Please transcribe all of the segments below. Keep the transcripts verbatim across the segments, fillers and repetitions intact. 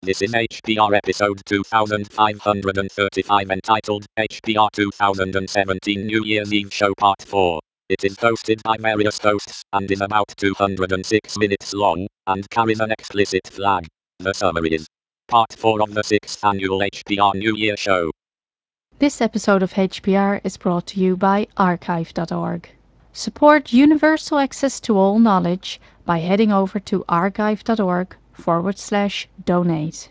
This is H P R episode two thousand five hundred thirty-five entitled H P R two thousand seventeen New Year's Eve Show Part four. It is hosted by various hosts and is about two hundred six minutes long and carries an explicit flag. The summary is Part four of the sixth Annual H P R New Year Show. This episode of H P R is brought to you by archive dot org. Support universal access to all knowledge by heading over to archive dot org forward slash donate.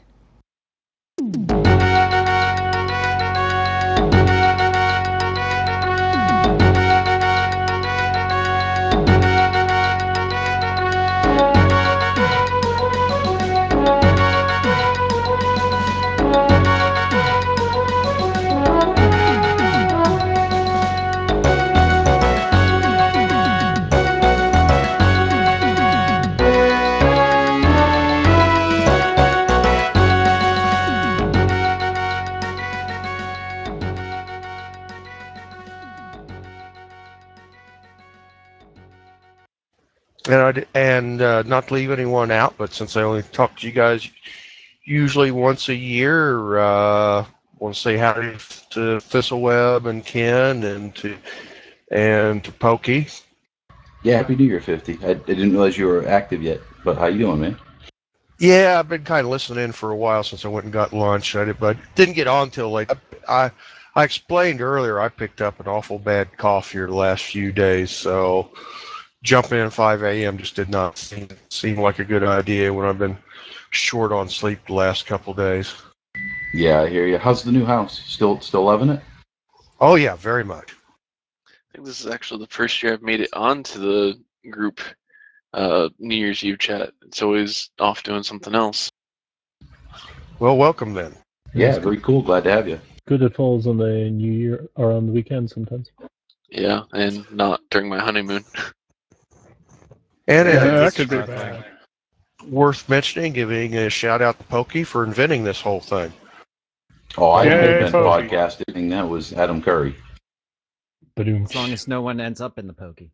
And I d- and uh, not to leave anyone out, but since I only talk to you guys usually once a year, uh, want to say howdy to Thistleweb and Ken and to and to Pokey. Yeah, Happy New Year, fifty. I, I didn't realize you were active yet, but how you doing, man? Yeah, I've been kind of listening in for a while since I went and got lunch. I did, but didn't get on till late. I, I I explained earlier I picked up an awful bad cough here the last few days, so jumping in at five a.m. just did not seem, seem like a good idea when I've been short on sleep the last couple days. Yeah, I hear you. How's the new house? Still, still loving it? Oh yeah, very much. I think this is actually the first year I've made it onto the group uh, New Year's Eve chat. It's always off doing something else. Well, welcome then. Yeah, very cool. Glad to have you. Good it falls on the New Year or on the weekend sometimes. Yeah, and not during my honeymoon. And Yeah, uh, that it's could be bad. worth mentioning, giving a shout out to Pokey for inventing this whole thing. Oh, I didn't Yay, invent Pokey. podcasting. That was Adam Curry. As long as no one ends up in the pokey.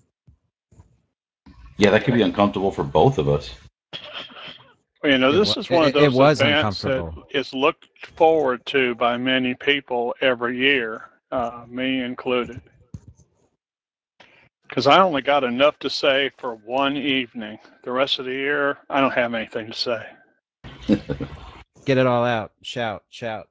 Yeah, that could be uncomfortable for both of us. Well, you know, It this wa- is one of it- it those was events that uncomfortable. is looked forward to by many people every year, uh, me included. Because I only got enough to say for one evening. The rest of the year, I don't have anything to say. Get it all out. Shout, shout.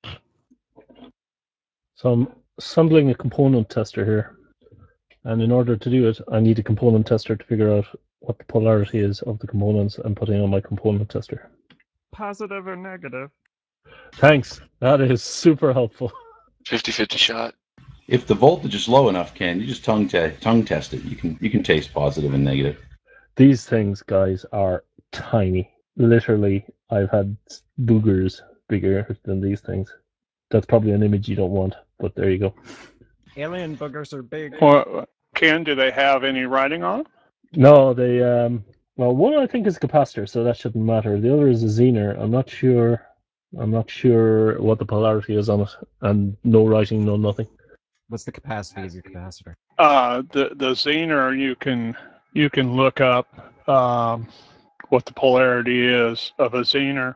So I'm assembling a component tester here. And in order to do it, I need a component tester to figure out what the polarity is of the components I'm putting on my component tester. Positive or negative? Thanks. That is super helpful. fifty-fifty shot. If the voltage is low enough, Ken, you just tongue, te- tongue test it. You can you can taste positive and negative. These things, guys, are tiny. Literally, I've had boogers bigger than these things. That's probably an image you don't want, but there you go. Alien boogers are big. Well, Ken, do they have any writing on them? No, they, um, well, one I think is a capacitor, so that shouldn't matter. The other is a zener. I'm not sure, I'm not sure what the polarity is on it, and no writing, no nothing. What's the capacity of your capacitor? Uh, the the Zener, you can you can look up um, what the polarity is of a Zener.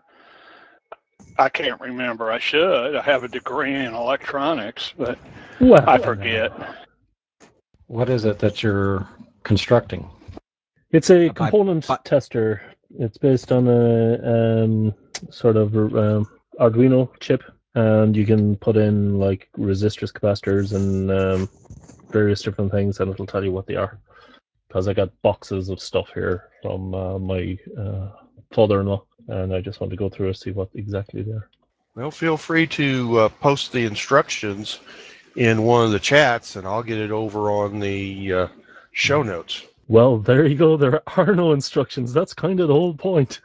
I can't remember. I should. I have a degree in electronics, but Well, I forget. What is it that you're constructing? It's a A bi- component bi- tester. It's based on a um, sort of um, Arduino chip, and you can put in like resistors, capacitors, and um, various different things, and it'll tell you what they are. Because I got boxes of stuff here from uh, my uh, father-in-law, and I just want to go through and see what exactly they are. Well, feel free to uh, post the instructions in one of the chats, and I'll get it over on the uh, show notes. Well, there you go. There are no instructions. That's kind of the whole point.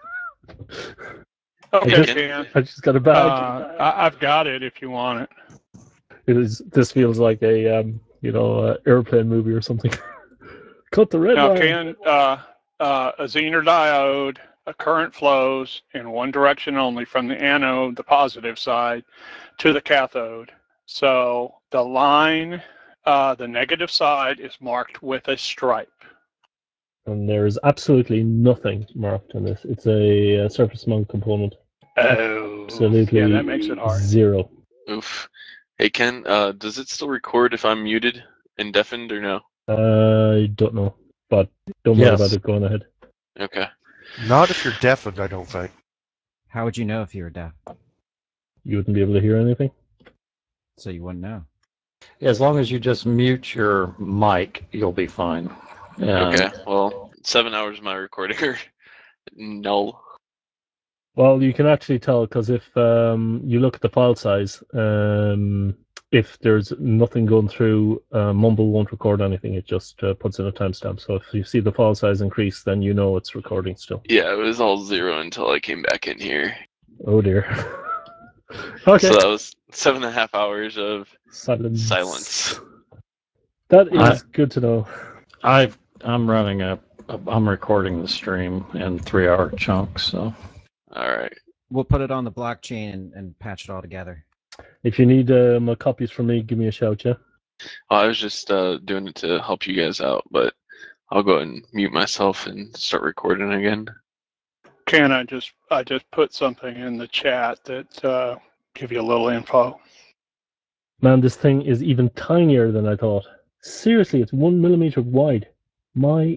Okay, I just, Ken. I just got a badge. Uh, I, I've got it if you want it. It is. This feels like a um, you know, uh, airplane movie or something. Cut the red Now, line. Ken, uh, uh, a Zener diode, a current flows in one direction only from the anode, the positive side, to the cathode. So the line, uh, the negative side is marked with a stripe. And there is absolutely nothing marked on this. It's a, uh surface mount component. Oh, Absolutely yeah, that makes it hard. zero. Oof. Hey Ken, uh, does it still record if I'm muted and deafened or no? I don't know, but don't worry about Yes. it. Going ahead. Okay. Not if you're deafened, I don't think. How would you know if you were deaf? You wouldn't be able to hear anything. So you wouldn't know. As long as you just mute your mic, you'll be fine. And Okay. Well, seven hours of my recording are null. Well, you can actually tell because if um, you look at the file size, um, if there's nothing going through, uh, Mumble won't record anything. It just uh, puts in a timestamp. So if you see the file size increase, then you know it's recording still. Yeah, it was all zero until I came back in here. Oh dear. Okay. So that was seven and a half hours of Silence. silence. That I- is good to know. I've I'm running a, a I'm recording the stream in three hour chunks. So All right. We'll put it on the blockchain and, and patch it all together. If you need um, uh, copies from me, give me a shout, yeah? Well, I was just uh, doing it to help you guys out, but I'll go ahead and mute myself and start recording again. Ken, I just I just put something in the chat that uh, give you a little info. Man, this thing is even tinier than I thought. Seriously, it's one millimeter wide. My...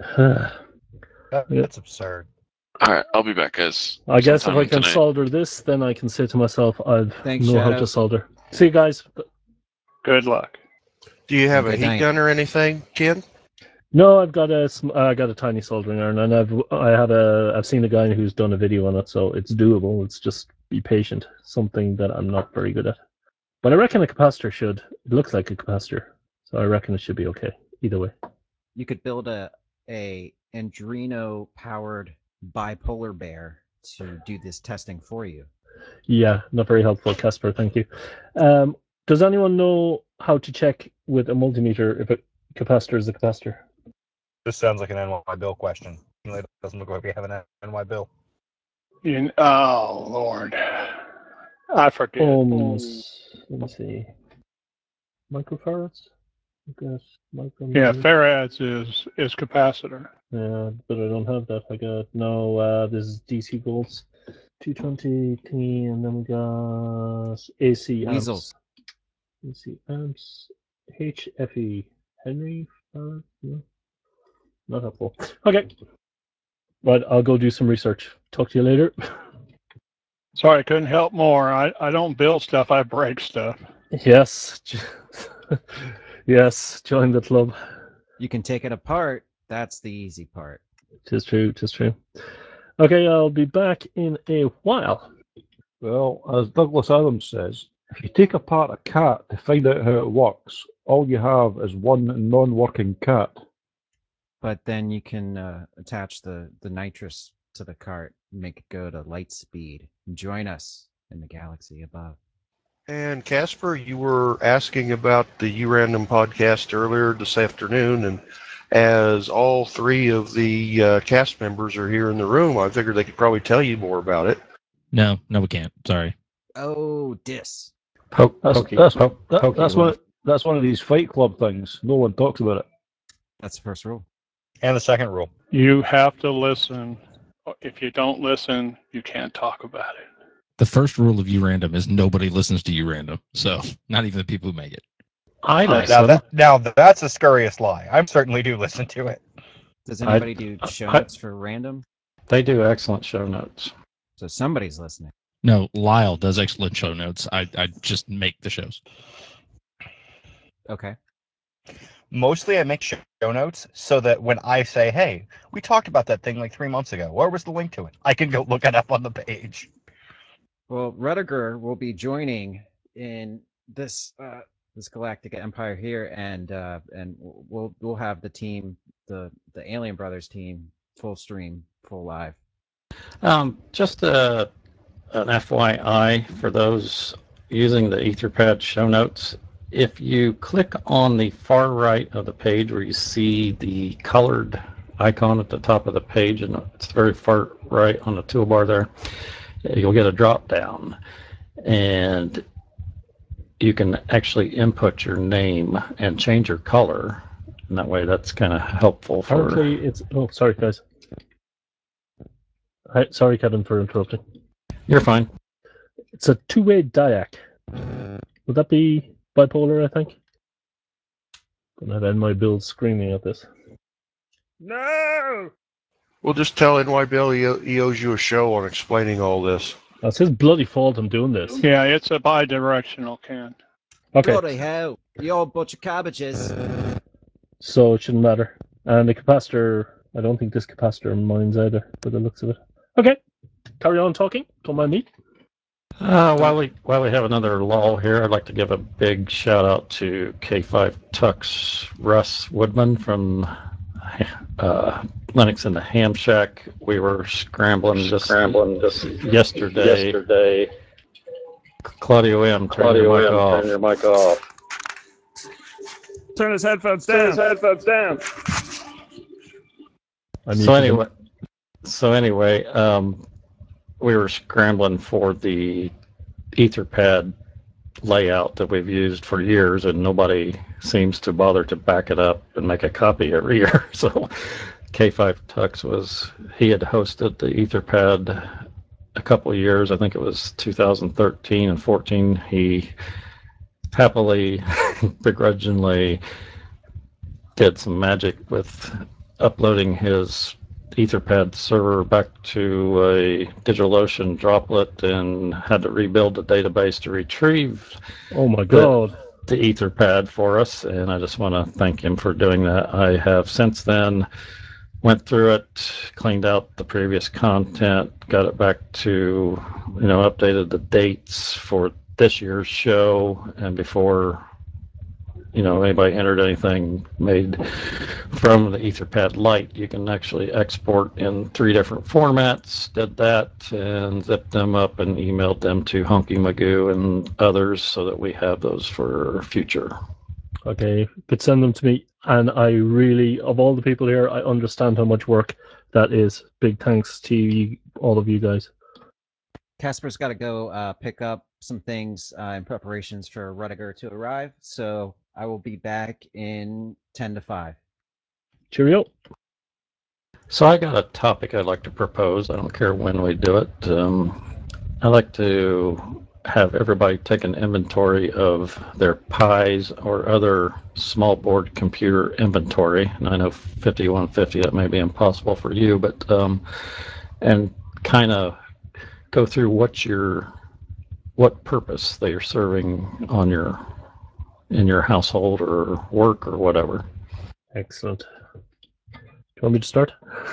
That's absurd. All right, I'll be back, guys. I guess if sometime I can tonight. solder this, then I can say to myself, I Thanks, know how Shadow. to solder. See you guys. Good luck. Do you have Have a a good heat night. gun or anything, Ken? No, I've got a sm- I got a tiny soldering iron, and I've I have a I've seen a guy who's done a video on it, so it's doable. It's just be patient. Something that I'm not very good at, but I reckon a capacitor should. It looks like a capacitor, so I reckon it should be okay either way. You could build a a Andrino powered bipolar bear to do this testing for you. Yeah, not very helpful, Casper. Thank you. Um, does anyone know how to check with a multimeter if a capacitor is a capacitor? This sounds like an N Y Bill question. It doesn't look like we have an N Y Bill. In, oh Lord, I forget. Ohms. Let me see. Microfarads. I guess micro. Yeah, farads is is capacitor. Yeah, but I don't have that. I got no. Uh, this is D C volts, two twenty T, and then we got A C amps. Weasels. A C amps. H F E. Henry Farad? No, not helpful. Okay. Right, I'll go do some research. Talk to you later. Sorry, I couldn't help more. I, I don't build stuff, I break stuff. Yes. Yes, join the club. You can take it apart. That's the easy part. Tis true, tis true. Okay, I'll be back in a while. Well, as Douglas Adams says, if you take apart a cat to find out how it works, all you have is one non-working cat. But then you can uh, attach the, the nitrous to the cart and make it go to light speed. And join us in the galaxy above. And Casper, you were asking about the URandom podcast earlier this afternoon, and as all three of the uh, cast members are here in the room, I figured they could probably tell you more about it. No, no, we can't. Sorry. Oh, dis. Poke, that's Pokey- that's, poke- that, pokey that's, left. one, that's one of these Fight Club things. No one talks about it. That's the first rule. And the second rule. You have to listen. If you don't listen, you can't talk about it. The first rule of URandom is nobody listens to URandom. So not even the people who make it. I Now, listen. that, now that's a scurrious lie. I certainly do listen to it. Does I- anybody do show I- notes for random? They do excellent show notes. So somebody's listening. No, Lyle does excellent show notes. I, I just make the shows. Okay. Mostly I make show notes so that when I say, hey, we talked about that thing like three months ago, where was the link to it? I can go look it up on the page. Well, Rudiger will be joining in this uh, this galactic empire here, and uh, and we'll we'll have the team, the the Alien Brothers team, full stream, full live. Um, just a, an F Y I for those using the Etherpad show notes. If you click on the far right of the page where you see the colored icon at the top of the page, and it's very far right on the toolbar there, you'll get a drop down, and you can actually input your name and change your color. And that way, that's kind of helpful for. Apparently, it's. Oh, sorry, guys. Hi, sorry, Kevin, for interrupting. You're fine. It's a two-way diac. Would that be bipolar, I think? Gonna have end my build screaming at this. No! We'll just tell N Y Bill he, he owes you a show on explaining all this. That's his bloody fault I'm doing this. Yeah, it's a bi-directional can. Okay. Bloody hell. You old bunch of cabbages. So it shouldn't matter. And the capacitor, I don't think this capacitor mines either, by the looks of it. Okay. Carry on talking. Don't mind me. Uh, while we while we have another lull here, I'd like to give a big shout out to K five Tux Russ Woodman from uh, Linux in the Ham Shack. We were scrambling just Scrambling just yesterday. yesterday. Claudio M, turn Claudio your mic M, off. turn your mic off. Turn his headphones Turn down. his headphones down. I So muted him. anyway, so anyway, um, we were scrambling for the Etherpad layout that we've used for years, and nobody seems to bother to back it up and make a copy every year. So K five Tux was, he had hosted the Etherpad a couple of years. I think it was two thousand thirteen and fourteen. He happily, begrudgingly did some magic with uploading his Etherpad server back to a DigitalOcean droplet and had to rebuild the database to retrieve Oh my god. the, the Etherpad for us, and I just want to thank him for doing that. I have since then went through it, cleaned out the previous content, got it back to, you know, updated the dates for this year's show, and before, you know, anybody entered anything made from the Etherpad Lite, you can actually export in three different formats. Did that and zipped them up and emailed them to Honky Magoo and others so that we have those for future. Okay, could send them to me. And I really, of all the people here, I understand how much work that is. Big thanks to you, all of you guys. Casper's got to go uh, pick up some things uh, in preparations for Rudiger to arrive. So I will be back in ten to five. Cheerio. So I got a topic I'd like to propose. I don't care when we do it. Um, I like to have everybody take an inventory of their Pis or other small board computer inventory. And I know fifty-one fifty, that may be impossible for you, but um, and kind of go through what your what purpose they are serving on your in your household or work or whatever. Excellent. Do you want me to start?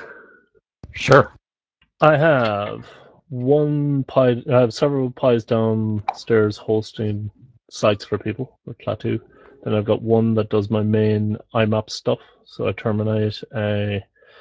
Sure. I have one Pi. I have several Pis downstairs hosting sites for people with Plateau. Then I've got one that does my main I MAP stuff. So I terminate a,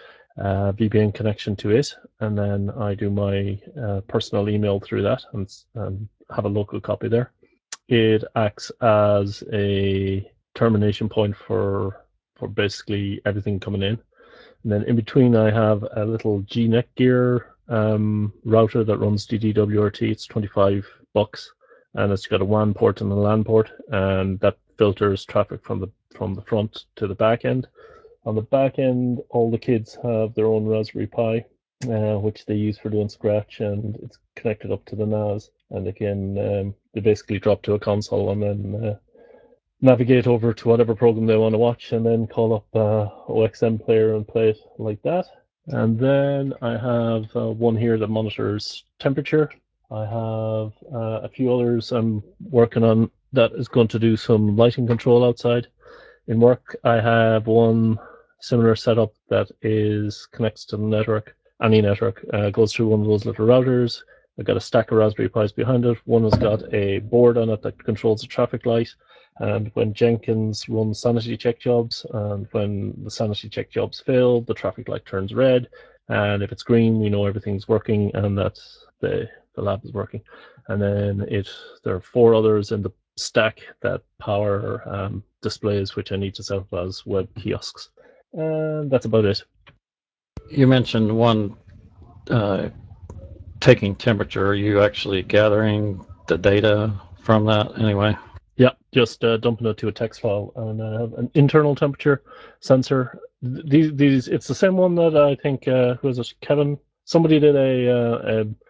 a V P N connection to it, and then I do my uh, personal email through that and, and have a local copy there. It acts as a termination point for for basically everything coming in. And then in between, I have a little G Netgear um, router that runs D D W R T. It's twenty-five bucks, and it's got a WAN port and a LAN port, and that filters traffic from the from the front to the back end. On the back end, all the kids have their own Raspberry Pi, uh, which they use for doing Scratch, and it's connected up to the N A S, and they can um, they basically drop to a console and then uh, navigate over to whatever program they want to watch, and then call up uh, O X M player and play it like that. And then I have uh, one here that monitors temperature. I have uh, a few others I'm working on that is going to do some lighting control outside. In work, I have one similar setup that is connects to the network, any network, uh, goes through one of those little routers. I've got a stack of Raspberry Pis behind it. One has got a board on it that controls the traffic light. And when Jenkins runs sanity check jobs, and when the sanity check jobs fail, the traffic light turns red. And if it's green, we know everything's working and that the, the lab is working. And then it there are four others in the stack that power um, displays, which I need to set up as web kiosks. And that's about it. You mentioned one uh, taking temperature. Are you actually gathering the data from that anyway? Yeah, just uh, dumping it to a text file, and I have an internal temperature sensor. These, these, it's the same one that I think uh, who was it, Kevin? Somebody did a, uh, a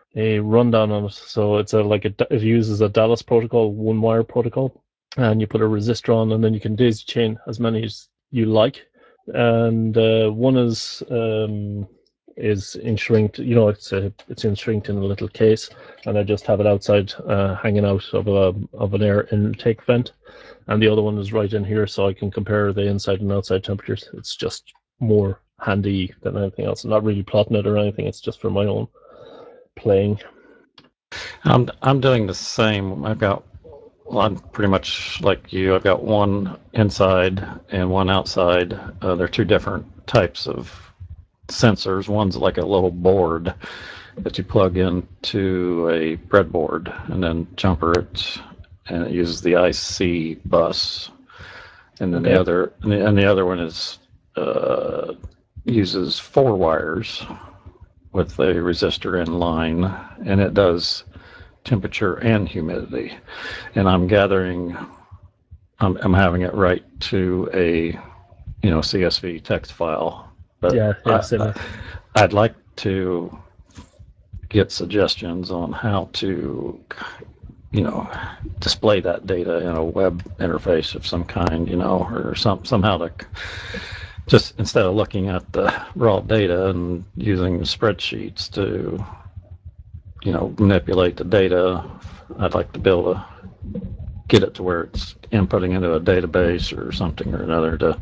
a rundown on it. So it's a like a, it uses a Dallas protocol, one wire protocol, and you put a resistor on, and then you can daisy chain as many as you like. And uh, one is um, is enshrinked. You know, it's a, it's enshrinked in a little case, and I just have it outside, uh, hanging out of a of an air intake vent. And the other one is right in here, so I can compare the inside and outside temperatures. It's just more handy than anything else. I'm not really plotting it or anything. It's just for my own playing. I'm I'm doing the same. I've got, well, I'm pretty much like you. I've got one inside and one outside. Uh, they're two different types of sensors. One's like a little board that you plug into a breadboard and then jumper it, and it uses the I C bus. And then Okay. the other, and the, and the other one is uh, uses four wires with a resistor in line, and it does temperature and humidity. And I'm gathering, I'm, I'm having it write to a, you know, C S V text file. But Yeah, yeah, I, same here. I'd like to get suggestions on how to, you know, display that data in a web interface of some kind, you know, or some somehow to just, instead of looking at the raw data and using spreadsheets to, you know, manipulate the data, I'd like to be able to get it to where it's inputting into a database or something or another, to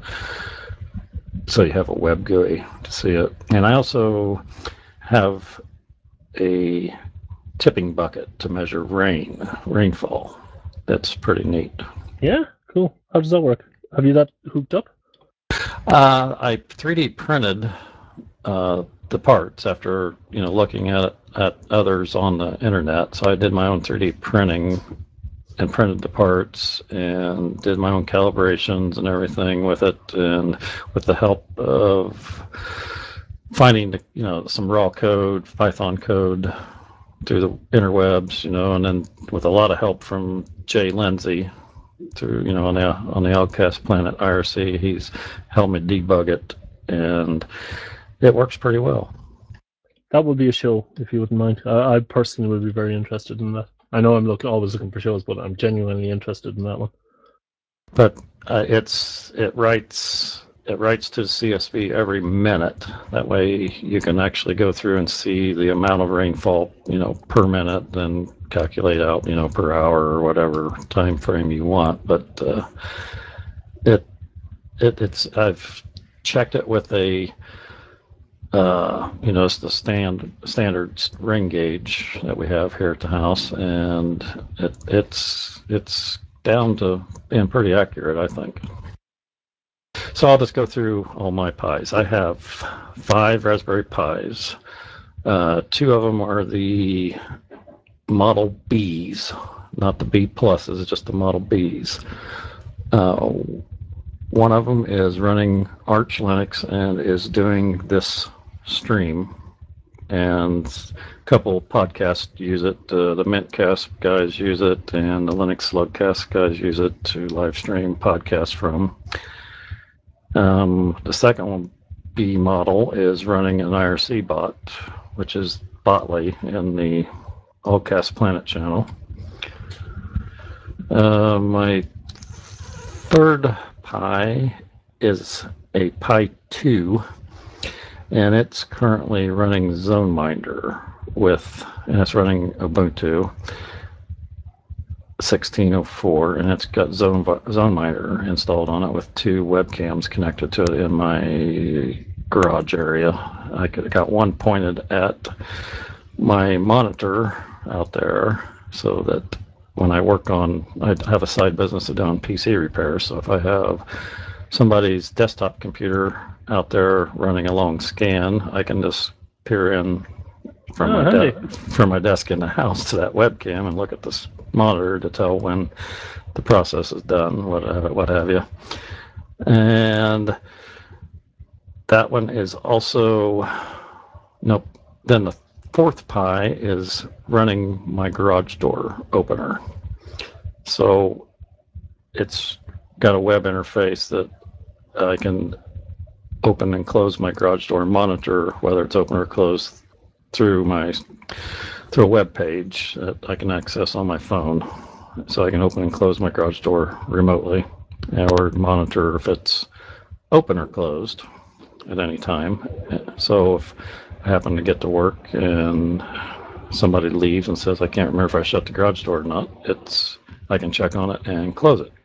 so you have a web G U I to see it. And I also have a tipping bucket to measure rain, rainfall. That's pretty neat. Yeah, cool. How does that work? Have you that hooked up? Uh, I three D printed uh, the parts after, you know, looking at at others on the internet. So I did my own three D printing and printed the parts and did my own calibrations and everything with it, and with the help of finding, you know, some raw code, Python code through the interwebs, you know, and then with a lot of help from Jay Lindsay through, you know, on the on the Outcast Planet I R C, he's helped me debug it, and it works pretty well. That would be a show, if you wouldn't mind. I, I personally would be very interested in that. I know I'm look, always looking for shows, but I'm genuinely interested in that one. But uh, it's it writes it writes to C S V every minute. That way you can actually go through and see the amount of rainfall, you know, per minute, and calculate out, you know, per hour or whatever time frame you want. But uh, it it it's I've checked it with a uh, you know, it's the stand standard ring gauge that we have here at the house, and it, it's it's down to being pretty accurate, I think. So I'll just go through all my Pis. I have five Raspberry Pis. Uh, two of them are the Model Bs, not the B pluses, just the Model Bs. Uh, one of them is running Arch Linux and is doing this stream, and a couple podcasts use it. Uh, the Mintcast guys use it, and the Linux Slugcast guys use it to live stream podcasts from. Um, the second one, B model, is running an I R C bot, which is Botley in the Allcast Planet channel. Uh, my third Pi is a Pi two, and it's currently running ZoneMinder with, and it's running Ubuntu sixteen oh four, and it's got Zone ZoneMinder installed on it with two webcams connected to it in my garage area. I could, got one pointed at my monitor out there, so that when I work on, I have a side business of doing P C repairs, so if I have somebody's desktop computer out there running a long scan, I can just peer in from Oh, my handy. de- from my desk in the house to that webcam and look at this monitor to tell when the process is done, what have, what have you. And that one is also, nope. Then the fourth Pi is running my garage door opener. So it's got a web interface that I can open and close my garage door and monitor whether it's open or closed through my through a web page that I can access on my phone, so I can open and close my garage door remotely, or monitor if it's open or closed at any time. So if I happen to get to work and somebody leaves and says I can't remember if I shut the garage door or not, it's I can check on it and close it.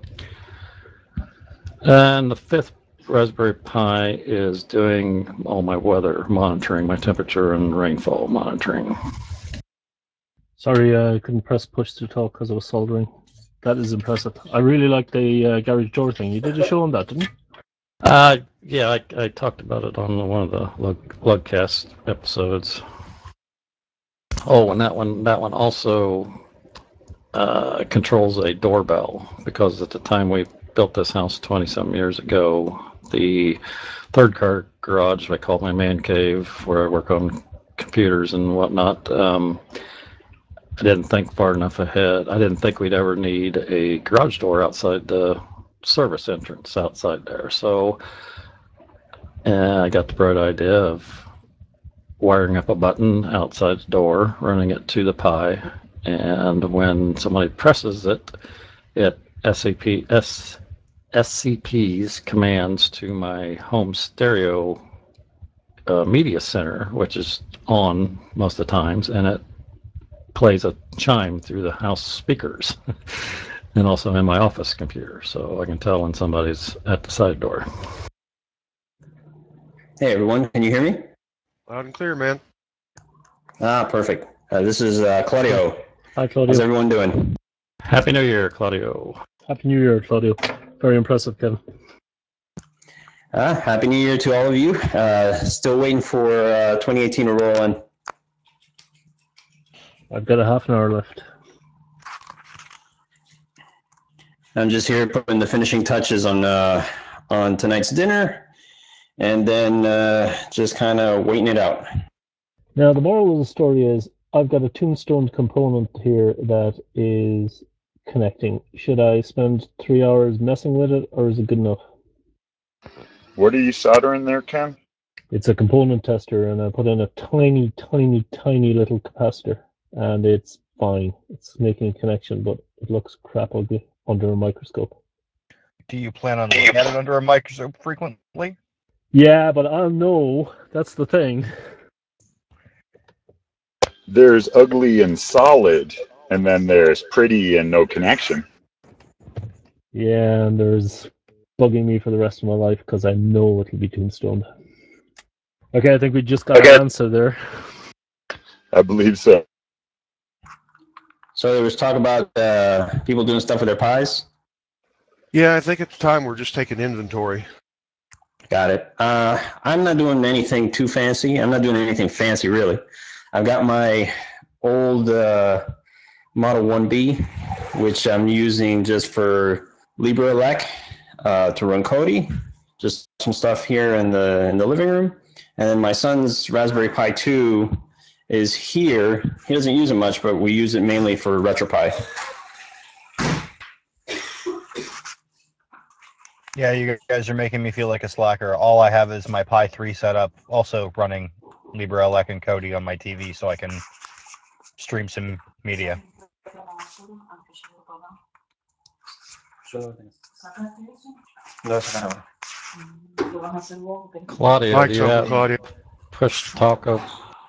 And the fifth Raspberry Pi is doing all my weather monitoring, my temperature and rainfall monitoring. Sorry, uh, I couldn't press push to talk because I was soldering. That is impressive. I really like the uh, garage door thing. You did a show on that, didn't you? Uh, yeah, I, I talked about it on one of the Lug, Lugcast episodes. Oh, and that one, that one also uh, controls a doorbell, because at the time we built this house twenty-some years ago, the third car garage, I call my man cave, where I work on computers and whatnot, um, I didn't think far enough ahead. I didn't think we'd ever need a garage door outside the service entrance outside there. So uh, I got the bright idea of wiring up a button outside the door, running it to the Pi, and when somebody presses it, it S C P, S, S C Ps commands to my home stereo uh, media center, which is on most of the times, and it plays a chime through the house speakers and also in my office computer, so I can tell when somebody's at the side door. Hey everyone, can you hear me? Loud and clear, man. Ah, perfect. Uh, this is uh, Claudio. Hi, Claudio. How's everyone doing? Happy New Year, Claudio. Happy New Year, Claudio. Very impressive, Kevin. Uh, Happy New Year to all of you. Uh, still waiting for uh, twenty eighteen to roll in. I've got a half an hour left. I'm just here putting the finishing touches on uh, on tonight's dinner, and then uh, just kind of waiting it out. Now, the moral of the story is I've got a tombstone component here that is connecting. Should I spend three hours messing with it, or is it good enough? What are you soldering there, Ken? It's a component tester, and I put in a tiny, tiny, tiny little capacitor, and it's fine. It's making a connection, but it looks crap ugly under a microscope. Do you plan on looking at it under a microscope frequently? Yeah, but I'll know. That's the thing. There's ugly and solid, and then there's pretty and no connection. Yeah, and there's bugging me for the rest of my life because I know it'll be tombstone. Okay, I think we just got Okay. an answer there. I believe so. So there was talk about uh, people doing stuff with their pies? Yeah, I think at the time we're just taking inventory. Got it. Uh, I'm not doing anything too fancy. I'm not doing anything fancy, really. I've got my old uh, Model one B, which I'm using just for LibreElec uh, to run Kodi. Just some stuff here in the in the living room. And then my son's Raspberry Pi two is here. He doesn't use it much, but we use it mainly for RetroPie. Yeah, you guys are making me feel like a slacker. All I have is my Pi three set up, also running LibreElec and Kodi on my T V, so I can stream some media. Claudio, Mike's do you open, have Claudio. push to talk of?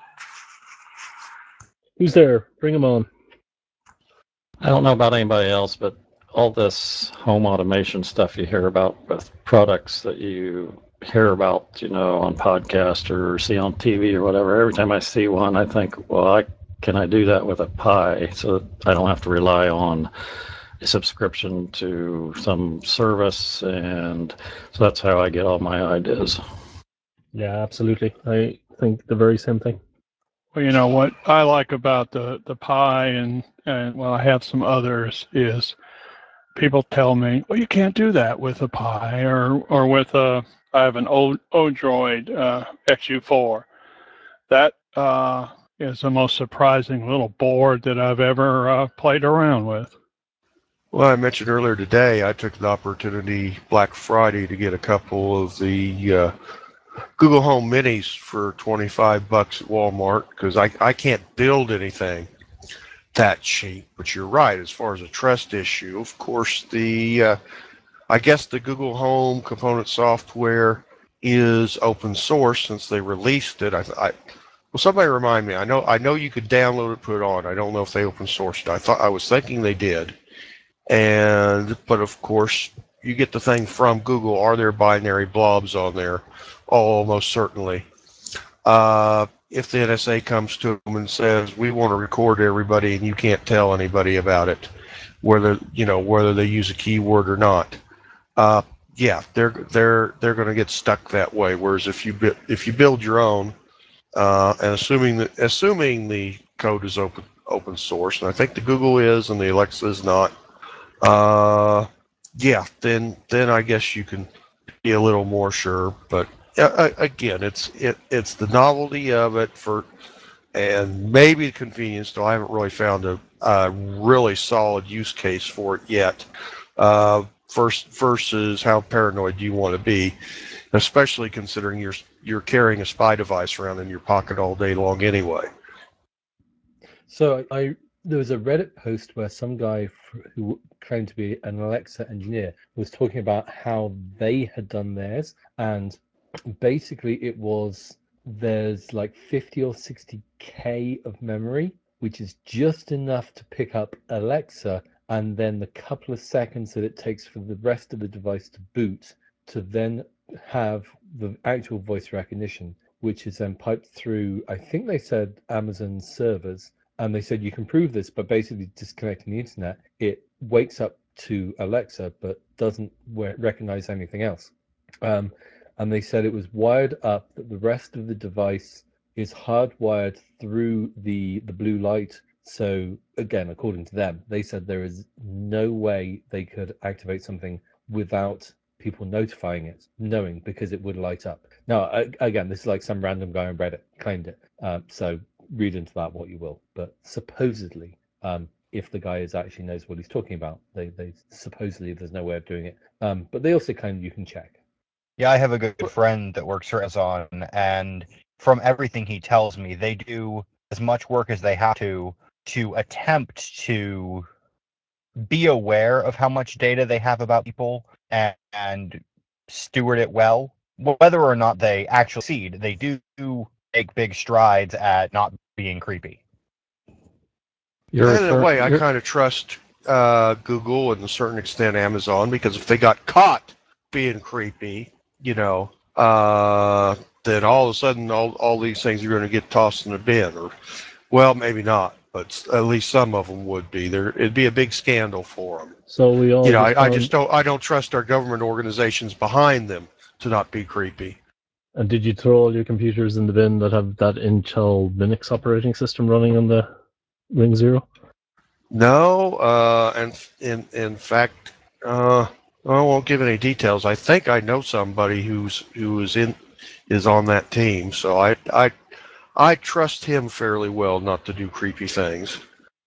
Who's there? Bring him on. I don't know about anybody else, but all this home automation stuff you hear about with products that you hear about, you know, on podcast or see on T V or whatever, every time I see one, I think, well, I, can I do that with a Pi so that I don't have to rely on a subscription to some service? And so that's how I get all my ideas. Yeah, absolutely. I think the very same thing. Well, you know what I like about the the Pi, and and well, I have some others, is people tell me, well, you can't do that with a Pi, or or with a, I have an old Odroid uh, X U four. That uh, is the most surprising little board that I've ever uh, played around with. Well, I mentioned earlier today, I took the opportunity Black Friday to get a couple of the uh, Google Home Minis for twenty-five bucks at Walmart because I, I can't build anything that cheap. But you're right, as far as a trust issue, of course, the uh, I guess the Google Home component software is open source since they released it. I, I well, somebody remind me. I know I know you could download it, put it on. I don't know if they open sourced it. I thought I was thinking they did, and but of course you get the thing from Google. Are there binary blobs on there? Oh, most certainly. Uh, if the N S A comes to them and says we want to record everybody and you can't tell anybody about it, whether you know whether they use a keyword or not, uh, yeah, they're they're they're going to get stuck that way. Whereas if you bu- if you build your own, uh, and assuming that assuming the code is open open source, and I think the Google is and the Alexa is not, uh, yeah, then then I guess you can be a little more sure. But uh, again, it's it it's the novelty of it for, and maybe the convenience. Though I haven't really found a, a really solid use case for it yet. Uh, first versus how paranoid do you want to be, especially considering you're you're carrying a spy device around in your pocket all day long anyway. So I there was a Reddit post where some guy f- who claimed to be an Alexa engineer was talking about how they had done theirs, and basically it was there's like fifty or sixty K of memory, which is just enough to pick up Alexa, and then the couple of seconds that it takes for the rest of the device to boot to then have the actual voice recognition, which is then piped through, I think they said Amazon servers, and they said you can prove this by basically disconnecting the internet. It wakes up to Alexa but doesn't recognize anything else. Um, and they said it was wired up that the rest of the device is hardwired through the the blue light. So again, according to them, they said there is no way they could activate something without people notifying it, knowing, because it would light up. Now, again, this is like some random guy on Reddit claimed it. Um, so read into that what you will. But supposedly, um, if the guy is actually knows what he's talking about, they, they supposedly there's no way of doing it. Um, but they also claim you can check. Yeah, I have a good friend that works for Amazon, and from everything he tells me, they do as much work as they have to to attempt to be aware of how much data they have about people and, and steward it well. Whether or not they actually succeed, they do make big strides at not being creepy. You're and in a way, I kind of trust uh, Google and to a certain extent Amazon, because if they got caught being creepy, you know, uh, then all of a sudden all, all these things are going to get tossed in a bin. Or, well, maybe not, but at least some of them would be. There, it'd be a big scandal for them. So we all, you know, just I, I found... just don't, I don't trust our government organizations behind them to not be creepy. And did you throw all your computers in the bin that have that Intel Linux operating system running on the Ring Zero? No, uh, and in in fact, uh, I won't give any details. I think I know somebody who's who is in is on that team, so I I I trust him fairly well not to do creepy things.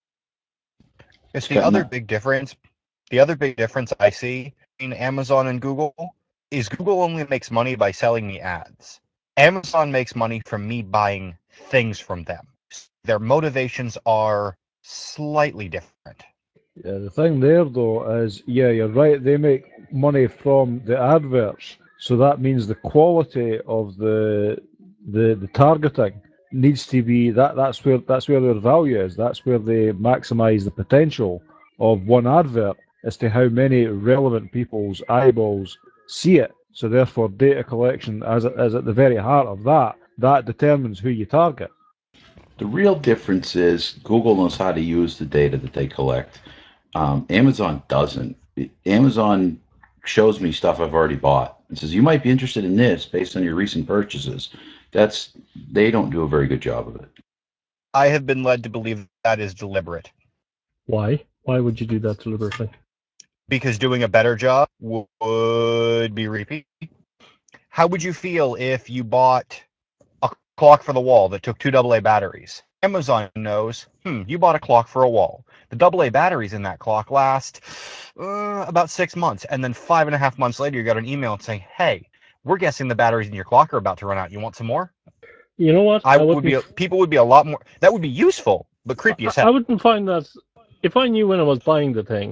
It's the other big difference. The other big difference I see in Amazon and Google is Google only makes money by selling me ads. Amazon makes money from me buying things from them. Their motivations are slightly different. Yeah, the thing there, though, is, yeah, you're right, they make money from the adverts, so that means the quality of the the, the targeting needs to be, that that's where that's where their value is. That's where they maximize the potential of one advert as to how many relevant people's eyeballs see it. So therefore, data collection as is at the very heart of that. That determines who you target. The real difference is Google knows how to use the data that they collect. Um, Amazon doesn't. Amazon shows me stuff I've already bought and says, you might be interested in this based on your recent purchases. That's, they don't do a very good job of it. I have been led to believe that is deliberate. Why? Why would you do that deliberately? Because doing a better job would be repeat. How would you feel if you bought a clock for the wall that took two double A batteries? Amazon knows, hmm, you bought a clock for a wall. The double A batteries in that clock last uh, about six months. And then five and a half months later, you got an email saying, hey, we're guessing the batteries in your clock are about to run out. You want some more? You know what? I, I would be a, people would be a lot more. That would be useful, but creepy as I, I hell. wouldn't find that if I knew when I was buying the thing,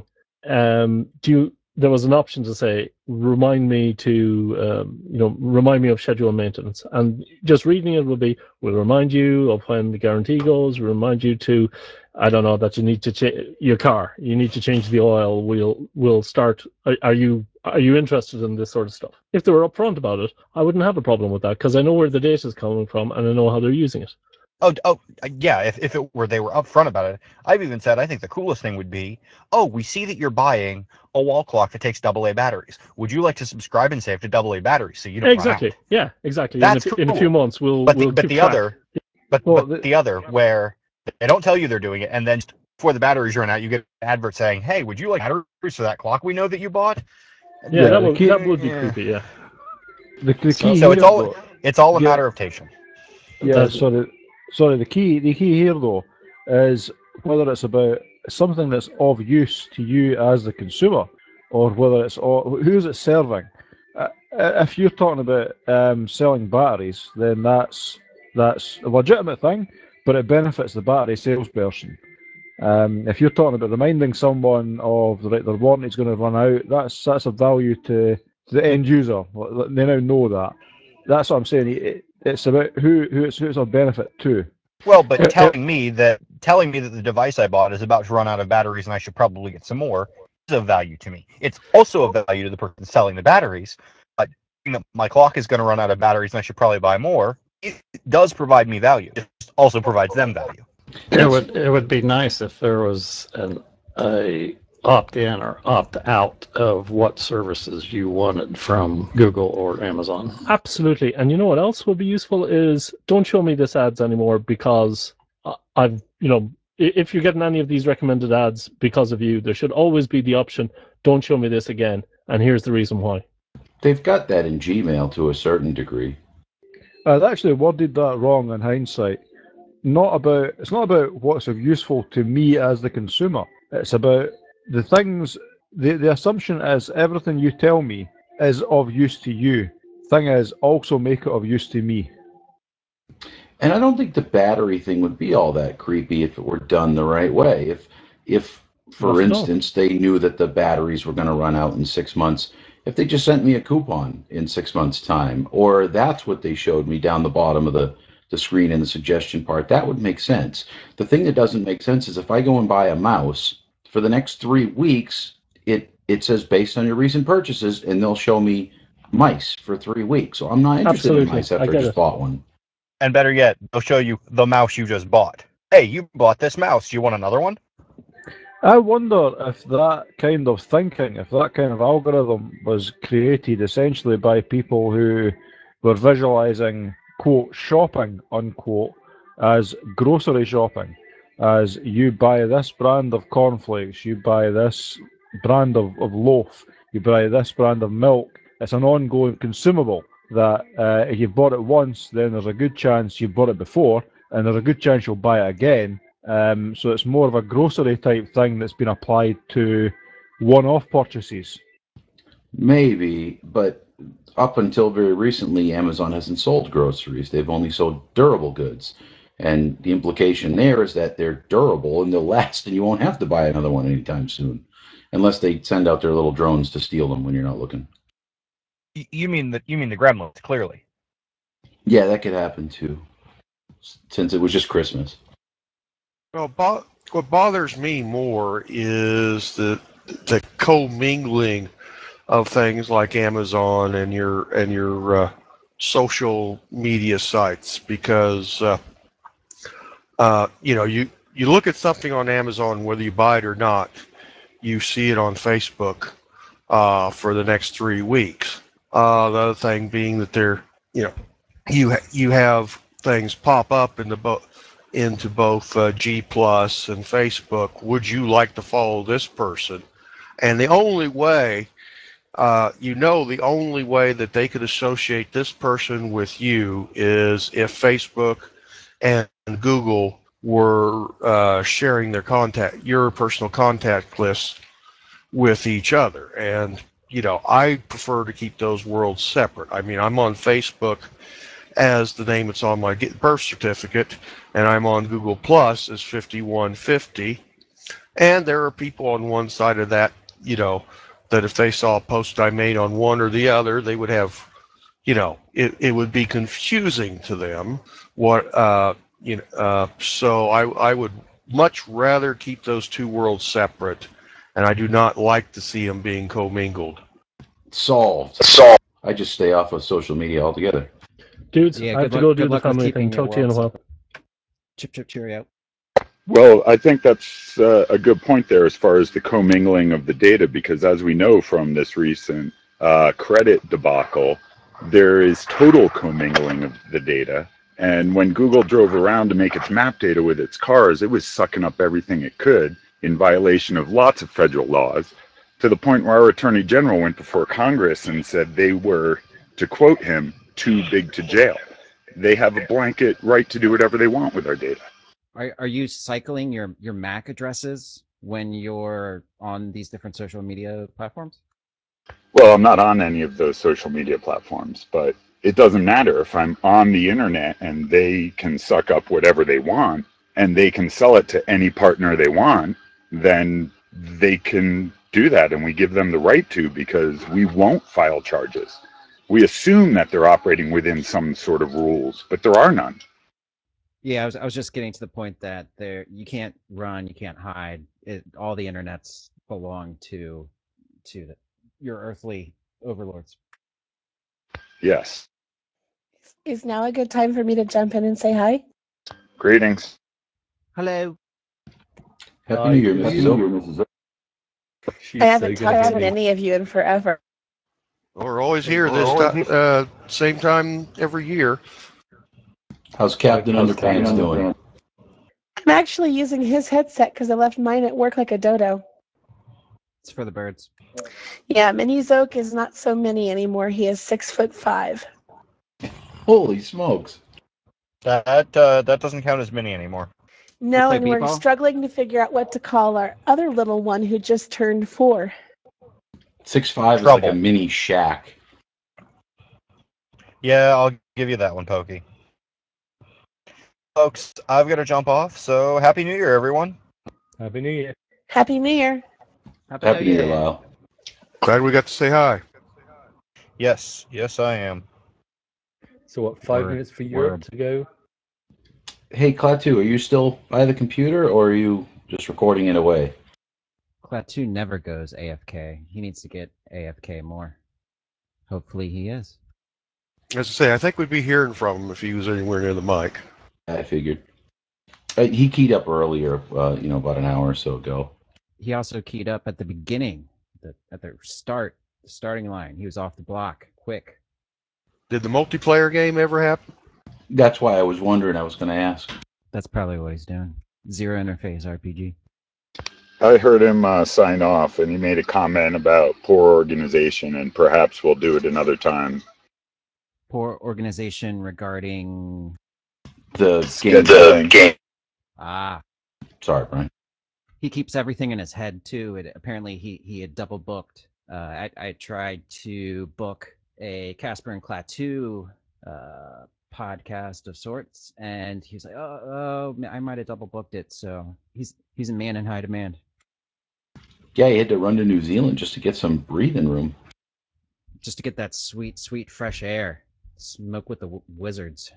um, do you, there was an option to say remind me to um, you know remind me of schedule maintenance, and just reading it would be will remind you of when the guarantee goes, will remind you to I don't know that you need to change your car, you need to change the oil. We'll we'll start. Are, are you are you interested in this sort of stuff? If they were upfront about it, I wouldn't have a problem with that because I know where the data is coming from and I know how they're using it. Oh, oh, yeah. If, if it were they were upfront about it, I've even said I think the coolest thing would be, oh, we see that you're buying a wall clock that takes double A batteries. Would you like to subscribe and save to double A batteries so you don't Exactly. run out? Yeah, exactly. That's in, a, cool. in a few months, we'll but we'll the, but keep the track. other, but Well, but the, the other where they don't tell you they're doing it, and then before the batteries run out, you get an advert saying, "Hey, would you like batteries for that clock we know that you bought?" Yeah, yeah, that the would key, that would be Yeah. creepy. Yeah. the, the So, key So here, it's all though, it's all a yeah, matter of patient. yeah. that, Sorry, sorry. The key, the key here, though, is whether it's about something that's of use to you as the consumer, or whether it's all, who's it serving. Uh, if you're talking about um, selling batteries, then that's that's a legitimate thing, but it benefits the battery salesperson. Um, if you're talking about reminding someone of the, their warranty's going to run out, that's that's a value to, to the end user. They now know that. That's what I'm saying. It, it's about who who it's, who it's a benefit to. Well, but Uh, uh, telling me that telling me that the device I bought is about to run out of batteries and I should probably get some more is of value to me. It's also of value to the person selling the batteries. But you know, my clock is going to run out of batteries and I should probably buy more. It does provide me value. It also provides them value. It would it would be nice if there was an a opt in or opt out of what services you wanted from Google or Amazon. absolutely. And you know what else would be useful is don't show me this ads anymore because I've you know if you're getting any of these recommended ads because of you, there should always be the option don't show me this again, and here's the reason why. They've got that in Gmail to a certain degree. I'd actually worded that wrong in hindsight. Not about it's not about what's useful to me as the consumer. It's about the things. The the assumption is everything you tell me is of use to you. Thing is, also make it of use to me. And I don't think the battery thing would be all that creepy if it were done the right way. If, if for Not at all. instance, they knew that the batteries were going to run out in six months, if they just sent me a coupon in six months' time, or that's what they showed me down the bottom of the, the screen in the suggestion part, that would make sense. The thing that doesn't make sense is if I go and buy a mouse for the next three weeks, it it says based on your recent purchases, and they'll show me mice for three weeks. So I'm not interested in Absolutely, mice I after I get just it. bought one. And better yet, they'll show you the mouse you just bought. Hey, you bought this mouse. You want another one? I wonder if that kind of thinking, if that kind of algorithm was created essentially by people who were visualizing, quote, shopping, unquote, as grocery shopping, as you buy this brand of cornflakes, you buy this brand of, of loaf, you buy this brand of milk. It's an ongoing consumable that uh, if you've bought it once, then there's a good chance you've bought it before, and there's a good chance you'll buy it again. Um, so it's more of a grocery type thing that's been applied to one-off purchases. Maybe, but up until very recently, Amazon hasn't sold groceries. They've only sold durable goods. And the implication there is that they're durable and they'll last and you won't have to buy another one anytime soon. Unless they send out their little drones to steal them when you're not looking. You mean the you mean the gremlins, clearly. Yeah, that could happen too. Since it was just Christmas. Well, bo- what bothers me more is the the commingling of things like Amazon and your and your uh, social media sites, because uh, uh, you know you you look at something on Amazon, whether you buy it or not, you see it on Facebook uh, for the next three weeks. Uh, the other thing being that they're you know you ha- you have things pop up in the bo- into both uh, G Plus and Facebook. Would you like to follow this person? And the only way, uh, you know, the only way that they could associate this person with you is if Facebook and Google were uh, sharing their contact, your personal contact lists with each other. And you know, I prefer to keep those worlds separate. I mean, I'm on Facebook as the name that's on my birth certificate, and I'm on Google Plus as fifty-one fifty. And there are people on one side of that, you know, that if they saw a post I made on one or the other, they would have, you know, it, it would be confusing to them. What, uh, you know, uh, so I, I would much rather keep those two worlds separate, and I do not like to see them being commingled. Solved. Solved. I just stay off of social media altogether. Dudes, Yeah, I have good to luck. go do Good the luck with family thing. keeping your Talk to you in a world while. Chip, chip, cheerio. Well, I think that's uh, a good point there as far as the commingling of the data, because as we know from this recent uh, credit debacle, there is total commingling of the data. And when Google drove around to make its map data with its cars, it was sucking up everything it could in violation of lots of federal laws, to the point where our Attorney General went before Congress and said they were, to quote him, too big to jail. They have a blanket right to do whatever they want with our data. Are are you cycling your your M A C addresses when you're on these different social media platforms? Well, I'm not on any of those social media platforms, but it doesn't matter if I'm on the internet and they can suck up whatever they want and they can sell it to any partner they want, then they can do that and we give them the right to, because we won't file charges. We assume that they're operating within some sort of rules, but there are none. Yeah, I was I was just getting to the point that there you can't run, you can't hide. It, all the internets belong to to the, your earthly overlords. Yes. Is now a good time for me to jump in and say hi? Greetings. Hello. Happy Hi, New Year, Happy Missus New O. Year, Missus O. I She's haven't so good talked at to me. any of you in forever. We're always here this time, uh, same time every year. How's Captain Underpants doing? I'm actually using his headset because I left mine at work like a dodo. It's for the birds. Yeah, Mini Zoke is not so mini anymore. He is six foot five. Holy smokes. That uh, that doesn't count as mini anymore. No, play and we're b-ball? struggling to figure out what to call our other little one who just turned four. Six five is like a mini shack. Yeah, I'll give you that one, Pokey. Folks, I've got to jump off, so Happy New Year, everyone. Happy New Year. Happy New Year. Happy, Happy New Year, Year. Lyle. Glad we got to say hi. Yes, yes, I am. So what, five Word, minutes for Europe word. to go? Hey, Klaatu, are you still by the computer or are you just recording it away? Klaatu never goes A F K. He needs to get A F K more. Hopefully he is. As I say, I think we'd be hearing from him if he was anywhere near the mic. I figured. Uh, he keyed up earlier, uh, you know, about an hour or so ago. He also keyed up at the beginning, the, at the start, the starting line. He was off the block, quick. Did the multiplayer game ever happen? That's why I was wondering. I was going to ask. That's probably what he's doing. Zero interface R P G. I heard him uh, sign off, and he made a comment about poor organization, and perhaps we'll do it another time. Poor organization regarding The game. The game. ah. Sorry, Brian. He keeps everything in his head too. It, apparently, he he had double booked. Uh, I I tried to book a Casper and Klaatu uh, podcast of sorts, and he's like, "Oh, oh, I might have double booked it." So he's he's a man in high demand. Yeah, he had to run to New Zealand just to get some breathing room. Just to get that sweet, sweet fresh air. Smoke with the w- wizards.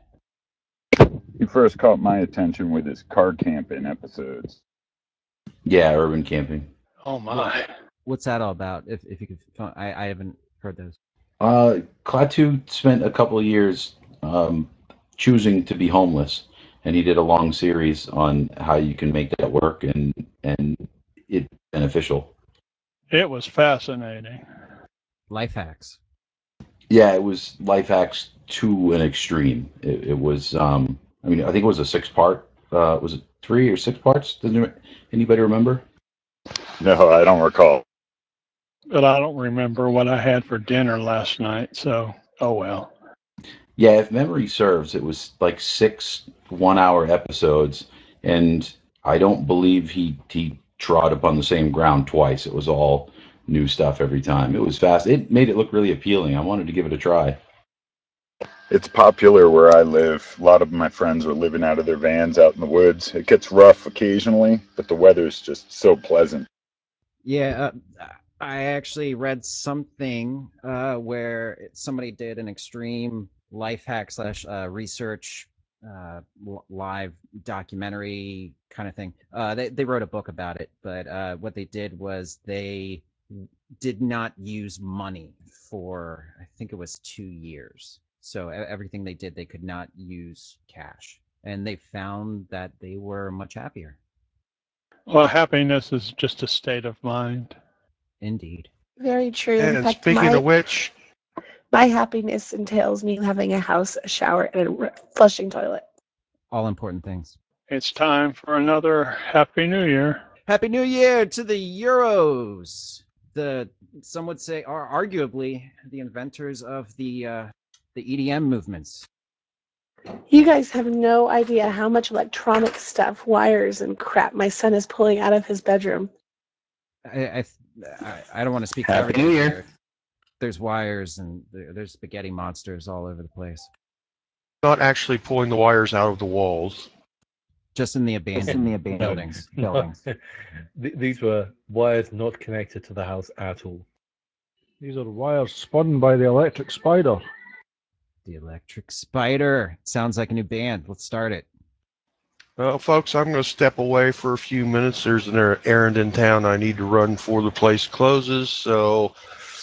He first caught my attention with his car camping episodes. Yeah, urban camping. Oh my! What's that all about? If if you could, I I haven't heard those. Uh, Klaatu spent a couple of years um, choosing to be homeless, and he did a long series on how you can make that work and and it beneficial. It was fascinating. Life hacks. Yeah, it was life hacks to an extreme. It, it was, um, I mean, I think it was a six part. Uh, was it three or six parts? Does anybody remember? No, I don't recall. But I don't remember what I had for dinner last night, so oh well. Yeah, if memory serves, it was like six one-hour episodes, and I don't believe he he trod upon the same ground twice. It was all new stuff every time. It was fast. It made it look really appealing. I wanted to give it a try. It's popular where I live. A lot of my friends are living out of their vans out in the woods. It gets rough occasionally, but the weather's just so pleasant. Yeah, uh, I actually read something uh, where somebody did an extreme life hack slash uh, research uh, live documentary kind of thing. Uh, they they wrote a book about it, but uh, what they did was they did not use money for I think it was two years. So everything they did, they could not use cash, and they found that they were much happier. Well, happiness is just a state of mind. Indeed. Very true. In And fact, speaking my of which, my happiness entails me having a house, a shower, and a r- flushing toilet. All important things. It's time for another Happy New Year. Happy New Year to the Euros. The some would say are arguably the inventors of the uh, the E D M movements. You guys have no idea how much electronic stuff, wires, and crap my son is pulling out of his bedroom. I I, I don't want to speak for Happy everybody New Year. here. There's wires and there, there's spaghetti monsters all over the place. not actually pulling the wires out of the walls. Just in the abandoned No, buildings. no. buildings. Th- These were wires not connected to the house at all. These are wires spun by the electric spider. The Electric Spider. Sounds like a new band. Let's start it. Well, folks, I'm going to step away for a few minutes. There's an er- errand in town I need to run before the place closes. So,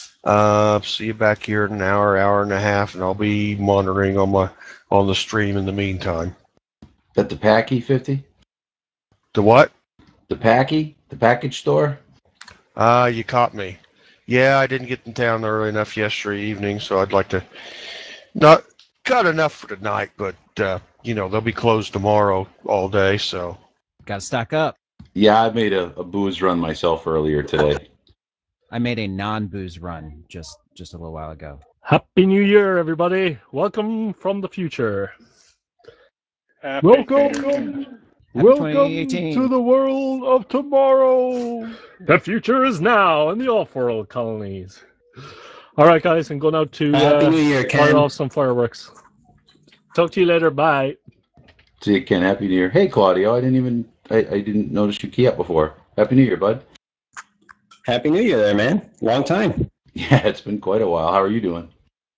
uh, see you back here in an hour, hour and a half, and I'll be monitoring on my on the stream in the meantime. At the Packy fifty? The what? The Packy? The package store? Ah, uh, you caught me. Yeah, I didn't get in town early enough yesterday evening, so I'd like to not got enough for tonight, but uh, you know they'll be closed tomorrow all day, so Got to stock up. Yeah, I made a, a booze run myself earlier today. I made a non-booze run just just a little while ago. Happy New Year, everybody! Welcome from the future. Happy Welcome, welcome to the world of tomorrow. The future is now in the off-world colonies. All right, guys, I'm going out to Happy uh, New Year, fire Ken. off some fireworks. Talk to you later. Bye. See you, Ken. Happy New Year. Hey, Claudio. I didn't even I, I didn't notice you key up before. Happy New Year, bud. Happy New Year there, man. Long time. Yeah, it's been quite a while. How are you doing?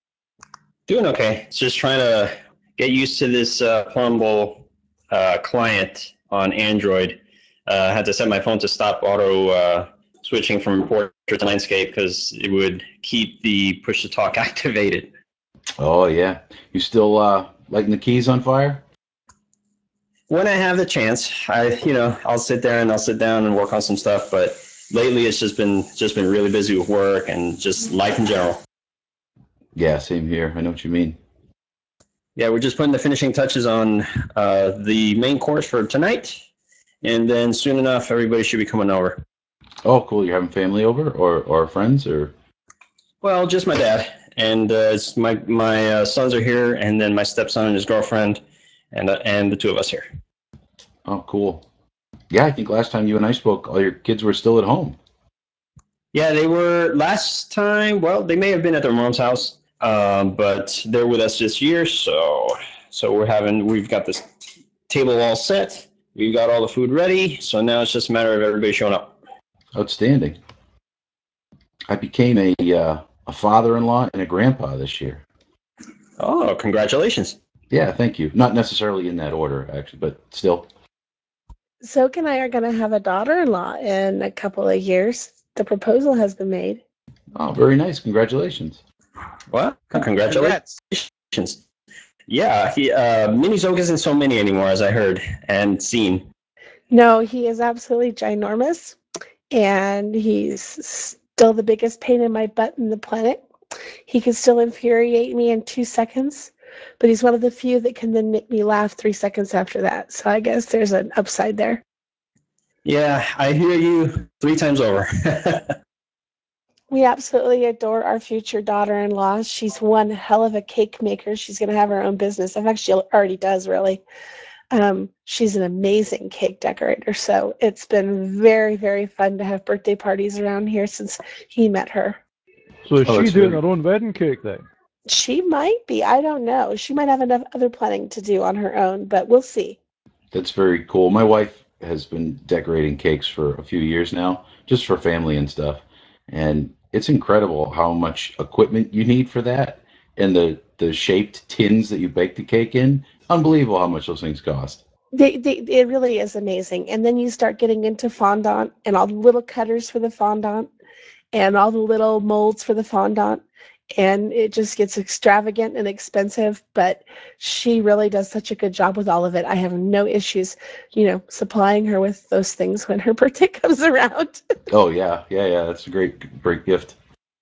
Doing okay. Just trying to get used to this uh, Plumble uh, client on Android. Uh, I had to set my phone to stop auto uh, switching from portrait to landscape because it would keep the push to talk activated. Oh, yeah. You still uh, lighting the keys on fire? When I have the chance, I you know I'll sit there and I'll sit down and work on some stuff. But lately, it's just been just been really busy with work and just life in general. Yeah, same here. I know what you mean. Yeah, we're just putting the finishing touches on uh, the main course for tonight, and then soon enough, everybody should be coming over. Oh, cool. You're having family over, or or friends, or? Well, just my dad, and uh, it's my my uh, sons are here, and then my stepson and his girlfriend, and uh, and the two of us here. Oh, cool. Yeah, I think last time you and I spoke, all your kids were still at home. Yeah, they were last time. Well, they may have been at their mom's house, um, but they're with us this year. So, so we're having. We've got this table all set. We've got all the food ready. So now it's just a matter of everybody showing up. Outstanding. I became a uh, a father-in-law and a grandpa this year. Oh, congratulations! Yeah, thank you. Not necessarily in that order, actually, but still. Soak and I are going to have a daughter-in-law in a couple of years. The proposal has been made. Oh, very nice. Congratulations. Well, congratulations. Congrats. Yeah, he, uh, Mini Zoke isn't so many anymore, as I heard and seen. No, he is absolutely ginormous, and he's still the biggest pain in my butt in the planet. He can still infuriate me in two seconds, but he's one of the few that can then make me laugh three seconds after that. So I guess there's an upside there. Yeah, I hear you three times over. We absolutely adore our future daughter-in-law. She's one hell of a cake maker. She's going to have her own business. In fact, she already does, really. Um, she's an amazing cake decorator, so it's been very, very fun to have birthday parties around here since he met her. So is Oh, she that's doing very- her own wedding cake then? She might be. I don't know. She might have enough other planning to do on her own, but we'll see. That's very cool. My wife has been decorating cakes for a few years now, just for family and stuff. And it's incredible how much equipment you need for that. And the, the shaped tins that you bake the cake in. Unbelievable how much those things cost. They, they, it really is amazing. And then you start getting into fondant and all the little cutters for the fondant and all the little molds for the fondant. And it just gets extravagant and expensive, but she really does such a good job with all of it. I have no issues, you know, supplying her with those things when her birthday comes around. Oh, yeah. Yeah, yeah. That's a great, great gift.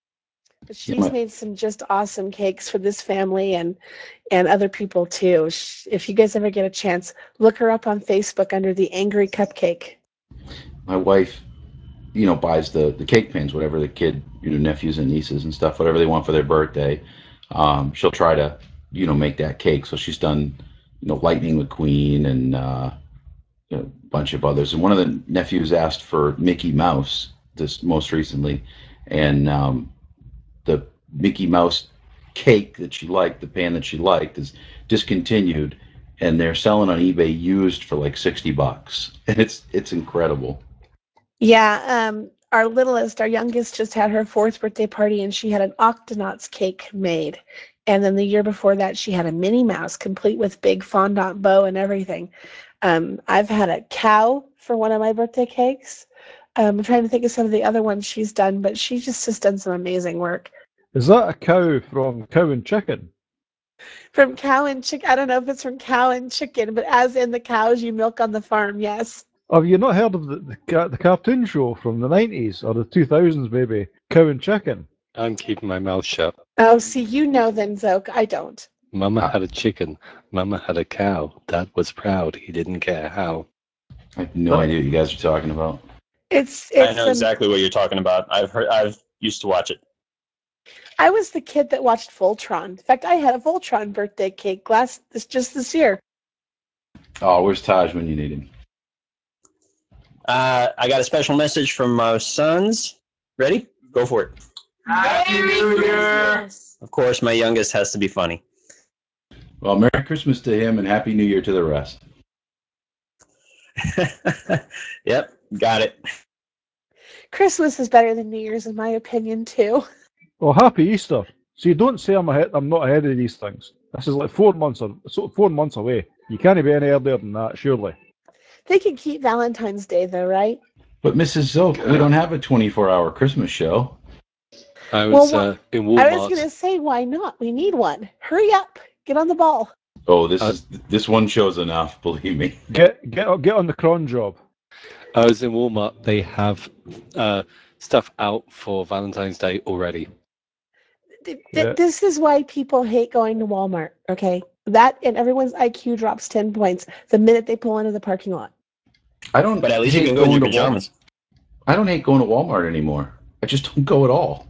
But Yeah, she's my- made some just awesome cakes for this family and and other people too. Sh- If you guys ever get a chance, look her up on Facebook under the Angry Cupcake. my wife, you know, buys the, the cake pans, whatever the kid, you know, nephews and nieces and stuff, whatever they want for their birthday. Um, she'll try to, you know, make that cake. So she's done, you know, Lightning McQueen and uh, you know, a bunch of others. And one of the nephews asked for Mickey Mouse this most recently, and um, the Mickey Mouse cake that she liked, the pan that she liked, is discontinued, and they're selling on eBay used for like sixty bucks, and it's it's incredible. Yeah, um, our littlest, our youngest, just had her fourth birthday party, and she had an Octonauts cake made. And then the year before that, she had a Minnie Mouse, complete with big fondant bow and everything. Um, I've had a cow for one of my birthday cakes. Um, I'm trying to think of some of the other ones she's done, but she just has done some amazing work. Is that a cow from Cow and Chicken? From cow and chicken, I don't know if it's from cow and chicken, but as in the cows you milk on the farm, yes. Have you not heard of the, the, ca- the cartoon show from the nineties or the two thousands, maybe? Cow and Chicken? I'm keeping my mouth shut. Oh, see, you know then, Zoke. I don't. Mama had a chicken. Mama had a cow. Dad was proud. He didn't care how. I have no idea what you guys are talking about. It's I it's know um, exactly what you're talking about. I've heard. I've used to watch it. I was the kid that watched Voltron. In fact, I had a Voltron birthday cake last this just this year. Oh, where's Taj when you need him? Uh, I got a special message from my sons. Ready? Go for it. Happy New Year! Of course, my youngest has to be funny. Well, Merry Christmas to him and Happy New Year to the rest. Yep, got it. Christmas is better than New Year's in my opinion too. Well, Happy Easter. See, don't say I'm ahead. I'm not ahead of these things. This is like four months or so, four months away. You can't be any earlier than that, surely. They can keep Valentine's Day though, right? But Missus Zoke, we don't have a twenty-four hour Christmas show. I Well, was wha- uh, in I was Walmart. gonna say, why not? We need one. Hurry up, get on the ball. Oh, this Uh, is this one show's enough. Believe me. Get get get on the cron job. I was in Walmart. They have uh, stuff out for Valentine's Day already. Th- Yeah. th- This is why people hate going to Walmart. Okay, that and everyone's I Q drops ten points the minute they pull into the parking lot. I don't. But at least you hate can go in going your to Walmart. pajamas. I don't hate going to Walmart anymore. I just don't go at all.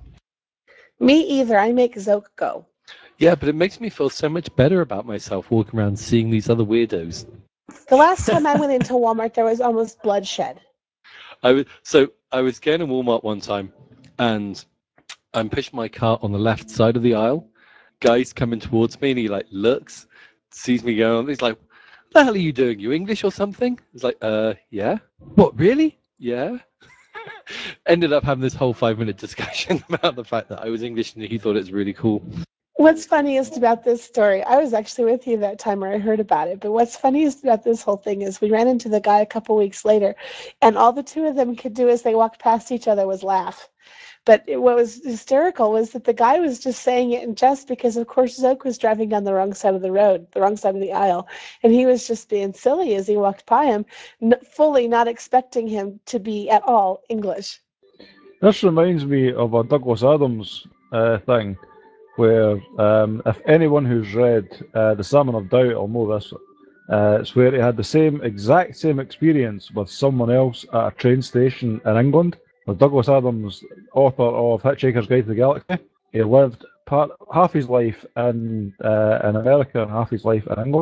Me either. I make Zoke go. Yeah, but it makes me feel so much better about myself walking around seeing these other weirdos. The last time I went into Walmart, there was almost bloodshed. I was so I was going to Walmart one time, and I'm pushing my cart on the left side of the aisle. Guy's coming towards me, and he like looks, sees me going on. He's like, "What the hell are you doing? You English or something?" It's like, "Uh, yeah." What, really? Yeah. Ended up having this whole five minute discussion about the fact that I was English and he thought it was really cool. What's funniest about this story, I was actually with you that time where I heard about it, but what's funniest about this whole thing is we ran into the guy a couple weeks later, and all the two of them could do as they walked past each other was laugh. But it, what was hysterical was that the guy was just saying it in jest because, of course, Zoke was driving down the wrong side of the road, the wrong side of the aisle, and he was just being silly as he walked by him, n- fully not expecting him to be at all English. This reminds me of a Douglas Adams uh, thing, where um, if anyone who's read uh, The Salmon of Doubt will know this. Uh, it's where he had the same exact same experience with someone else at a train station in England. With Douglas Adams, author of Hitchhiker's Guide to the Galaxy, he lived part half his life in uh, in America and half his life in England.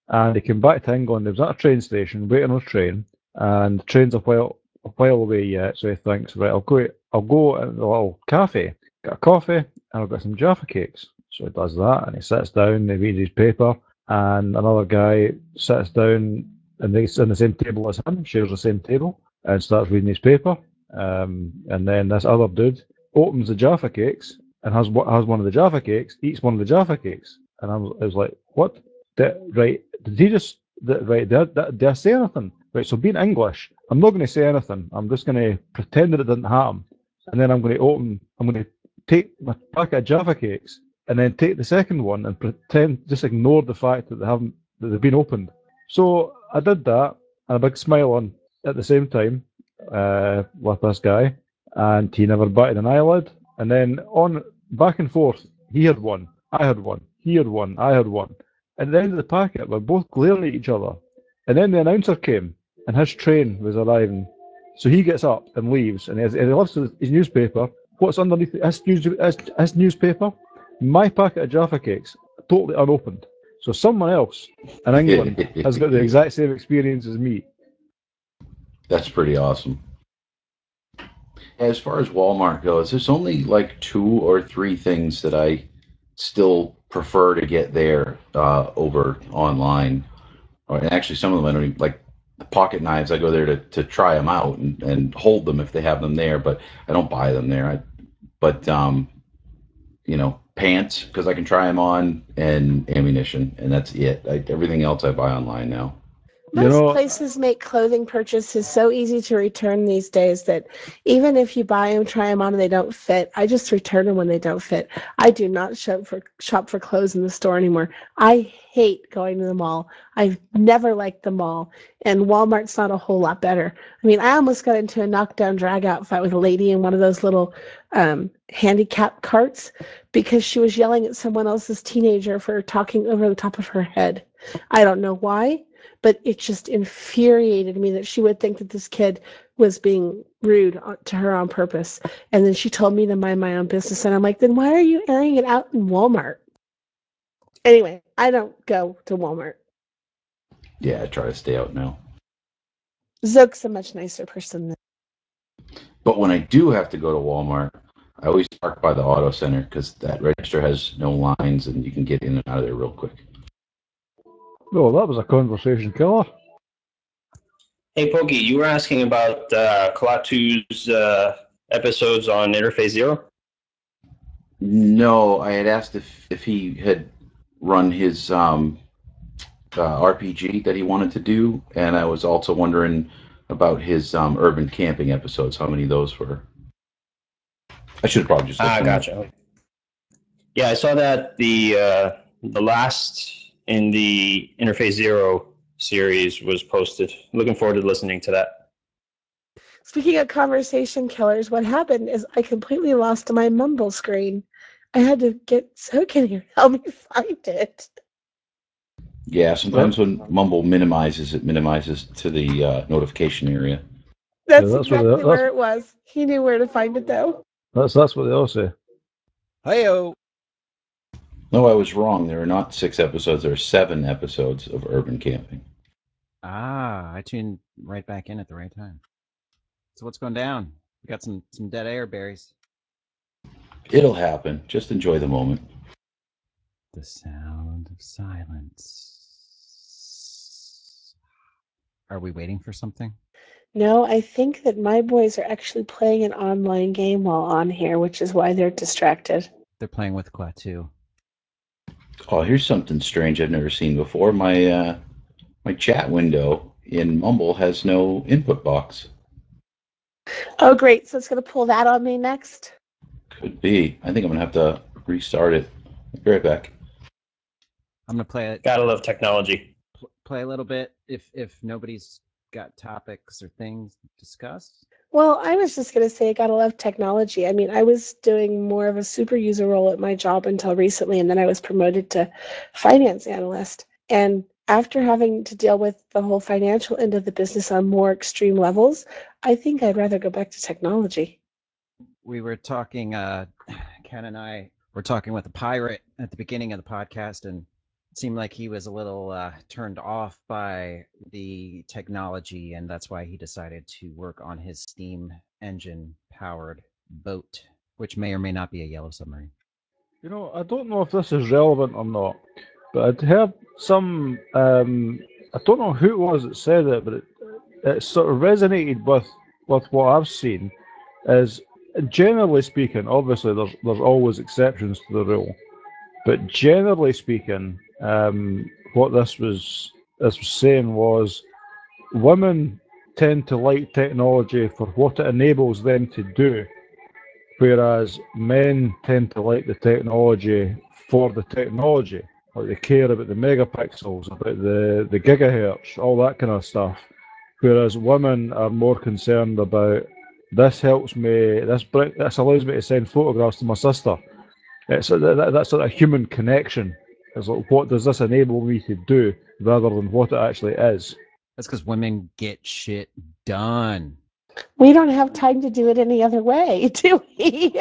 And he came back to England. He was at a train station, waiting on a train, and the train's a while a while away yet. So he thinks, right, I'll go. I'll go at the little cafe, get a coffee, and I'll get some Jaffa cakes. So he does that, and he sits down. He reads his paper, and another guy sits down and he's in the same table as him, shares the same table, and starts reading his paper. Um, and then this other dude opens the Jaffa cakes and has has one of the Jaffa cakes, eats one of the Jaffa cakes, and I was, I was like, what? Did, right? Did he just did, right? Did, did, did I say anything? Right. So being English, I'm not going to say anything. I'm just going to pretend that it didn't happen, and then I'm going to open. I'm going to take my packet of Jaffa cakes, and then take the second one and pretend just ignore the fact that they haven't that they've been opened. So I did that, and a big smile on at the same time uh, with this guy, and he never batted an eyelid. And then on back and forth, he had one, I had one, he had one, I had one. At the end of the packet, we're both glaring at each other. And then the announcer came, and his train was arriving. So he gets up and leaves, and he, has, and he lifts his newspaper. What's underneath his, news, his, his newspaper? My packet of Jaffa cakes, totally unopened. So someone else in England has got the exact same experience as me. That's pretty awesome. As far as Walmart goes, there's only like two or three things that I still prefer to get there uh, over online. Or, and actually, some of them I don't even like. The pocket knives, I go there to, to try them out and, and hold them if they have them there, but I don't buy them there. I, but um, you know, pants because I can try them on, and ammunition, and that's it. I, everything else I buy online now. You Most know, places make clothing purchases so easy to return these days that even if you buy them, try them on, and they don't fit, I just return them when they don't fit. I do not shop for shop for clothes in the store anymore. I hate going to the mall. I've never liked the mall, and Walmart's not a whole lot better. I mean, I almost got into a knockdown drag-out fight with a lady in one of those little um, handicap carts because she was yelling at someone else's teenager for talking over the top of her head. I don't know why, but it just infuriated me that she would think that this kid was being rude to her on purpose. And then she told me to mind my own business. And I'm like, then why are you airing it out in Walmart? Anyway, I don't go to Walmart. Yeah, I try to stay out now. Zook's a much nicer person than. But when I do have to go to Walmart, I always park by the auto center because that register has no lines and you can get in and out of there real quick. Oh, that was a conversation killer. Hey, Pokey, you were asking about uh, Klaatu's uh, episodes on Interface Zero? No, I had asked if, if he had run his um, uh, R P G that he wanted to do, and I was also wondering about his um, urban camping episodes, how many of those were. I should have probably just looked Ah, them gotcha. up. Yeah, I saw that the uh, the last in the Interface Zero series was posted. Looking forward to listening to that. Speaking of conversation killers, what happened is I completely lost my mumble screen. I had to get Zook in here to help me find it. Yeah, sometimes when Mumble minimizes, it minimizes to the uh, notification area. That's, Yeah, that's what exactly they, where that's it was. He knew where to find it, though. that's that's what they all say. Hey-o. No, I was wrong. There are not six episodes. There are seven episodes of urban camping. Ah, I tuned right back in at the right time. So what's going down? We got some some dead air berries. It'll happen. Just enjoy the moment. The sound of silence. Are we waiting for something? No, I think that my boys are actually playing an online game while on here, which is why they're distracted. They're playing with Klaatu. Oh, here's something strange I've never seen before. My uh, my chat window in Mumble has no input box. Oh, great. So it's going to pull that on me next? Could be. I think I'm gonna have to restart it. Be right back. I'm gonna play it. Gotta love technology. Pl- play a little bit if if nobody's got topics or things to discuss. Well, I was just going to say I gotta love technology. I mean, I was doing more of a super user role at my job until recently, and then I was promoted to finance analyst. And after having to deal with the whole financial end of the business on more extreme levels, I think I'd rather go back to technology. We were talking, uh, Ken and I were talking with a pirate at the beginning of the podcast, and seemed like he was a little uh, turned off by the technology, and that's why he decided to work on his steam engine powered boat, which may or may not be a yellow submarine. You know, I don't know if this is relevant or not, but I'd heard some. Um, I don't know who it was that said it, but it, it sort of resonated with with what I've seen. Is generally speaking, obviously there's there's always exceptions to the rule, but generally speaking, um, what this was this was saying was women tend to like technology for what it enables them to do, whereas men tend to like the technology for the technology. Like they care about the megapixels, about the, the gigahertz, all that kind of stuff. Whereas women are more concerned about this helps me, this this allows me to send photographs to my sister. It's a, that, that sort of human connection. It's like, what does this enable me to do, rather than what it actually is. That's because women get shit done. We don't have time to do it any other way, do we?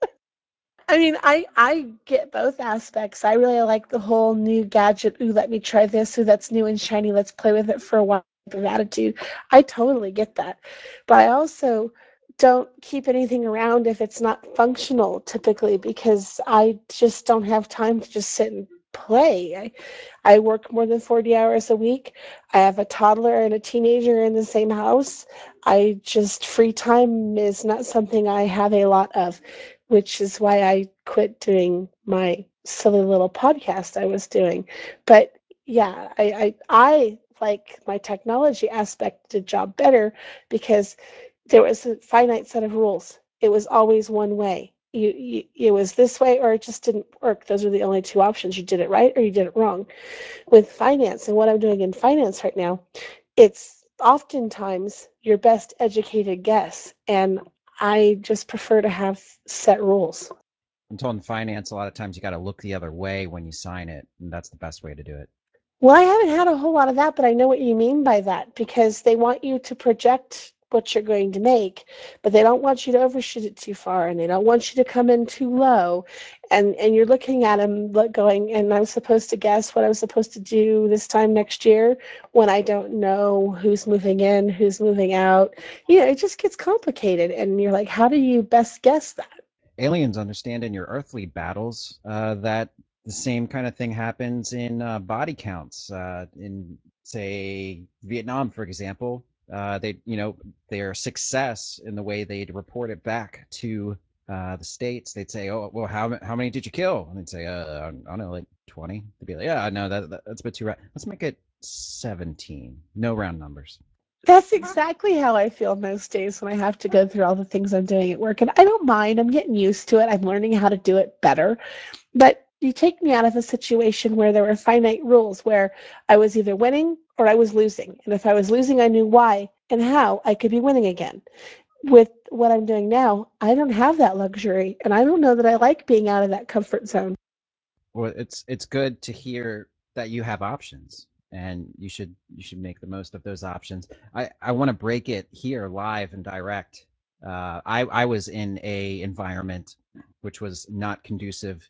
I mean, I I get both aspects. I really like the whole new gadget. Ooh, let me try this. Ooh, that's new and shiny. Let's play with it for a while. Type of attitude. I totally get that, but I also don't keep anything around if it's not functional typically, because I just don't have time to just sit and play. I I work more than forty hours a week. I have a toddler and a teenager in the same house. I just free time is not something I have a lot of, which is why I quit doing my silly little podcast I was doing. But yeah, I I, I like my technology aspect of the job better because there was a finite set of rules. It was always one way. You, you it was this way or it just didn't work. Those are the only two options. You did it right or you did it wrong. With finance and what I'm doing in finance right now, it's oftentimes your best educated guess, and I just prefer to have set rules. I'm told in finance, a lot of times you got to look the other way when you sign it, and that's the best way to do it. Well, I haven't had a whole lot of that, but I know what you mean by that, because they want you to project what you're going to make, but they don't want you to overshoot it too far, and they don't want you to come in too low. And and you're looking at them going, and I'm supposed to guess what I'm supposed to do this time next year when I don't know who's moving in, who's moving out. You know, it just gets complicated, and you're like, how do you best guess that? Aliens understand in your earthly battles uh, that the same kind of thing happens in uh, body counts. Uh, in, say, Vietnam, for example, uh, they, you know, their success in the way they'd report it back to uh, the states, they'd say, "Oh, well, how how many did you kill?" And they'd say, "Uh, I don't know, like twenty." They'd be like, "Yeah, no, that, that that's a bit too round. Let's make it seventeen. No round numbers." That's exactly how I feel most days when I have to go through all the things I'm doing at work. And I don't mind. I'm getting used to it. I'm learning how to do it better. But you take me out of a situation where there were finite rules, where I was either winning or I was losing. And if I was losing, I knew why and how I could be winning again. With what I'm doing now, I don't have that luxury. And I don't know that I like being out of that comfort zone. Well, it's it's good to hear that you have options, and you should you should make the most of those options. I I want to break it here live and direct. Uh, I I was in a environment which was not conducive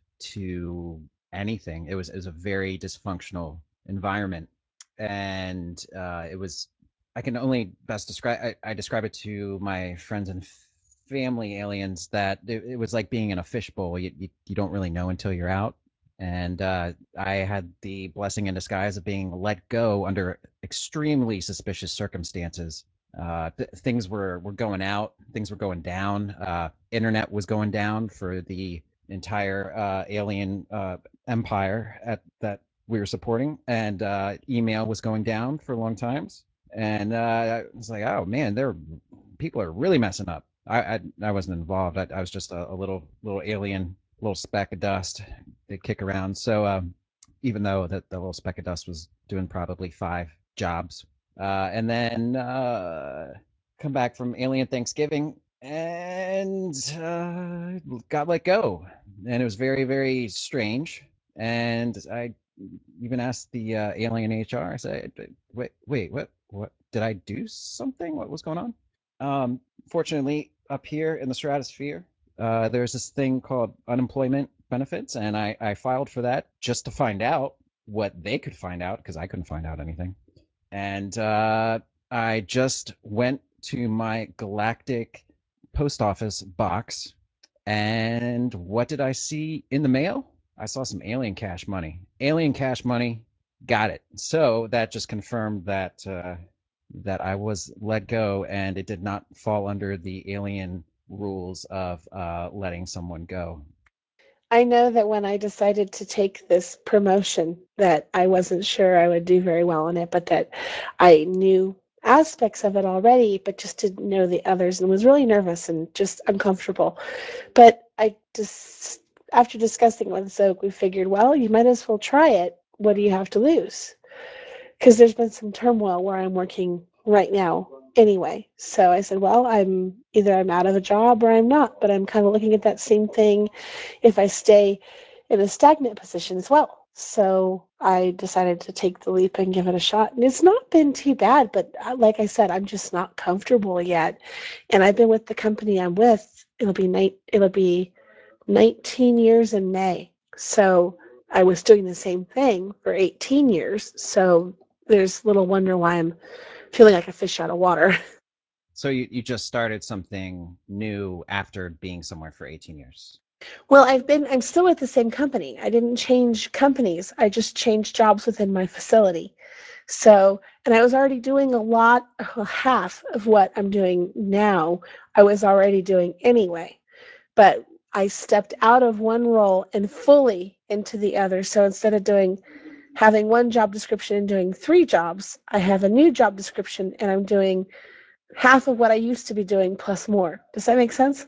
to anything. It was it was a very dysfunctional environment, and uh, it was. I can only best describe. I, I describe it to my friends and family aliens that it, it was like being in a fishbowl. You, you you don't really know until you're out, and uh, I had the blessing in disguise of being let go under extremely suspicious circumstances. Uh, th- things were were going out, things were going down. Uh, internet was going down for the entire uh, alien uh, empire at that we were supporting, and uh, email was going down for long times. And uh, I was like, oh man, there people are really messing up. I I, I wasn't involved. I, I was just a, a little little alien, little speck of dust they kick around. So um, even though that the little speck of dust was doing probably five jobs, uh, and then uh, come back from Alien Thanksgiving and uh, got let go, and it was very very strange. And I even asked the uh, alien H R. I said, "Wait, wait, what? What did I do? Something? What was going on?" Um, fortunately, up here in the stratosphere, uh, there's this thing called unemployment benefits, and I, I filed for that just to find out what they could find out because I couldn't find out anything. And uh, I just went to my galactic post office box, and what did I see in the mail? I saw some alien cash money. Alien cash money, got it. So that just confirmed that uh, that I was let go, and it did not fall under the alien rules of uh, letting someone go. I know that when I decided to take this promotion that I wasn't sure I would do very well in it, but that I knew aspects of it already, but just didn't know the others and was really nervous and just uncomfortable. But I just, after discussing with Zoe, we figured, well, you might as well try it. What do you have to lose? Because there's been some turmoil where I'm working right now anyway. So I said, well, I'm either I'm out of a job or I'm not, but I'm kind of looking at that same thing if I stay in a stagnant position as well. So I decided to take the leap and give it a shot. And it's not been too bad, but like I said, I'm just not comfortable yet. And I've been with the company I'm with. It'll be night. It'll be nineteen years in May. So I was doing the same thing for eighteen years. So there's little wonder why I'm feeling like a fish out of water. So you, you just started something new after being somewhere for eighteen years. Well, I've been, I'm still with the same company. I didn't change companies. I just changed jobs within my facility. So, and I was already doing a lot, half of what I'm doing now, I was already doing anyway. But I stepped out of one role and fully into the other. So instead of doing, having one job description and doing three jobs, I have a new job description and I'm doing half of what I used to be doing plus more. Does that make sense?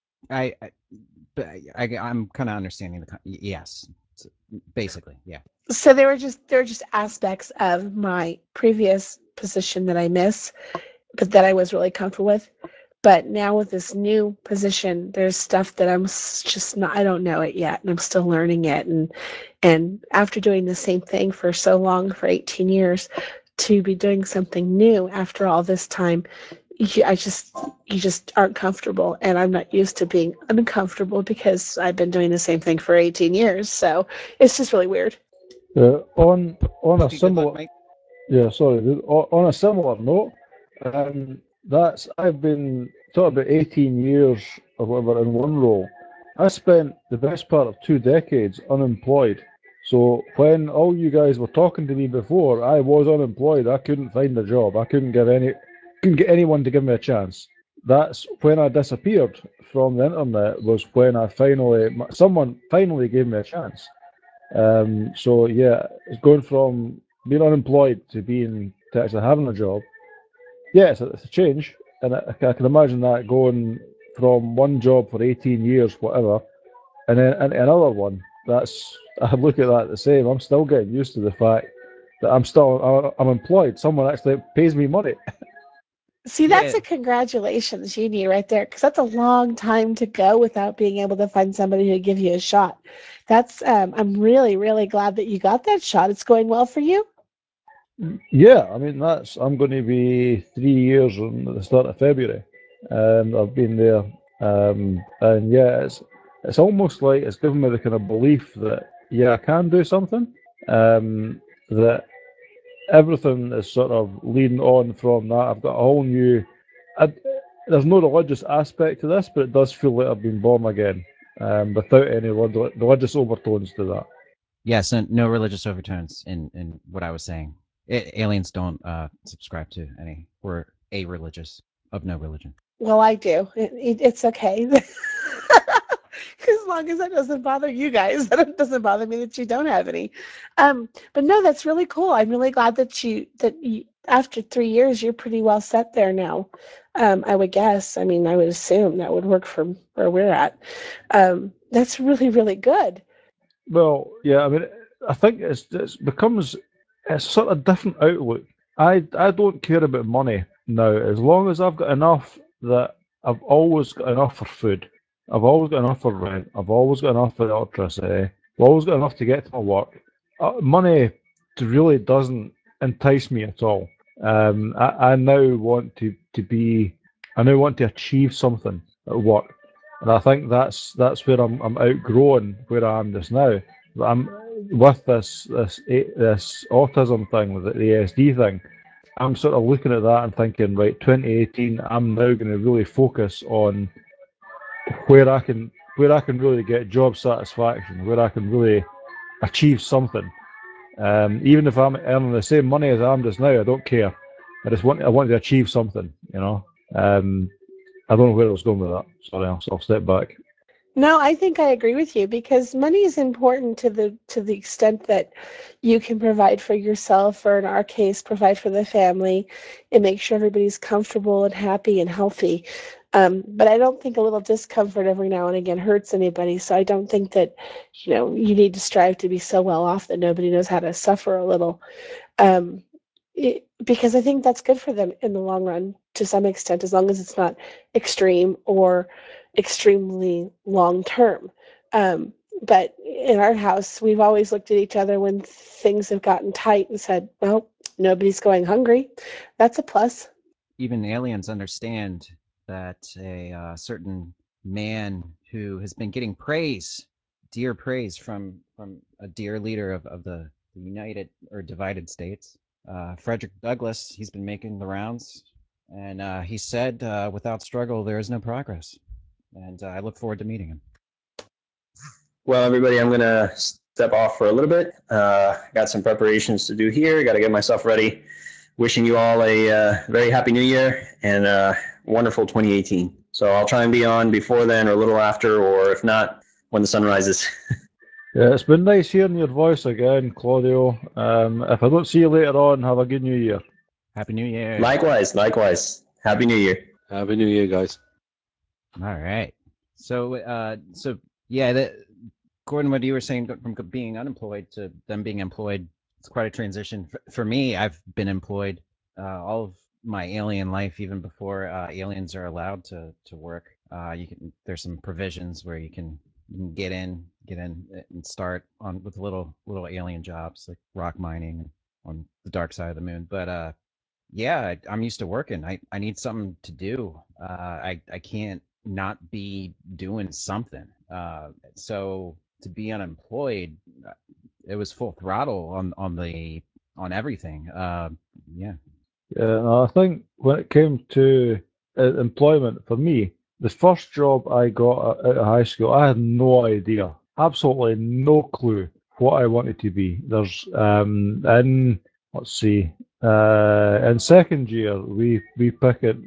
I, I, but I I'm kind of understanding the yes, basically, yeah. So there were just there were just aspects of my previous position that I miss, but that I was really comfortable with. But now with this new position, there's stuff that I'm just not, I don't know it yet, and I'm still learning it. And and after doing the same thing for so long, for eighteen years, to be doing something new after all this time, you, I just you just aren't comfortable, and I'm not used to being uncomfortable because I've been doing the same thing for eighteen years. So it's just really weird. Uh, on on a similar, yeah, sorry, on, on a similar note, um, that's I've been talking about eighteen years or whatever in one role. I spent the best part of two decades unemployed. So when all you guys were talking to me before, I was unemployed. I couldn't find a job. I couldn't give any, couldn't get anyone to give me a chance. That's when I disappeared from the internet. Was when I finally, someone finally gave me a chance. Um, so yeah, it's going from being unemployed to being to actually having a job. Yeah, it's a, it's a change, and I, I can imagine that going from one job for eighteen years, whatever, and then into another one. That's I look at that the same. I'm still getting used to the fact that I'm still I'm employed. Someone actually pays me money. See, that's a congratulations you need right there, because that's a long time to go without being able to find somebody to give you a shot. That's um, I'm really, really glad that you got that shot. It's going well for you. Yeah, I mean that's I'm going to be three years on the start of February, and I've been there, um, and yeah, it's it's almost like it's given me the kind of belief that yeah I can do something, um, that everything is sort of leading on from that. I've got a whole new. I, there's no religious aspect to this, but it does feel like I've been born again, um, without any religious overtones to that. Yes, and no religious overtones in in what I was saying. A- aliens don't uh, subscribe to any. We're a religious of no religion. Well, I do. It, it, it's okay. As long as that doesn't bother you guys, that doesn't bother me that you don't have any. Um, but no, that's really cool. I'm really glad that you that you, after three years you're pretty well set there now. Um, I would guess. I mean, I would assume that would work for where we're at. Um, that's really, really good. Well, yeah, I mean, I think it's it becomes it's sort of different outlook. I I don't care about money now, as long as I've got enough that I've always got enough for food. I've always got enough for rent. I've always got enough for electricity. I've always got enough to get to my work. Uh, money really doesn't entice me at all. Um, I, I now want to, to be, I now want to achieve something at work. And I think that's that's where I'm I'm outgrowing where I am just now. I'm with this this this autism thing, the, the A S D thing, I'm sort of looking at that and thinking, right, twenty eighteen, I'm now going to really focus on where I can where I can really get job satisfaction, where I can really achieve something. Um, even if I'm earning the same money as I am just now, I don't care. I just want I want to achieve something, you know. Um, I don't know where I was going with that. Sorry, I'll, I'll step back. No, I think I agree with you because money is important to the to the extent that you can provide for yourself, or in our case, provide for the family, and make sure everybody's comfortable and happy and healthy. Um, but I don't think a little discomfort every now and again hurts anybody. So I don't think that, you know, you need to strive to be so well off that nobody knows how to suffer a little. Um, it, because I think that's good for them in the long run to some extent, as long as it's not extreme or extremely long term. Um, but in our house, we've always looked at each other when things have gotten tight and said, well, nobody's going hungry. That's a plus. Even aliens understand that a uh, certain man who has been getting praise, dear praise from from a dear leader of, of the United or Divided States, uh, Frederick Douglass, he's been making the rounds, and uh, he said, uh, without struggle, there is no progress. And uh, I look forward to meeting him. Well, everybody, I'm going to step off for a little bit. Uh, got some preparations to do here. Got to get myself ready. Wishing you all a uh, very happy new year and a wonderful twenty eighteen. So I'll try and be on before then or a little after, or if not, when the sun rises. Yeah, it's been nice hearing your voice again, Claudio. Um, if I don't see you later on, have a good new year. Happy New Year. Likewise, likewise. Happy New Year. Happy New Year, guys. All right. So, uh, so yeah, the, Gordon, what you were saying from being unemployed to them being employed, it's quite a transition. For, for me, I've been employed uh, all of my alien life, even before uh, aliens are allowed to to work. Uh, you can there's some provisions where you can, you can get in, get in and start on with little little alien jobs like rock mining on the dark side of the moon. But uh, yeah, I, I'm used to working. I, I need something to do. Uh, I I can't not be doing something. Uh, so to be unemployed, uh, it was full throttle on on the on everything. Uh, yeah. Yeah, no, I think when it came to uh, employment for me, the first job I got out of high school, I had no idea, absolutely no clue what I wanted to be. There's um in let's see, uh, in second year we we pick it.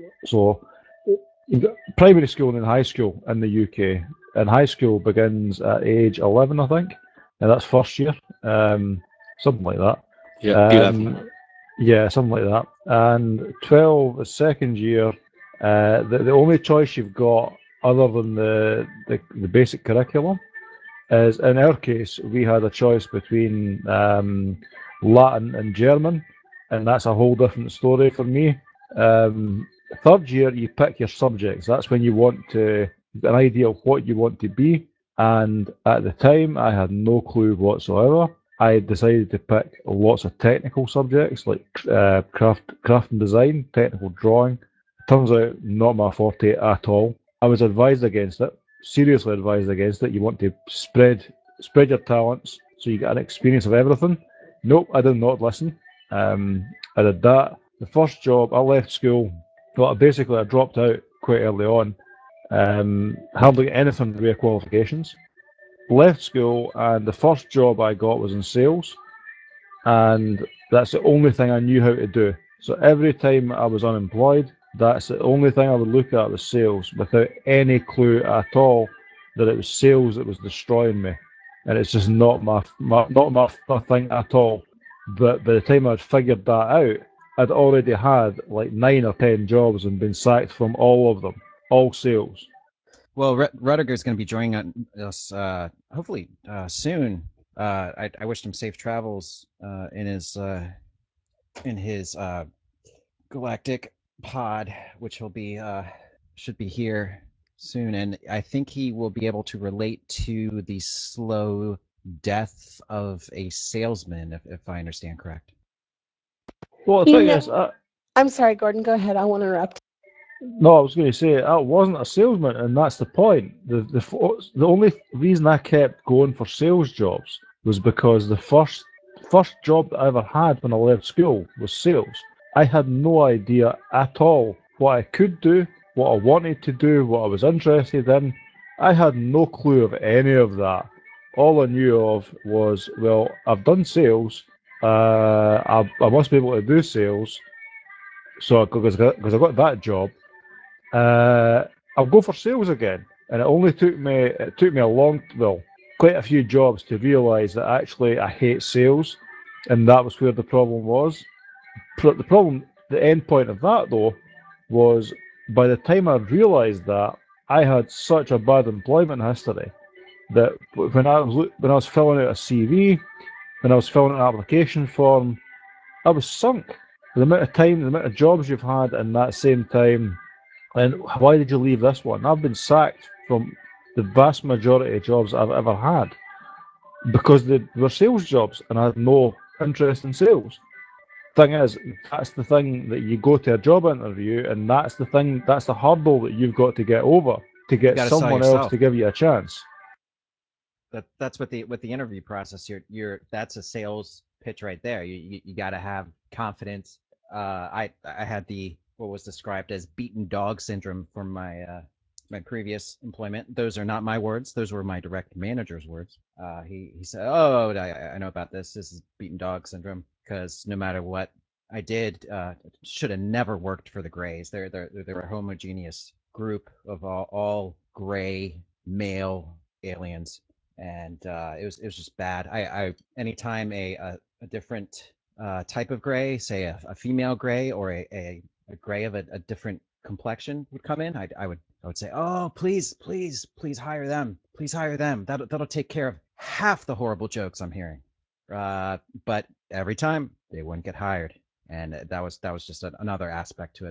So you got primary school and high school in the U K, and high school begins at age eleven, I think, and that's first year, um, something like that. Yeah, eleven. Um, yeah, something like that. And twelve is second year. Uh, the, the only choice you've got, other than the, the, the basic curriculum, is in our case, we had a choice between um, Latin and German, and that's a whole different story for me. Um, third year, you pick your subjects. That's when you want to get an idea of what you want to be. And at the time, I had no clue whatsoever. I decided to pick lots of technical subjects like uh, craft, craft and design, technical drawing. Turns out not my forte at all. I was advised against it, seriously advised against it. You want to spread spread your talents so you get an experience of everything. Nope, I did not listen. Um, I did that. The first job, I left school. Well, basically, I dropped out quite early on. Um, hardly anything in the way of qualifications. Left school, and the first job I got was in sales, and that's the only thing I knew how to do. So every time I was unemployed, that's the only thing I would look at was sales, without any clue at all that it was sales that was destroying me, and it's just not my, my not my, my thing at all. But by the time I'd figured that out, I'd already had like nine or ten jobs and been sacked from all of them, all sales. Well, Rudiger is going to be joining us uh, hopefully uh, soon. Uh, I, I wished him safe travels uh, in his uh, in his uh, galactic pod, which he'll be uh, should be here soon, and I think he will be able to relate to the slow death of a salesman, if, if I understand correct. Well, the You thing know, is, I, I'm sorry, Gordon. Go ahead. I won't interrupt. no, I was going to say I wasn't a salesman, and that's the point. The the the only reason I kept going for sales jobs was because the first first job that I ever had when I left school was sales. I had no idea at all what I could do, what I wanted to do, what I was interested in. I had no clue of any of that. All I knew of was, well, I've done sales. Uh, I, I must be able to do sales. So, because I got that job, uh, I'll go for sales again. And it only took me it took me a long, well, quite a few jobs to realise that actually I hate sales, and that was where the problem was. The problem, the end point of that though, was by the time I realised that, I had such a bad employment history that when I was when I was filling out a C V, when I was filling out an application form, I was sunk. The amount of time, the amount of jobs you've had in that same time, and why did you leave this one? I've been sacked from the vast majority of jobs I've ever had because they were sales jobs and I had no interest in sales. Thing is, that's the thing that you go to a job interview, and that's the thing, that's the hurdle that you've got to get over to You get got to sell someone else yourself. to give you a chance. That that's what the with the interview process. You're you're that's a sales pitch right there. You you, you got to have confidence. Uh, I I had the what was described as beaten dog syndrome from my uh, my previous employment. Those are not my words. Those were my direct manager's words. Uh, he he said, "Oh, I, I know about this. This is beaten dog syndrome because no matter what I did, uh, should have never worked for the Greys. They're they're they're a homogeneous group of all, all gray male aliens." And uh, it was it was just bad. I, I anytime a a, a different uh, type of gray, say a, a female gray or a, a, a gray of a, a different complexion would come in, I, I would I would say, oh please please please hire them, please hire them. That that'll take care of half the horrible jokes I'm hearing. Uh, but every time they wouldn't get hired, and that was that was just a, another aspect to it.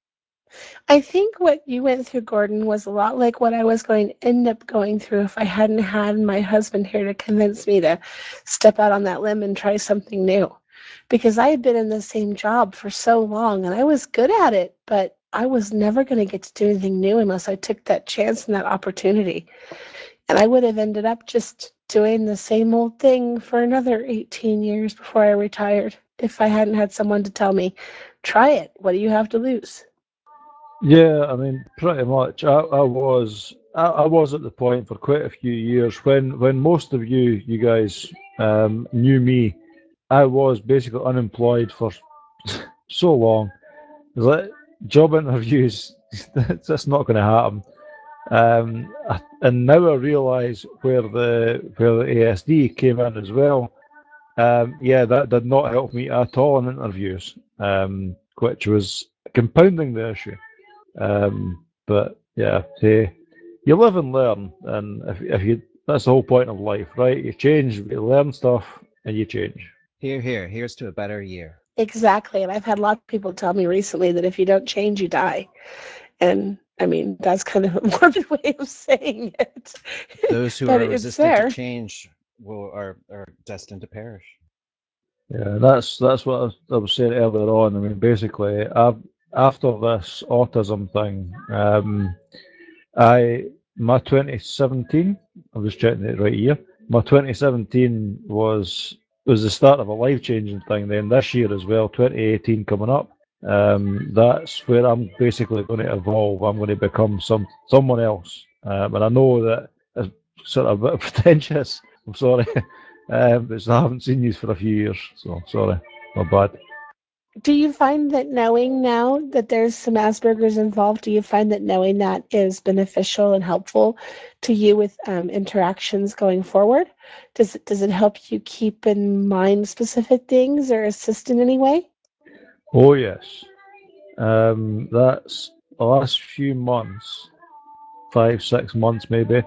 I think what you went through, Gordon, was a lot like what I was going to end up going through if I hadn't had my husband here to convince me to step out on that limb and try something new. Because I had been in the same job for so long and I was good at it, but I was never going to get to do anything new unless I took that chance and that opportunity. And I would have ended up just doing the same old thing for another eighteen years before I retired if I hadn't had someone to tell me, try it. What do you have to lose? Yeah, I mean, pretty much. I, I was I, I was at the point for quite a few years when when most of you you guys um, knew me. I was basically unemployed for so long. It's like job interviews, that's that's not going to happen. Um, I- and now I realise where the where the A S D came in as well. Um, yeah, that did not help me at all in interviews, um, which was compounding the issue. Um, but yeah, hey, you live and learn, and if, if you that's the whole point of life, right? You change, you learn stuff, and you change. Here, here, here's to a better year. Exactly. And I've had lots of people tell me recently that if you don't change, you die. And I mean, that's kind of a morbid way of saying it. Those who but are it's resistant to there. change will are are destined to perish. Yeah, that's that's what I was, I was saying earlier on. I mean, basically, I've, after this autism thing, um, I my twenty seventeen. I'm just checking it right here. My twenty seventeen was was the start of a life changing thing. Then this year as well, twenty eighteen coming up. Um, that's where I'm basically going to evolve. I'm going to become some someone else. Um, and I know that it's sort of a bit pretentious. I'm sorry, um, but I haven't seen you for a few years, so sorry, not bad. Do you find that knowing now that there's some Asperger's involved, do you find that knowing that is beneficial and helpful to you with um, interactions going forward? Does it, does it help you keep in mind specific things or assist in any way? Oh yes, um, that's the last few months, five six months maybe.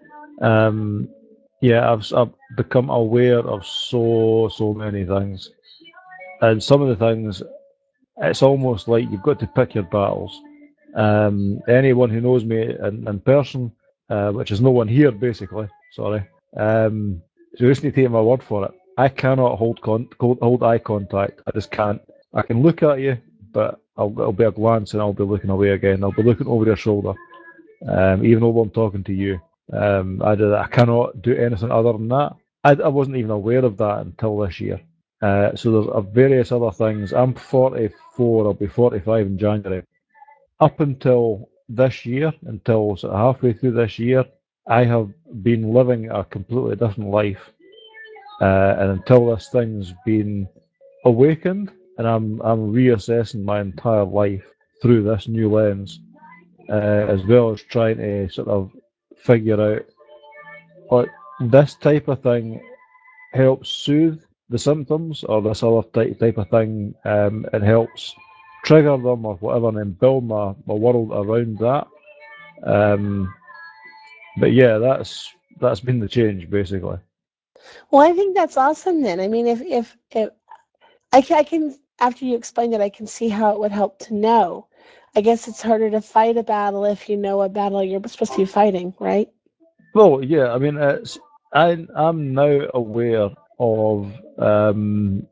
Um, yeah, I've I've become aware of so so many things, and some of the things it's almost like you've got to pick your battles. Um, anyone who knows me in, in person, uh, which is no one here basically, sorry, um, so you just need to take my word for it. I cannot hold con- hold eye contact. I just can't. I can look at you, but I'll, it'll be a glance and I'll be looking away again. I'll be looking over your shoulder, um, even though I'm talking to you. Um, I, I cannot do anything other than that. I, I wasn't even aware of that until this year. Uh, so there's uh, various other things. I'm forty-four. I'll be forty-five in January. Up until this year, until sort of halfway through this year, I have been living a completely different life. Uh, and until this thing's been awakened, and I'm I'm reassessing my entire life through this new lens, uh, as well as trying to sort of figure out what this type of thing helps soothe the symptoms, or this other type type of thing, um, it helps trigger them or whatever, and then build my, my world around that. Um, but yeah, that's that's been the change basically. Well, I think that's awesome then. I mean, if if, if I, can, I can, after you explained it, I can see how it would help to know. I guess it's harder to fight a battle if you know what battle you're supposed to be fighting, right? Well, yeah, I mean, it's I I'm now aware of um,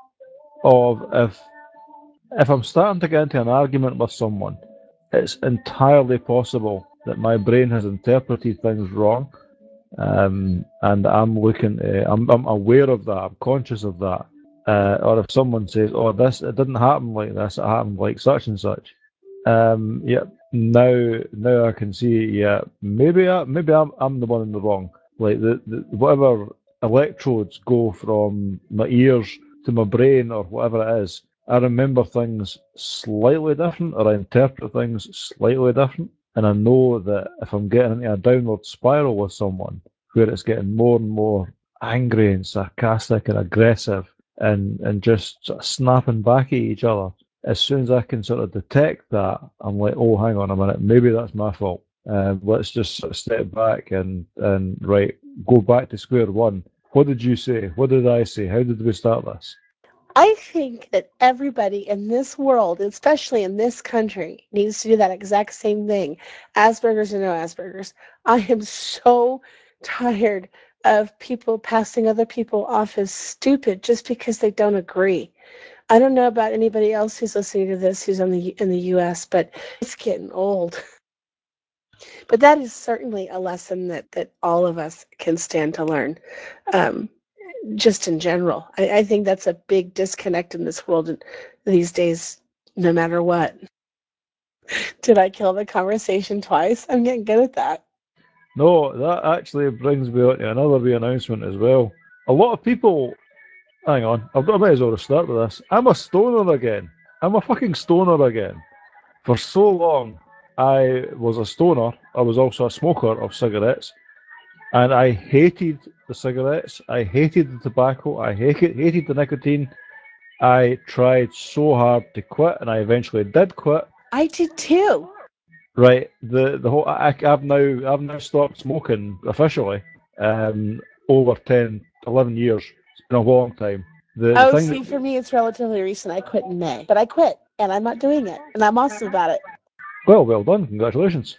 of if if I'm starting to get into an argument with someone, it's entirely possible that my brain has interpreted things wrong, um, and I'm looking, to, I'm I'm aware of that. I'm conscious of that. Uh, or if someone says, "Oh, this it didn't happen like this. It happened like such and such." Um, yeah, now now I can see. Yeah, maybe I, maybe I'm I'm the one in the wrong. Like the, the whatever electrodes go from my ears to my brain or whatever it is, I remember things slightly different, or I interpret things slightly different. And I know that if I'm getting into a downward spiral with someone where it's getting more and more angry and sarcastic and aggressive and, and just sort of snapping back at each other, as soon as I can sort of detect that, I'm like, oh, hang on a minute, maybe that's my fault. Uh, let's just sort of step back and, and, right, go back to square one. What did you say? What did I say? How did we start this? I think that everybody in this world, especially in this country, needs to do that exact same thing. Asperger's or no Asperger's. I am so tired of people passing other people off as stupid just because they don't agree. I don't know about anybody else who's listening to this who's on the in the U S, but it's getting old. But that is certainly a lesson that, that all of us can stand to learn. Um, just in general. I, I think that's a big disconnect in this world these days, no matter what. Did I kill the conversation twice? I'm getting good at that. No, that actually brings me on to another wee announcement as well. A lot of people, hang on, I might as well start with this. I'm a stoner again. I'm a fucking stoner again. For so long, I was a stoner. I was also a smoker of cigarettes. And I hated the cigarettes. I hated the tobacco. I hated, hated the nicotine. I tried so hard to quit, and I eventually did quit. I did too. Right, the the whole I, I've now I've now stopped smoking officially. Um, over ten, eleven years. It's been a long time. The, the Oh, thing see, that, for me, it's relatively recent. I quit in May, but I quit, and I'm not doing it, and I'm awesome about it. well, well done, congratulations.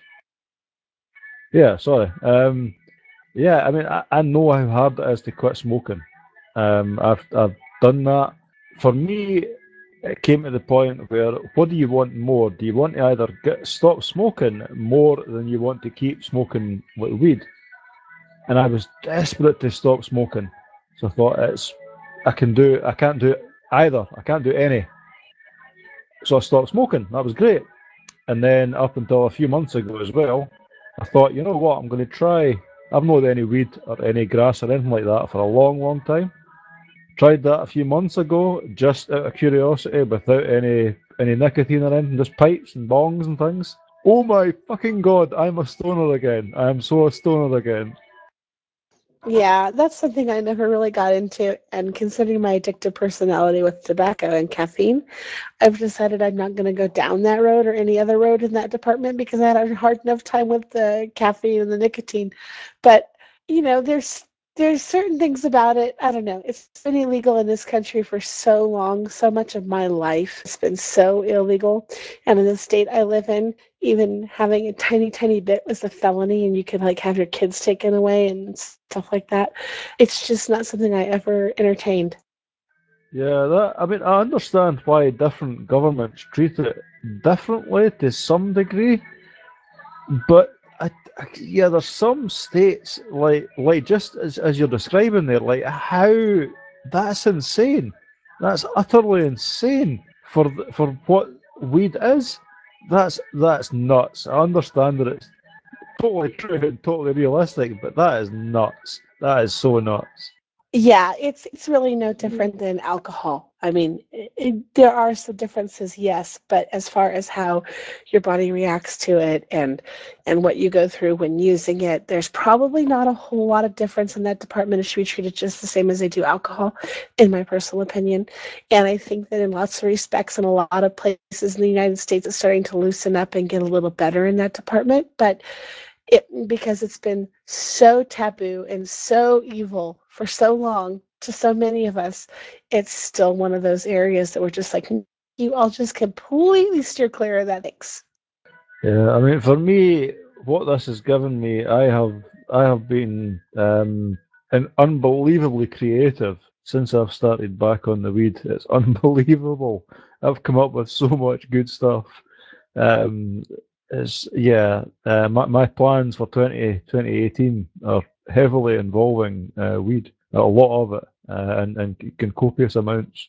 Yeah, sorry. Um, yeah, I mean, I, I know how hard it is to quit smoking. Um, I've I've done that. For me, it came to the point where, what do you want more? Do you want to either get stop smoking more than you want to keep smoking like weed? And I was desperate to stop smoking, so I thought it's I can do I can't do either. I can't do any. So I stopped smoking. That was great. And then up until a few months ago as well, I thought, you know what, I'm going to try. I've not had any weed or any grass or anything like that for a long, long time. Tried that a few months ago, just out of curiosity, without any any nicotine or anything, just pipes and bongs and things. Oh my fucking god, I'm a stoner again. I am so a stoner again. Yeah, that's something I never really got into, and considering my addictive personality with tobacco and caffeine, I've decided I'm not going to go down that road or any other road in that department because I had a hard enough time with the caffeine and the nicotine. But, you know, there's there's certain things about it. I don't know. It's been illegal in this country for so long. So much of my life has been so illegal. And in the state I live in, even having a tiny, tiny bit was a felony, and you could like have your kids taken away and stuff like that. It's just not something I ever entertained. Yeah, that I mean, I understand why different governments treat it differently to some degree, but I, I, yeah, there's some states like like just as as you're describing there, like how that's insane. That's utterly insane for th- for what weed is. That's that's nuts. I understand that it's totally true and totally realistic, but that is nuts. That is so nuts. Yeah, it's it's really no different than alcohol. I mean, it, it, there are some differences, yes, but as far as how your body reacts to it and and what you go through when using it, there's probably not a whole lot of difference in that department. It should be treated just the same as they do alcohol, in my personal opinion. And I think that in lots of respects, in a lot of places in the United States, it's starting to loosen up and get a little better in that department. But it because it's been so taboo and so evil for so long to so many of us, it's still one of those areas that we're just like, you all just completely steer clear of that. Thanks. Yeah, I mean, for me, what this has given me, I have I have been um, an unbelievably creative since I've started back on the weed. It's unbelievable. I've come up with so much good stuff. Um, it's yeah. Uh, my my plans for twenty twenty eighteen are heavily involving uh, weed. A lot of it, uh, and and in copious amounts.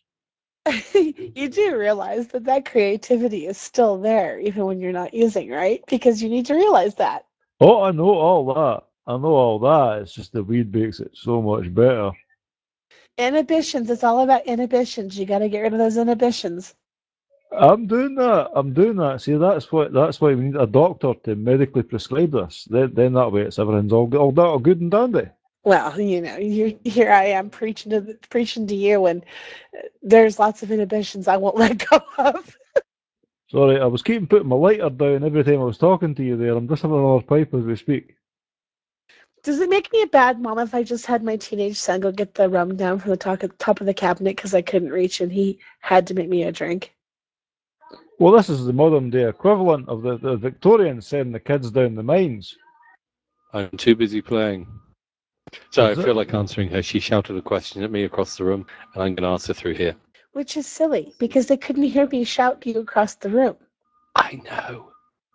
You do realize that that creativity is still there even when you're not using, right? Because you need to realize that. Oh, I know all that. I know all that. It's just the weed makes it so much better. Inhibitions, it's all about inhibitions. You got to get rid of those inhibitions. I'm doing that. I'm doing that. See, that's what. That's why we need a doctor to medically prescribe this. Then, then that way, it's everything's all all, that all good and dandy. Well, you know, you here I am preaching to the, preaching to you, and there's lots of inhibitions I won't let go of. Sorry, I was keeping putting my lighter down every time I was talking to you there. I'm just having another pipe as we speak. Does it make me a bad mom if I just had my teenage son go get the rum down from the top of, top of the cabinet because I couldn't reach and he had to make me a drink? Well, this is the modern day equivalent of the, the Victorians sending the kids down the mines. I'm too busy playing. So I Is it? feel like answering her. She shouted a question at me across the room, and I'm going to answer through here. Which is silly because they couldn't hear me shout you across the room. I know.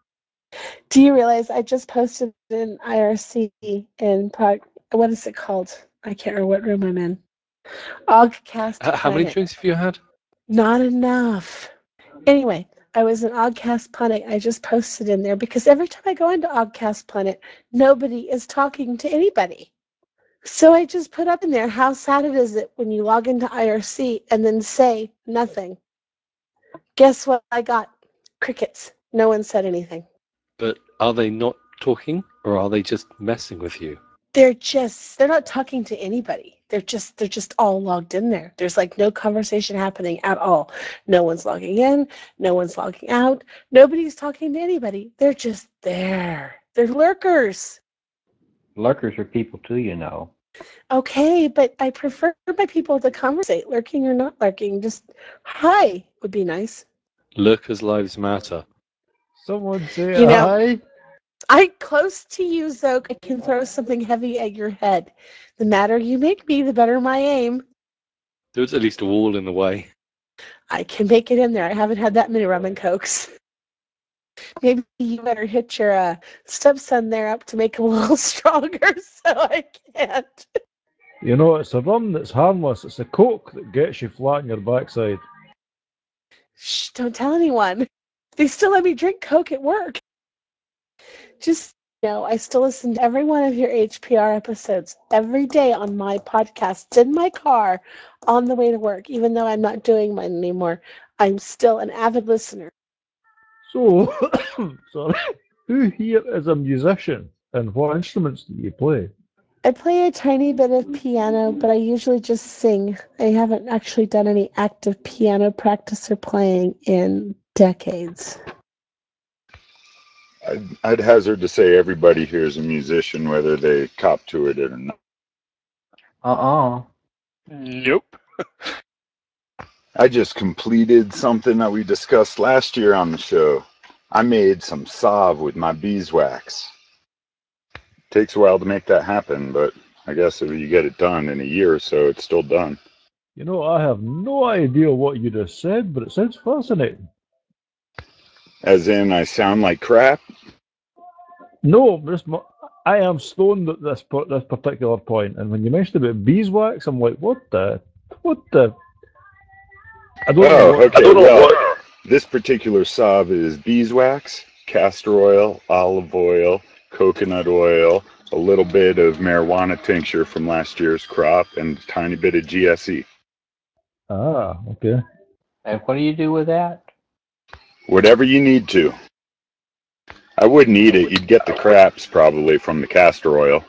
Do you realize I just posted an I R C in pod, what is it called? I can't remember what room I'm in. Ogcast H- how many Planet. drinks have you had? Not enough. Anyway, I was in Oddcast Planet. I just posted in there because every time I go into Oddcast Planet, nobody is talking to anybody. So I just put up in there how sad it is that when you log into I R C and then say nothing. Guess what I got? Crickets. No one said anything. But are they not talking, or are they just messing with you? They're just they're not talking to anybody. They're just they're just all logged in there. There's like no conversation happening at all. No one's logging in, no one's logging out. Nobody's talking to anybody. They're just there. They're lurkers. Lurkers are people too, you know. Okay, but I prefer my people to conversate, lurking or not lurking. Just hi would be nice. Lurkers' lives matter. Someone say You know, hi. I'm close to you, Zoke. I can throw something heavy at your head. The madder you make me, the better my aim. There's at least a wall in the way. I can make it in there. I haven't had that many rum and cokes. Maybe you better hit your uh, stepson there up to make him a little stronger so I can't. You know, it's a rum that's harmless. It's a coke that gets you flat on your backside. Shh, don't tell anyone. They still let me drink Coke at work. Just you know, I still listen to every one of your H P R episodes every day on my podcasts in my car on the way to work, even though I'm not doing mine anymore. I'm still an avid listener. So, sorry, who here is a musician, and what instruments do you play? I play a tiny bit of piano, but I usually just sing. I haven't actually done any active piano practice or playing in decades. I'd, I'd hazard to say everybody here is a musician, whether they cop to it or not. Uh-uh. Nope. I just completed something that we discussed last year on the show. I made some salve with my beeswax. Takes a while to make that happen, but I guess if you get it done in a year or so, it's still done. You know, I have no idea what you just said, but it sounds fascinating. As in, I sound like crap? No, this, mo- I am stoned at this po- this particular point, and when you mentioned about beeswax, I'm like, what the, what the? I don't know Oh, what. okay. Well, this particular salve is beeswax, castor oil, olive oil, coconut oil, a little bit of marijuana tincture from last year's crop, and a tiny bit of G S E. Ah, okay. And what do you do with that? Whatever you need to. I wouldn't eat it. You'd get the craps probably from the castor oil.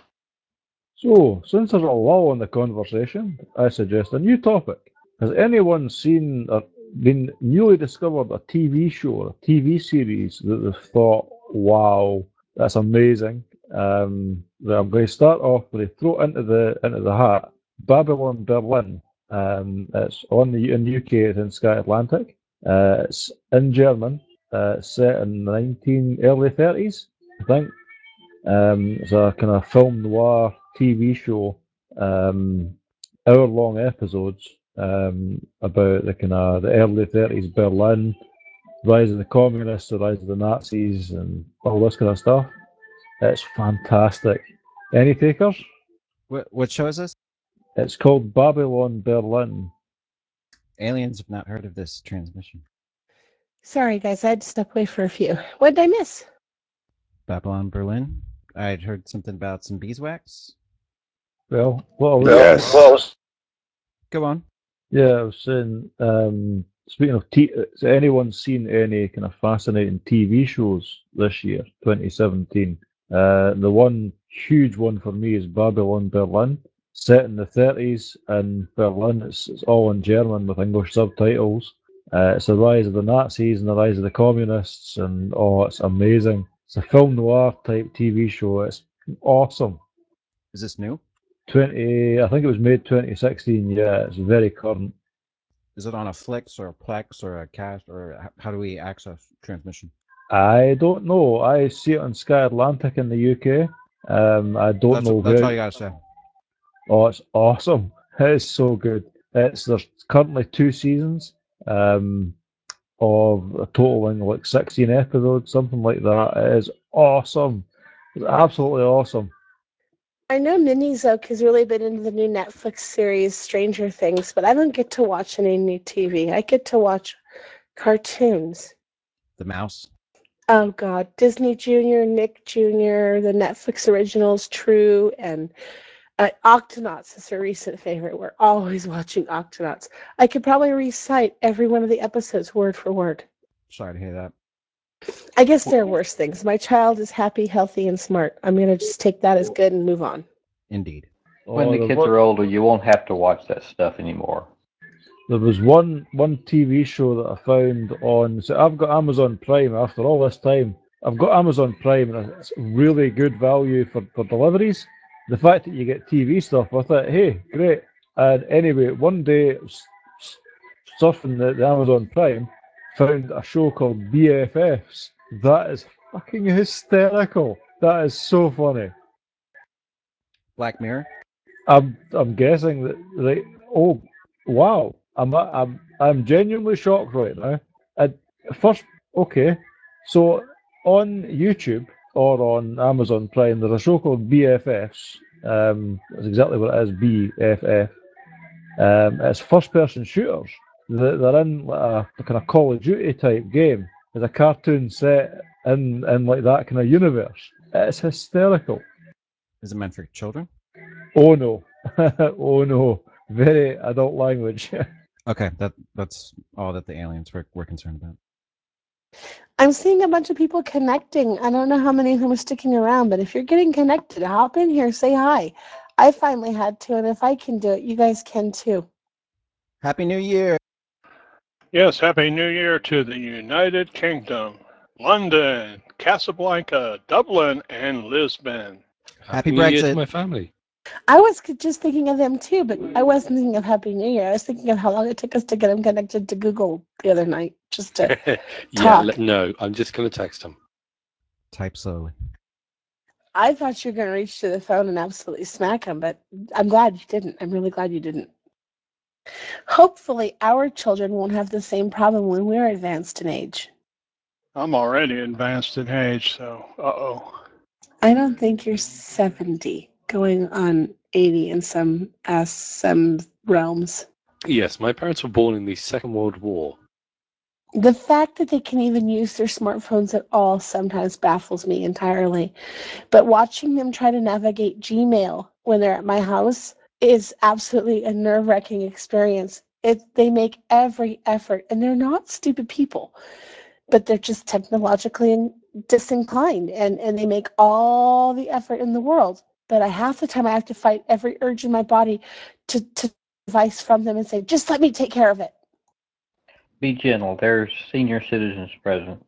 So, since there's a lull in the conversation, I suggest a new topic. Has anyone seen or been newly discovered a T V show, or a T V series that they've thought, wow, that's amazing? Um, that I'm going to start off with a throw into the into the hat. Babylon Berlin. Um, it's on the in the U K. It's in Sky Atlantic. Uh, it's in German. Uh, it's set in the nineteen early thirties, I think. Um, it's a kind of film noir T V show, um, hour-long episodes um, about the kind of the early thirties Berlin, rise of the communists, the rise of the Nazis, and all this kind of stuff. It's fantastic. Any takers? What what show is this? It's called Babylon Berlin. Aliens have not heard of this transmission. Sorry, guys, I had to step away for a few. What did I miss? Babylon Berlin. I'd heard something about some beeswax. Well, what I was, Yes. what I was- Go on. yeah, I was saying. Um, speaking of, t- has anyone seen any kind of fascinating T V shows this year, twenty seventeen? Uh, the one huge one for me is Babylon Berlin, set in the thirties in Berlin. It's, it's all in German with English subtitles. Uh, it's the rise of the Nazis and the rise of the communists, and oh, it's amazing. It's a film noir type T V show. It's awesome. Is this new? Twenty, I think it was made twenty sixteen. Yeah, it's very current. Is it on a Flix or a Plex or a Cast, or h- how do we access transmission? I don't know. I see it on Sky Atlantic in the U K. Um, I don't That's know that's where. all you gotta say. Oh, it's awesome. It's so good. It's there's currently two seasons, um, of a totaling like sixteen episodes, something like that. It is awesome. It's absolutely awesome. I know Minizoke has really been into the new Netflix series Stranger Things, but I don't get to watch any new T V. I get to watch cartoons. The mouse. Oh God, Disney Junior, Nick Junior, the Netflix originals, True, and uh, Octonauts is a recent favorite. We're always watching Octonauts. I could probably recite every one of the episodes word for word. Sorry to hear that. I guess there are worse things. My child is happy, healthy, and smart. I'm gonna just take that as good and move on. Indeed. When Oh, the there's kids one, are older, you won't have to watch that stuff anymore. there was one one T V show that I found on. So I've got Amazon Prime. After all this time, I've got Amazon Prime, and it's really good value for, for deliveries. The fact that you get T V stuff with it, hey, great. And anyway, one day, I was surfing the, the Amazon Prime, found a show called B F Fs. That is fucking hysterical. That is so funny. Black Mirror. I'm I'm guessing that like oh wow I'm I'm I'm genuinely shocked right now. At first, okay, so on YouTube or on Amazon Prime, there's a show called B F Fs. Um, that's exactly what it is. B F F. Um, it's first-person shooters. They're they're in like a, a kind of Call of Duty type game. There's a cartoon set in in like that kind of universe. It's hysterical. Is it meant for children? Oh no. Oh no. Very adult language. Okay, that that's all that the aliens were, were concerned about. I'm seeing a bunch of people connecting. I don't know how many of them are sticking around, but if you're getting connected, hop in here, say hi. I finally had to, and if I can do it, you guys can too. Happy New Year! Yes, Happy New Year to the United Kingdom, London, Casablanca, Dublin, and Lisbon. Happy New Year to Brexit. my family. I was c- just thinking of them too, but I wasn't thinking of Happy New Year. I was thinking of how long it took us to get them connected to Google the other night, just to Yeah, talk. le- no, I'm just going to text him. Type slowly. I thought you were going to reach to the phone and absolutely smack them, but I'm glad you didn't. I'm really glad you didn't. Hopefully, our children won't have the same problem when we're advanced in age. I'm already advanced in age, so uh-oh. I don't think you're seventy, going on eighty in some uh, some realms. Yes, my parents were born in the Second World War. The fact that they can even use their smartphones at all sometimes baffles me entirely. But watching them try to navigate Gmail when they're at my house is absolutely a nerve-wracking experience. It, they make every effort, and they're not stupid people, but they're just technologically in, disinclined, and, and they make all the effort in the world. But I, half the time I have to fight every urge in my body to, to advice from them and say, just let me take care of it. Be gentle. There's senior citizens present.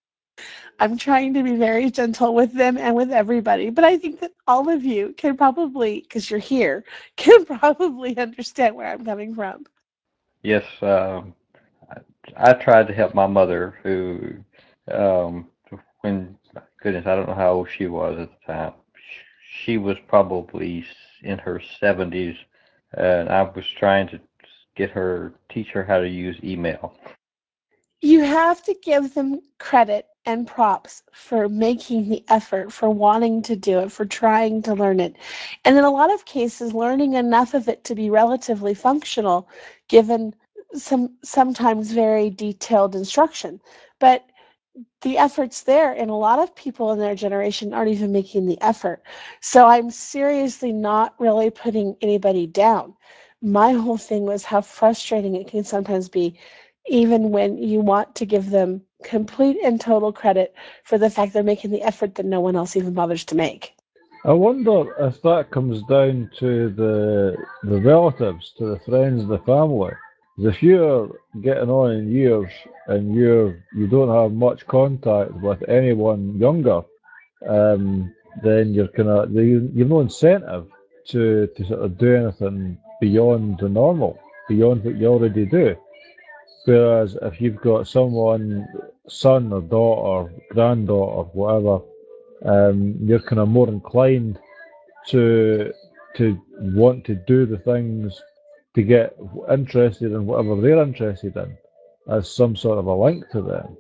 I'm trying to be very gentle with them and with everybody, but I think that all of you can probably, because you're here, can probably understand where I'm coming from. Yes, um, I, I tried to help my mother, who, um, when, goodness, I don't know how old she was at the time. She was probably in her seventies, and I was trying to get her, teach her how to use email. You have to give them credit and props for making the effort, for wanting to do it, for trying to learn it. And in a lot of cases, learning enough of it to be relatively functional, given some sometimes very detailed instruction. But the effort's there, and a lot of people in their generation aren't even making the effort. So I'm seriously not really putting anybody down. My whole thing was how frustrating it can sometimes be, even when you want to give them complete and total credit for the fact they're making the effort that no one else even bothers to make. I wonder if that comes down to the the relatives, to the friends, the family. 'Cause if you're getting on in years and you're you don't have much contact with anyone younger, um, then you're kind of you've no incentive to to sort of do anything beyond the normal, beyond what you already do. Whereas if you've got someone, son or daughter, granddaughter, whatever, um, you're kind of more inclined to to want to do the things to get interested in whatever they're interested in as some sort of a link to them.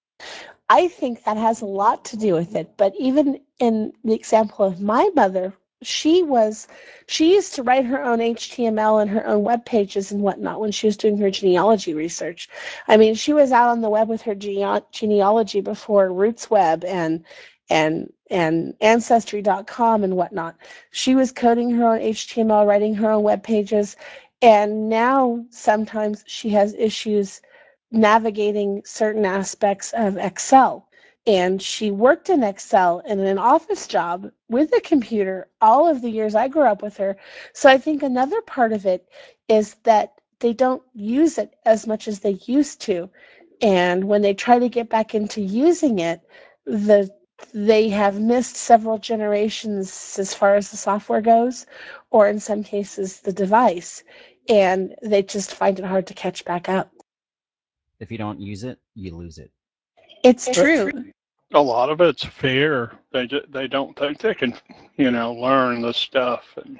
I think that has a lot to do with it. But even in the example of my mother, she was she used to write her own H T M L and her own web pages and whatnot when she was doing her genealogy research. I mean, she was out on the web with her gene- genealogy before RootsWeb and and and Ancestry dot com and whatnot. She was coding her own H T M L, writing her own web pages, and now sometimes she has issues navigating certain aspects of Excel. And she worked in Excel in an office job with a computer all of the years I grew up with her. So I think another part of it is that they don't use it as much as they used to. And when they try to get back into using it, the they have missed several generations as far as the software goes, or in some cases the device, and they just find it hard to catch back up. If you don't use it, you lose it. It's true. A lot of it's fear. They ju- they don't think they can, you know, learn the stuff, and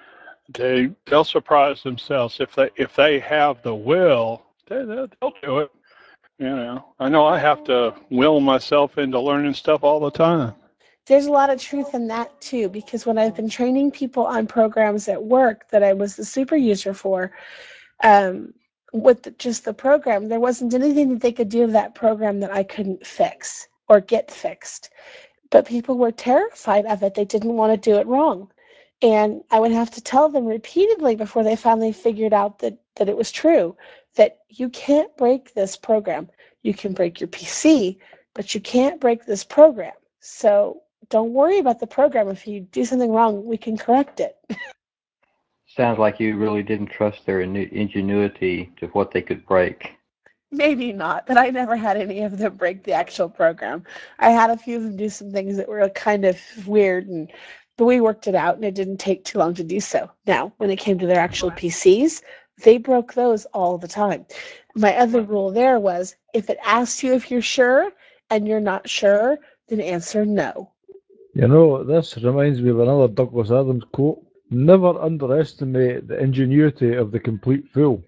they they'll surprise themselves if they if they have the will. They they'll they'll do it. You know, I know I have to will myself into learning stuff all the time. There's a lot of truth in that too, because when I've been training people on programs at work that I was the super user for, um, with the, just the program, there wasn't anything that they could do with that program that I couldn't fix or get fixed. But people were terrified of it. They didn't want to do it wrong. And I would have to tell them repeatedly before they finally figured out that, that it was true, that you can't break this program. You can break your P C, but you can't break this program. So don't worry about the program. If you do something wrong, we can correct it. Sounds like you really didn't trust their inu- ingenuity to what they could break. Maybe not, but I never had any of them break the actual program. I had a few of them do some things that were kind of weird, and but we worked it out, and it didn't take too long to do so. Now, when it came to their actual P Cs, they broke those all the time. My other rule there was if it asks you if you're sure and you're not sure, then answer no. You know, this reminds me of another Douglas Adams quote. Never underestimate the ingenuity of the complete fool.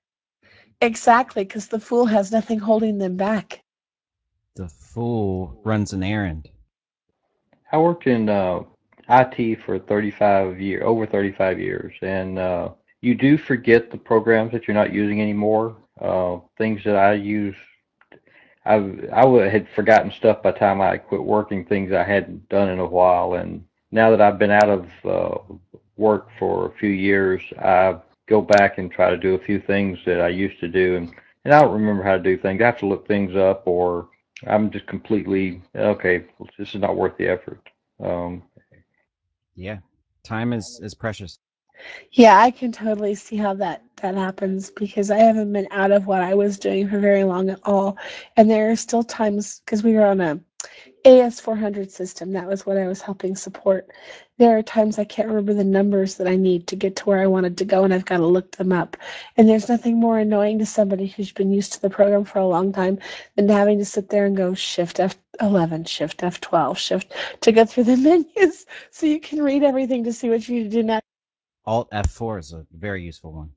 Exactly, because the fool has nothing holding them back. The fool runs an errand. I worked in uh, I T for thirty-five year, over thirty-five years, and uh, you do forget the programs that you're not using anymore. Uh, things that I use, I I would- had forgotten stuff by the time I quit working, things I hadn't done in a while, and now that I've been out of uh, work for a few years, I go back and try to do a few things that I used to do, and, and I don't remember how to do things. I have to look things up, or I'm just completely, okay, this is not worth the effort. Um, Yeah, time is is precious. Yeah, I can totally see how that that happens because I haven't been out of what I was doing for very long at all, and there are still times because we were on a A S four hundred system. That was what I was helping support. There are times I can't remember the numbers that I need to get to where I wanted to go, and I've got to look them up. And there's nothing more annoying to somebody who's been used to the program for a long time than having to sit there and go Shift F eleven, Shift F twelve, Shift to go through the menus so you can read everything to see what you need to do next. Alt F four is a very useful one.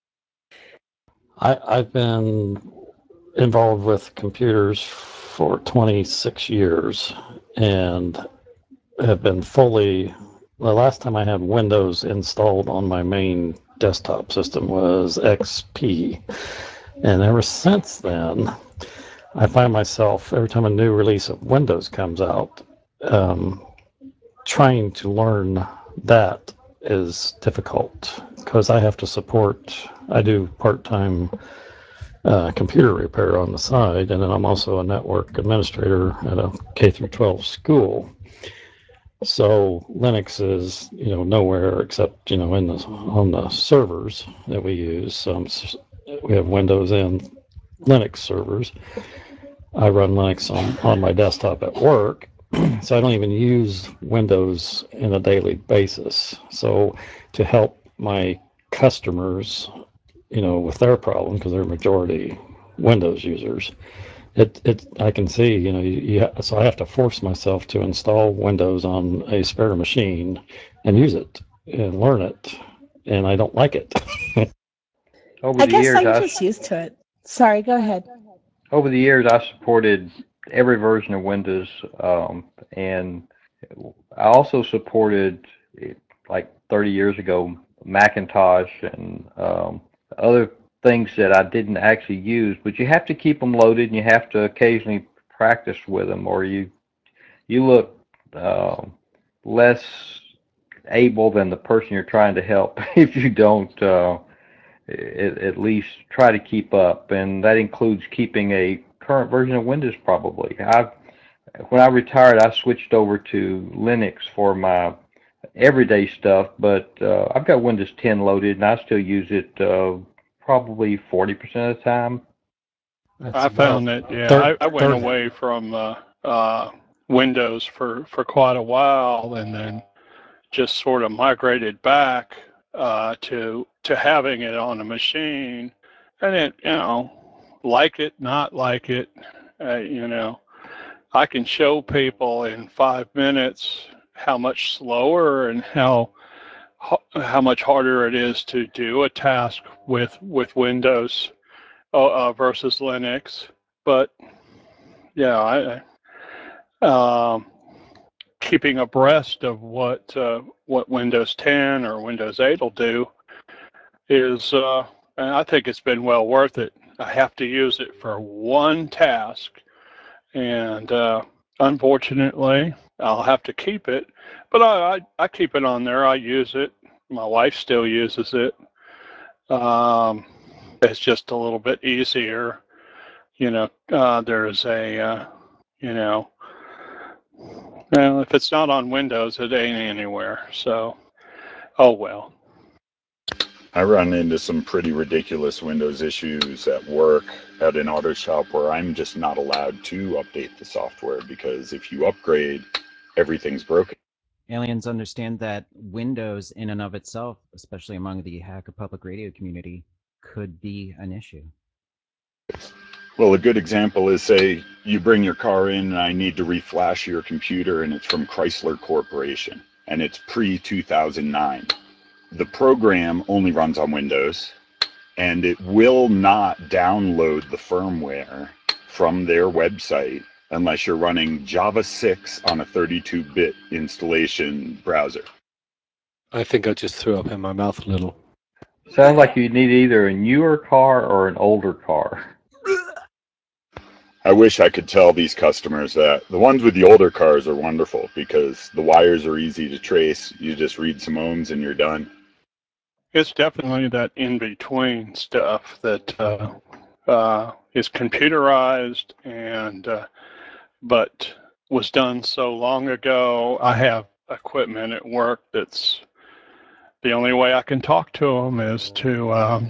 I, I've been involved with computers for twenty-six years and have been fully. The last time I had Windows installed on my main desktop system was X P. And ever since then, I find myself, every time a new release of Windows comes out, um, trying to learn that is difficult because I have to support, I do part-time uh, computer repair on the side, and then I'm also a network administrator at a K through twelve school. So Linux is, you know, nowhere except, you know, in the on the servers that we use. Um, we have Windows and Linux servers. I run Linux on, on my desktop at work, so I don't even use Windows on a daily basis. So to help my customers, you know, with their problem, because they're majority Windows users, it it I can see, you know, you, you ha- so I have to force myself to install Windows on a spare machine and use it and learn it, and I don't like it. over I the guess years, I'm I just used to it. Sorry, go ahead. over the years I supported every version of Windows, um, and I also supported, like thirty years ago, Macintosh and um, other things that I didn't actually use. But you have to keep them loaded, and you have to occasionally practice with them, or you you look uh, less able than the person you're trying to help if you don't uh, at, at least try to keep up. And that includes keeping a current version of Windows. Probably I when I retired, I switched over to Linux for my everyday stuff, but uh, I've got Windows ten loaded, and I still use it uh, probably forty percent of the time. That's I about found that, yeah, third, I, I went third. away from uh, uh, Windows for, for quite a while and then just sort of migrated back uh, to to having it on a machine. And it, you know, like it, not like it, uh, you know, I can show people in five minutes how much slower and how how much harder it is to do a task with with Windows uh, uh, versus Linux. But yeah, I, um, keeping abreast of what uh, what Windows ten or Windows eight will do is, uh, and I think it's been well worth it. I have to use it for one task, and uh, unfortunately, I'll have to keep it. But I, I I keep it on there. I use it. My wife still uses it. Um, it's just a little bit easier. You know, uh, there's a, uh, you know, well, if it's not on Windows, it ain't anywhere. So, oh well. I run into some pretty ridiculous Windows issues at work at an auto shop where I'm just not allowed to update the software because if you upgrade, everything's broken. Aliens understand that Windows in and of itself, especially among the Hacker Public Radio community, could be an issue. Well, a good example is, say, you bring your car in and I need to reflash your computer and it's from Chrysler Corporation and it's pre two thousand nine. The program only runs on Windows and it will not download the firmware from their website unless you're running Java six on a thirty-two bit installation browser. I think I just threw up in my mouth a little. Sounds like you need either a newer car or an older car. I wish I could tell these customers that. The ones with the older cars are wonderful because the wires are easy to trace. You just read some ohms and you're done. It's definitely that in-between stuff that uh, uh, is computerized and uh, but was done so long ago. I have equipment at work that's the only way I can talk to them is to, um,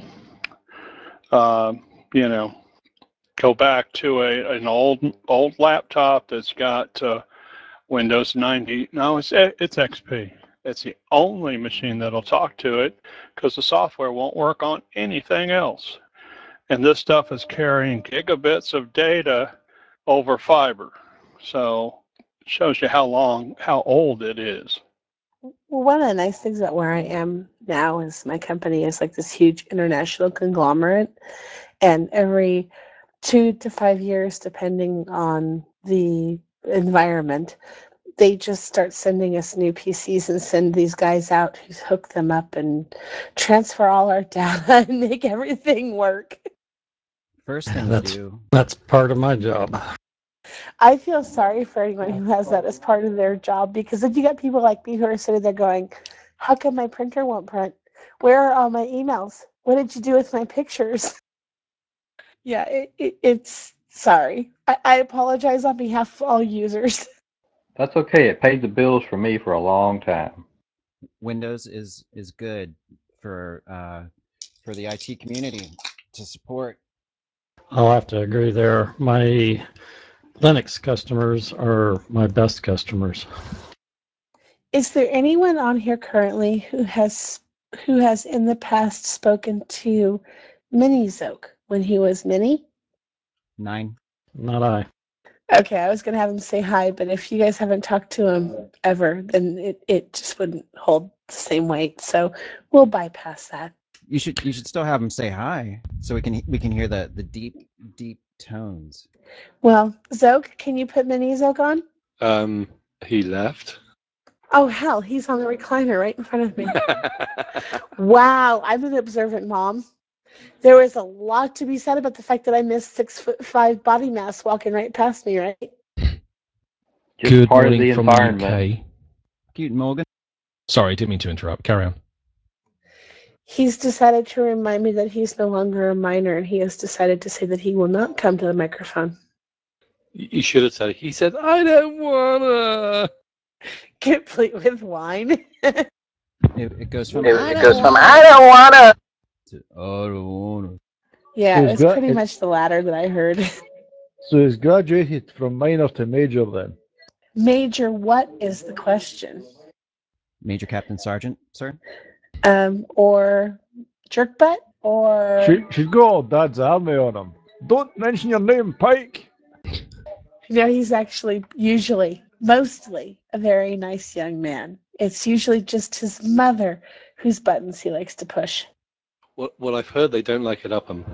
uh, you know, go back to a an old old laptop that's got uh, Windows ninety. No, it's it's X P. It's the only machine that'll talk to it because the software won't work on anything else. And this stuff is carrying gigabits of data over fiber. So it shows you how long, how old it is. Well, one of the nice things about where I am now is my company is like this huge international conglomerate, and every two to five years, depending on the environment, they just start sending us new P Cs and send these guys out who hook them up and transfer all our data and make everything work. First thing That's to do. that's part of my job. I feel sorry for anyone who has that as part of their job, because if you got people like me who are sitting there going, how come my printer won't print? Where are all my emails? What did you do with my pictures? Yeah, it, it, it's sorry. I, I apologize on behalf of all users. That's okay. It paid the bills for me for a long time. Windows is is good for uh, for the I T community to support. I'll have to agree there. My Linux customers are my best customers. Is there anyone on here currently who has who has in the past spoken to Minizoke when he was Mini? Nine. Not I. Okay, I was gonna have him say hi, but if you guys haven't talked to him ever, then it, it just wouldn't hold the same weight. So we'll bypass that. You should you should still have him say hi so we can we can hear the the deep deep tones. Well, Zoke, can you put Minizoke on? Um, he left. Oh hell, he's on the recliner right in front of me. Wow, I'm an observant mom. There was a lot to be said about the fact that I missed six foot five body mass walking right past me, right? Just Good part of morning the from the environment. U K. Cute Morgan. Sorry, didn't mean to interrupt. Carry on. He's decided to remind me that he's no longer a minor, and he has decided to say that he will not come to the microphone. You should have said it. He said, I don't wanna. Complete with wine. It, it goes from It, I it don't goes from wanna I don't wanna. to I don't wanna. Yeah, So it he's was got pretty it, much the latter that I heard. so he's graduated from minor to major then. Major, what is the question? Major Captain Sergeant, sir. Um, or jerk butt, or She, she's got all Dad's army on him. Don't mention your name, Pike. no, he's actually usually, mostly, a very nice young man. It's usually just his mother whose buttons he likes to push. What, what I've heard, they don't like it up him.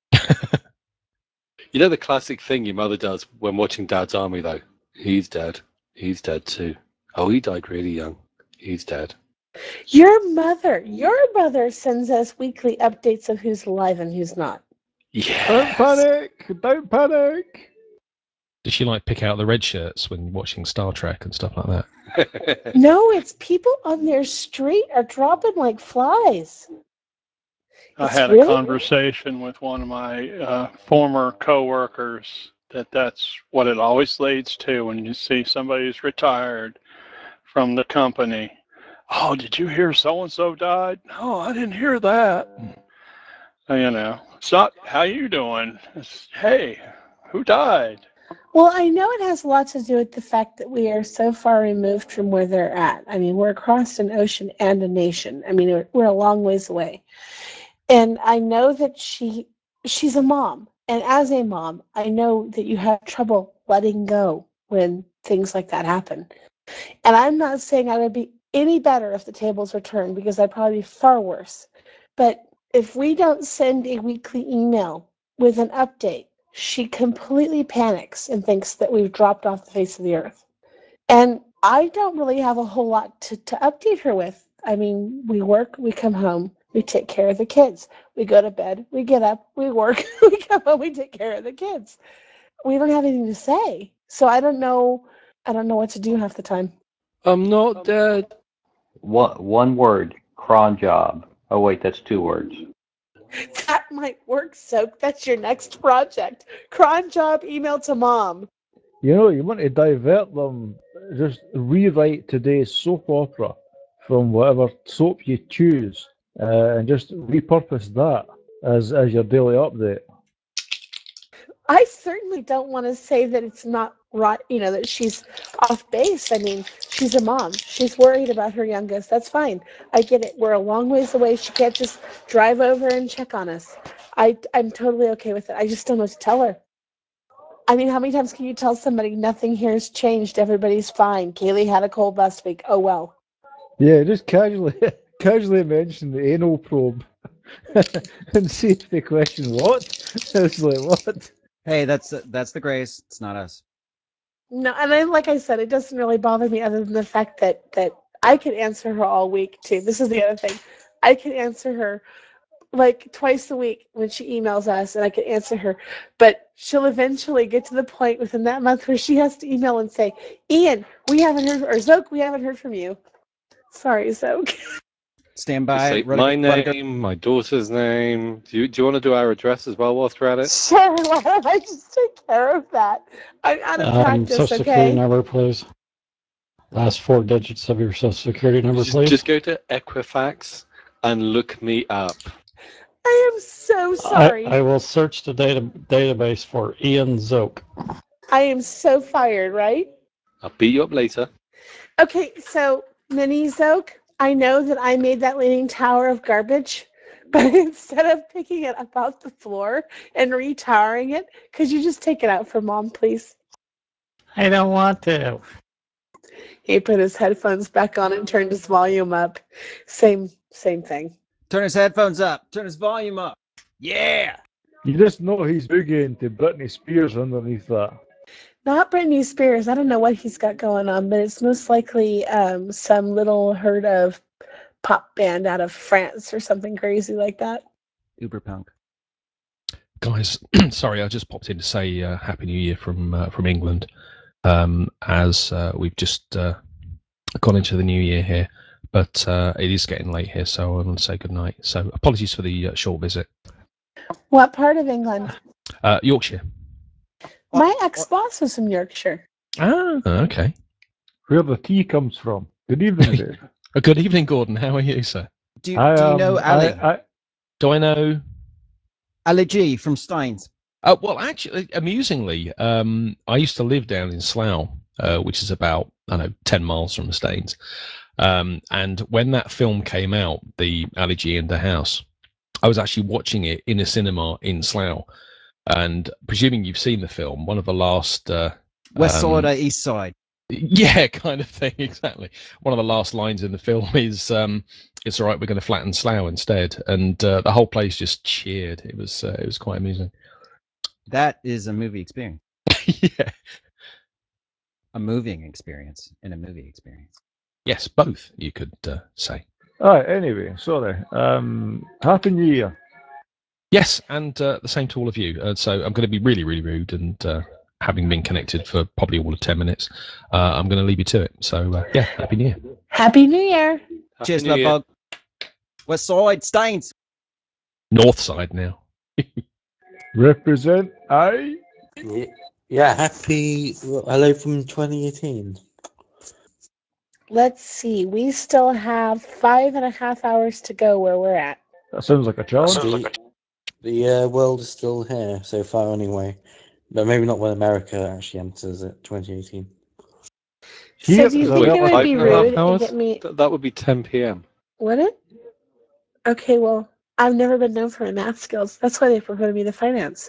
You know the classic thing your mother does when watching Dad's Army, though? He's dead. He's dead too. Oh, he died really young. He's dead. Your mother, your mother sends us weekly updates of who's alive and who's not. Yes. Don't panic. Don't panic. Does she like pick out the red shirts when watching Star Trek and stuff like that? No, it's people on their street are dropping like flies. I It's had a really conversation with one of my uh, former coworkers that that's what it always leads to when you see somebody who's retired from the company. Oh, did you hear so-and-so died? No, I didn't hear that. You know, it's not, how you doing? It's, hey, who died? Well, I know it has a lot to do with the fact that we are so far removed from where they're at. I mean, we're across an ocean and a nation. I mean, we're, we're a long ways away. And I know that she she's a mom. And as a mom, I know that you have trouble letting go when things like that happen. And I'm not saying I would be any better if the tables were turned, because I'd probably be far worse. But if we don't send a weekly email with an update, she completely panics and thinks that we've dropped off the face of the earth. And I don't really have a whole lot to, to update her with. I mean, we work, we come home, we take care of the kids. We go to bed, we get up, we work, we come home, we take care of the kids. We don't have anything to say. So I don't know I don't know what to do half the time. I'm not dead. One, one word, cron job. Oh, wait, that's two words. That might work, Soak. That's your next project. Cron job email to mom. You know, you want to divert them, just rewrite today's soap opera from whatever soap you choose, uh, and just repurpose that as, as your daily update. I certainly don't want to say that it's not right, you know, that she's off base. I mean, she's a mom. She's worried about her youngest. That's fine. I get it. We're a long ways away. She can't just drive over and check on us. I, I'm totally okay with it. I just don't know what to tell her. I mean, how many times can you tell somebody nothing here's changed? Everybody's fine. Kaylee had a cold last week. Oh, well. Yeah, just casually casually mention the anal probe and see if they question what. It's like, what? Hey, that's that's the Grays. It's not us. No, and I, like I said, it doesn't really bother me other than the fact that, that I could answer her all week, too. This is the other thing. I could answer her like twice a week when she emails us, and I could answer her. But she'll eventually get to the point within that month where she has to email and say, Ian, we haven't heard, or Zoke, we haven't heard from you. Sorry, Zoke. Stand You by. say my name, my daughter's name. Do you, do you want to do our address as well whilst we're at it? Sure, why don't I just take care of that? I'm out of Um, practice, social security okay? number, please. Last four digits of your social security number, Just, please. just go to Equifax and look me up. I am so I, sorry. I will search the data database for Ian Zoke. I am so fired, right? I'll beat you up later. Okay, so Mini Zoke, I know that I made that leaning tower of garbage, but instead of picking it up off the floor and retowering it, could you just take it out for Mom, please? I don't want to. He put his headphones back on and turned his volume up. Same, same thing. Turn his headphones up. Turn his volume up. Yeah. You just know he's boogieing to Britney Spears underneath that. Not Britney Spears. I don't know what he's got going on, but it's most likely um, some little heard of pop band out of France or something crazy like that. Uber punk. Guys, sorry, I just popped in to say uh, Happy New Year from uh, from England, um, as uh, we've just uh, gone into the new year here, but uh, it is getting late here, so I want to say good night. So apologies for the uh, short visit. What part of England? Uh, Yorkshire. My ex-boss was from Yorkshire. Ah, okay. Where the tea comes from. Good evening, Dave. Uh, good evening, Gordon. How are you, sir? Do you, I, do you um, know I, Ali? I, Do I know? Ali G from Steins. Uh, well, actually, amusingly, um, I used to live down in Slough, uh, which is about, I don't know, ten miles from the Staines. Um, and when that film came out, the Ali G in the House, I was actually watching it in a cinema in Slough. And presuming you've seen the film, one of the last... Uh, West um, side or east side? Yeah, kind of thing, exactly. One of the last lines in the film is, um, "It's all right, we're going to flatten Slough instead," and uh, the whole place just cheered. It was uh, it was quite amusing. That is a movie experience. Yeah. A moving experience and a movie experience. Yes, both you could uh, say. Alright, anyway, sorry. Um, Happy New Year. Yes, and uh, the same to all of you. Uh, so I'm going to be really, really rude, and uh, having been connected for probably all of ten minutes, uh, I'm going to leave you to it. So uh, yeah, Happy New Year. Happy New Year. Happy Cheers, New love Year. bug. West side, Stains. North side now. Represent I. Yeah, yeah, happy hello from twenty eighteen. Let's see. We still have five and a half hours to go where we're at. That sounds like a challenge. The, the uh, world is still here so far, anyway. But maybe not when America actually enters it, twenty eighteen. So do you think Wait, it would five be and a half rude and hours? get me... Th- that would be ten p.m. Would it? Okay, well, I've never been known for my math skills. That's why they promoted me to finance.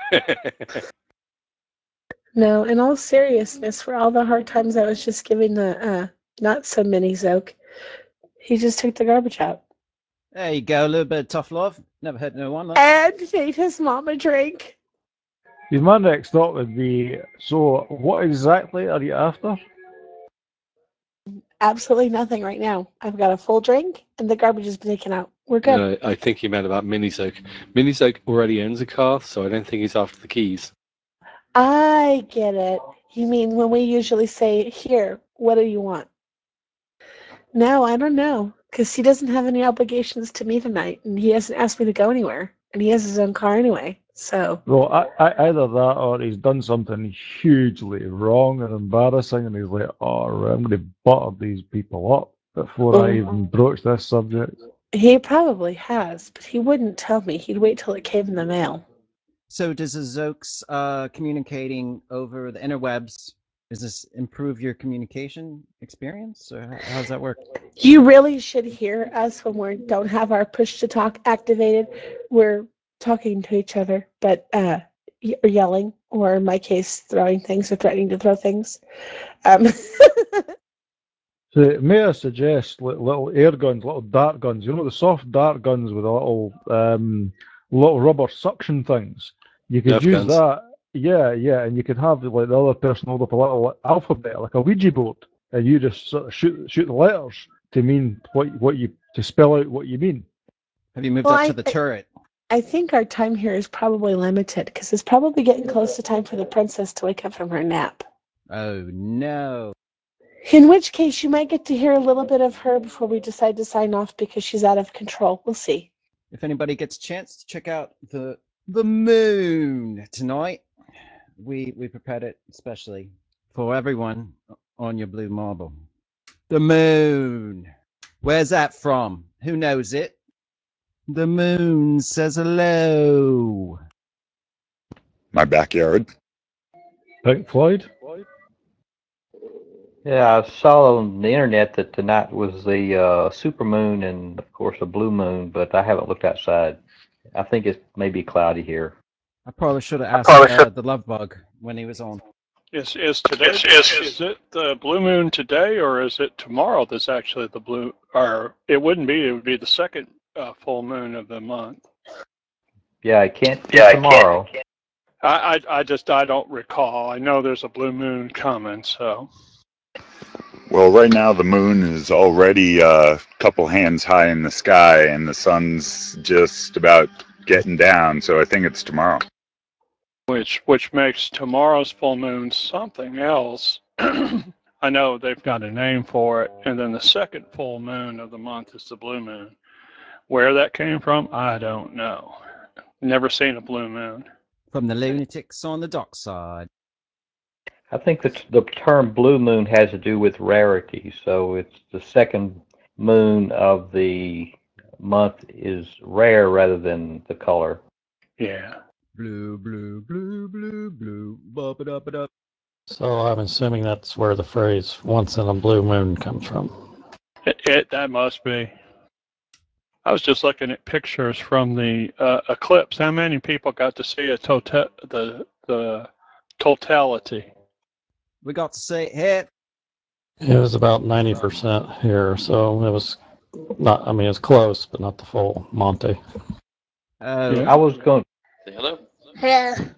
No, in all seriousness, for all the hard times I was just giving the uh, not so mini Zoke, he just took the garbage out. There you go. A little bit of tough love. Never hurt no one. Look. And made his mom a drink. See, my next thought would be, so what exactly are you after? Absolutely nothing right now. I've got a full drink, and the garbage has been taken out. We're good. No, I think he meant about Minisoak. Minisoak already owns a car, so I don't think he's after the keys. I get it. You mean when we usually say, here, what do you want? No, I don't know, because he doesn't have any obligations to me tonight, and he hasn't asked me to go anywhere, and he has his own car anyway, so. Well, I, I, either that or he's done something hugely wrong and embarrassing, and he's like, oh, right, I'm going to butter these people up before I Mm. even broach this subject. He probably has, but he wouldn't tell me. He'd wait till it came in the mail. So does the Zoaks uh, communicating over the interwebs, does this improve your communication experience, or how, how does that work? You really should hear us when we don't have our push to talk activated. We're talking to each other, but uh, y- or yelling, or in my case, throwing things or threatening to throw things. Um, So may I suggest li- little air guns, little dart guns? You know the soft dart guns with a little um, little rubber suction things. You could Nerf use guns. that, yeah, yeah, and you could have like the other person hold up a little alphabet, like a Ouija board, and you just sort of shoot shoot the letters to mean what what you to spell out what you mean. Have you moved Well, up I- to the turret? I think our time here is probably limited because it's probably getting close to time for the princess to wake up from her nap. Oh no. In which case, you might get to hear a little bit of her before we decide to sign off because she's out of control. We'll see. If anybody gets a chance to check out the the moon tonight, we we prepared it especially for everyone on your blue marble. The moon. Where's that from? Who knows it? The moon says hello. My backyard. Pink Floyd. Yeah, I saw on the internet that tonight was the uh, super moon and, of course, a blue moon, but I haven't looked outside. I think it's maybe cloudy here. I probably should have I asked probably uh, should- the love bug when he was on. Is is today? Yes, yes. Is it the blue moon today, or is it tomorrow? That's actually the blue, or it wouldn't be. It would be the second uh, full moon of the month. Yeah, it can't be Yeah, I tomorrow. I, I I just I don't recall. I know there's a blue moon coming, so. Well, right now the moon is already a couple hands high in the sky, and the sun's just about getting down. So I think it's tomorrow. Which which makes tomorrow's full moon something else. I know they've got a name for it, and then the second full moon of the month is the blue moon. Where that came from, I don't know. Never seen a blue moon. From the lunatics on the dockside. I think that the term blue moon has to do with rarity. So it's the second moon of the month is rare rather than the color. Yeah. Blue, blue, blue, blue, blue, bop it up it up. So I'm assuming that's where the phrase "once in a blue moon" comes from. It, it that must be. I was just looking at pictures from the uh, eclipse. How many people got to see a tota- the the totality? We got to see it here. It was about ninety percent here, so it was not. I mean, it's close, but not the full Monte. Oh, I was going. Hello. Yeah. It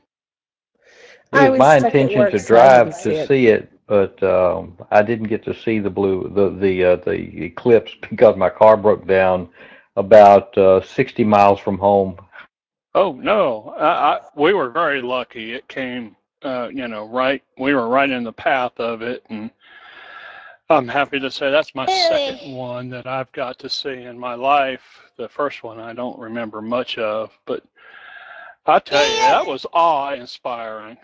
I was was my stuck at intention work, to so I drive didn't to see it. see it, but um, I didn't get to see the blue the the uh, the eclipse because my car broke down about uh, sixty miles from home. Oh no, I, I, we were very lucky. It came, uh, you know, right. We were right in the path of it, and I'm happy to say that's my second one that I've got to see in my life. The first one I don't remember much of, but I tell you, that was awe-inspiring.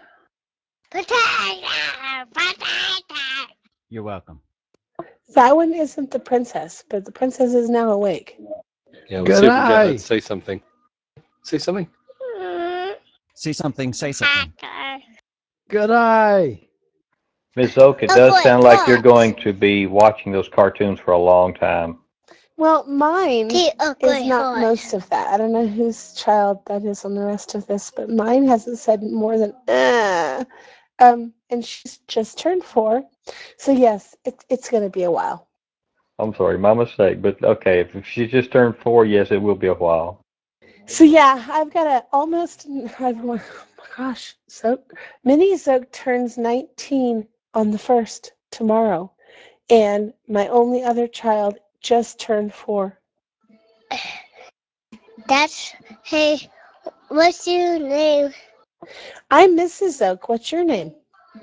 you're welcome. That one isn't the princess, but the princess is now awake. Yeah, we'll see if we can get her G'day. to say something. Say something. See something, say something. Good eye. Miss Oak, it does sound like you're going to be watching those cartoons for a long time. Well, mine is not most of that. I don't know whose child that is on the rest of this, but mine hasn't said more than uh. Um, and she's just turned four, so yes, it, it's going to be a while. I'm sorry, my mistake, but okay, if she just turned four, yes, it will be a while. So yeah, I've got a almost. I've, oh my gosh, so Mini Zook turns nineteen on the first tomorrow, and my only other child just turned four. That's hey. What's your name? I'm Missus Zook. What's your name?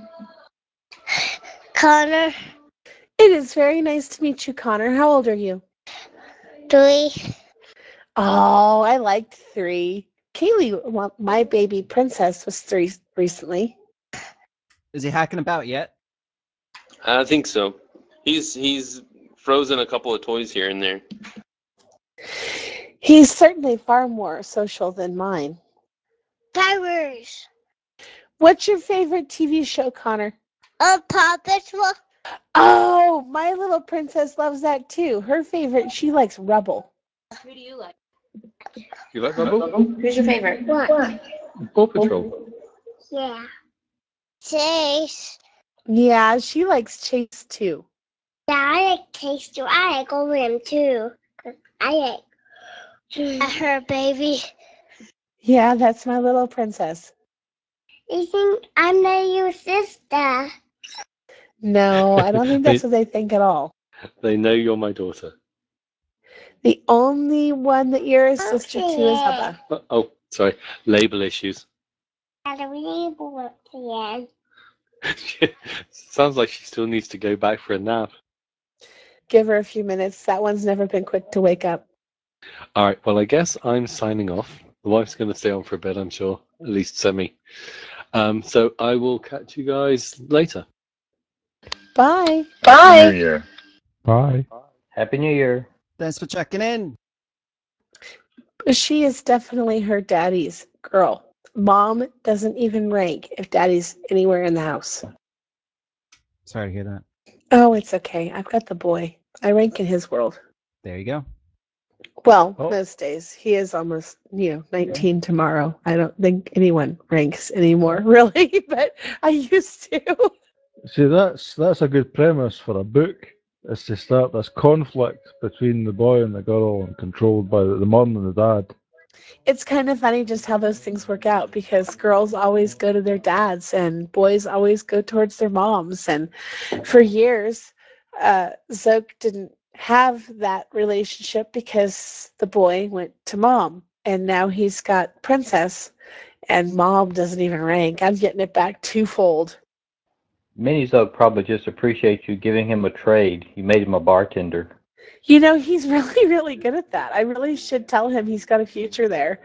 Connor. It is very nice to meet you, Connor. How old are you? Three. Oh, I liked three. Kaylee, well, my baby princess, was three recently. Is he hacking about yet? I think so. He's he's frozen a couple of toys here and there. He's certainly far more social than mine. Powers. What's your favorite T V show, Connor? A Paw Patrol. Oh, my little princess loves that too. Her favorite, she likes Rubble. Who do you like? You like Rubble? Who's your favorite? What? Paw Patrol. Yeah. Chase. Yeah, she likes Chase too. Yeah, I like Chase too. I like William too. I like her baby. Yeah, that's my little princess. You think I'm not your sister? No, I don't think They- that's what they think at all. They know you're my daughter. The only one that you're a sister to is Bubba. Uh, oh, sorry. Label issues. Sounds like she still needs to go back for a nap. Give her a few minutes. That one's never been quick to wake up. All right. Well, I guess I'm signing off. The wife's going to stay on for a bit, I'm sure, at least semi. Um, so I will catch you guys later. Bye. Happy New Year. Bye. Happy New Year. Thanks for checking in. She is definitely her daddy's girl. Mom doesn't even rank if daddy's anywhere in the house. Sorry to hear that. Oh, it's okay. I've got the boy. I rank in his world. There you go. Well, Oh. most days. He is almost, you know, nineteen tomorrow. I don't think anyone ranks anymore, really, but I used to. See, that's that's a good premise for a book. Is to start this conflict between the boy and the girl, and controlled by the, the mom and the dad. It's kind of funny just how those things work out, because girls always go to their dads and boys always go towards their moms. And for years, uh, Zoke didn't have that relationship because the boy went to mom. And now he's got princess, and mom doesn't even rank. I'm getting it back twofold. Minizug probably just appreciates you giving him a trade. You made him a bartender. You know, he's really, really good at that. I really should tell him he's got a future there.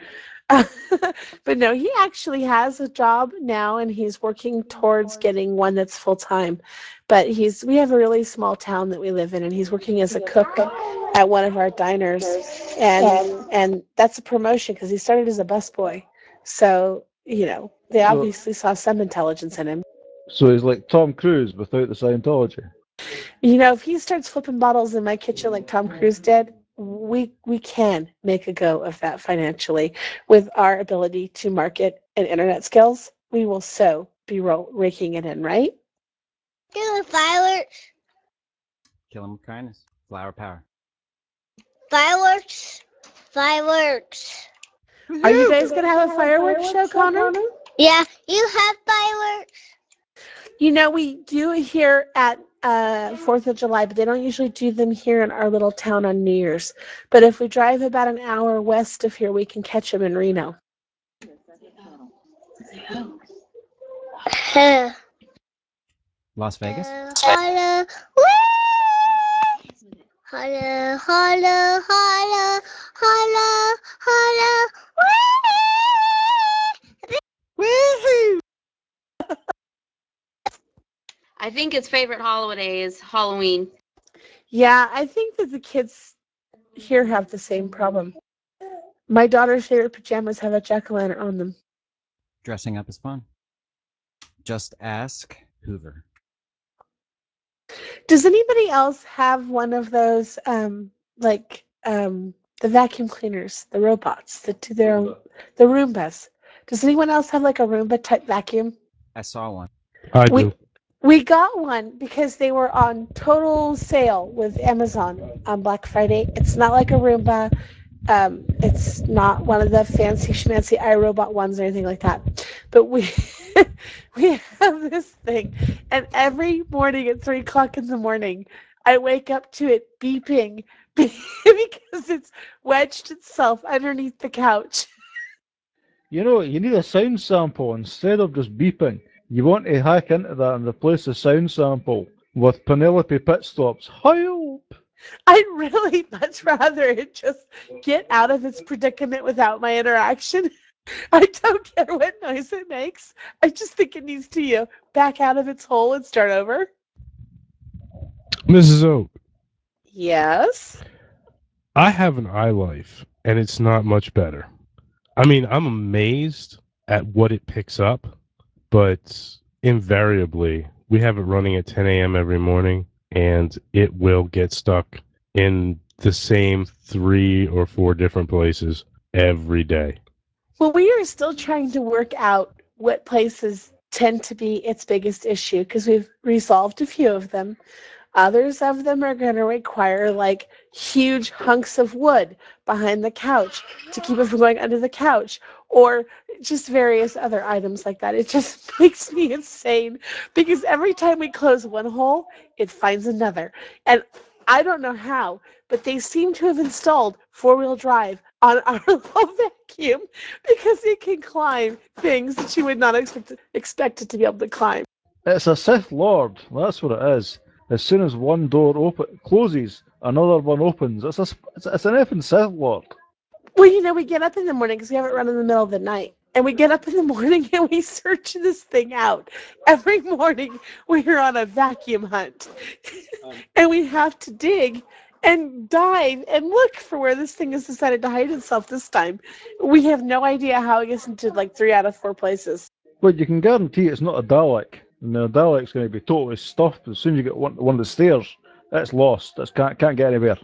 But no, he actually has a job now, and he's working towards getting one that's full time. But he's we have a really small town that we live in, and he's working as a cook at one of our diners, and and that's a promotion because he started as a busboy. So you know, they So- obviously saw some intelligence in him. So he's like Tom Cruise without the Scientology. You know, if he starts flipping bottles in my kitchen like Tom Cruise did, we we can make a go of that financially. With our ability to market and internet skills, we will so be ro- raking it in, right? Do the fireworks. Kill him with kindness. Flower power. Fireworks. Fireworks. Are you guys gonna have a fireworks show, Connor? Yeah, you have fireworks. You know, we do here at uh, Fourth of July, but they don't usually do them here in our little town on New Year's. But if we drive about an hour west of here, we can catch them in Reno. Las Vegas. Holla, holla, holla, holla, holla, holla, woohoo! I think his favorite holiday is Halloween. Yeah, I think that the kids here have the same problem. My daughter's favorite pajamas have a jack-o'-lantern on them. Dressing up is fun. Just ask Hoover. Does anybody else have one of those, um, like um, the vacuum cleaners, the robots that do their own, the Roombas? Does anyone else have like a Roomba type vacuum? I saw one. I we, do. We got one because they were on total sale with Amazon on Black Friday. It's not like a Roomba. Um, it's not one of the fancy schmancy iRobot ones or anything like that. But we we have this thing, and every morning at three o'clock in the morning, I wake up to it beeping because it's wedged itself underneath the couch. You know, you need a sound sample instead of just beeping. You want to hack into that and replace the sound sample with Penelope Pitstop's help. I'd really much rather it just get out of its predicament without my interaction. I don't care what noise it makes. I just think it needs to, you know, back out of its hole and start over. Missus Oak, Yes. I have an iLife, and it's not much better. I mean, I'm amazed at what it picks up, but invariably, we have it running at ten a.m. every morning, and it will get stuck in the same three or four different places every day. Well, we are still trying to work out what places tend to be its biggest issue because we've resolved a few of them. Others of them are going to require like huge hunks of wood behind the couch to keep it from going under the couch, or just various other items like that. It just makes me insane because every time we close one hole, it finds another. And I don't know how, but they seem to have installed four-wheel drive on our low vacuum because it can climb things that you would not expect, expect it to be able to climb. It's a Sith Lord. That's what it is. As soon as one door open closes, another one opens. It's a it's, it's an effing Sith Lord. Well, you know, we get up in the morning because we have it run in the middle of the night. And we get up in the morning and we search this thing out. Every morning we're on a vacuum hunt. And we have to dig and dive and look for where this thing has decided to hide itself this time. We have no idea how it gets into like three out of four places. But you can guarantee it's not a Dalek. And the Dalek's going to be totally stuffed as soon as you get one, one of the stairs. It's lost. It can't, can't get anywhere.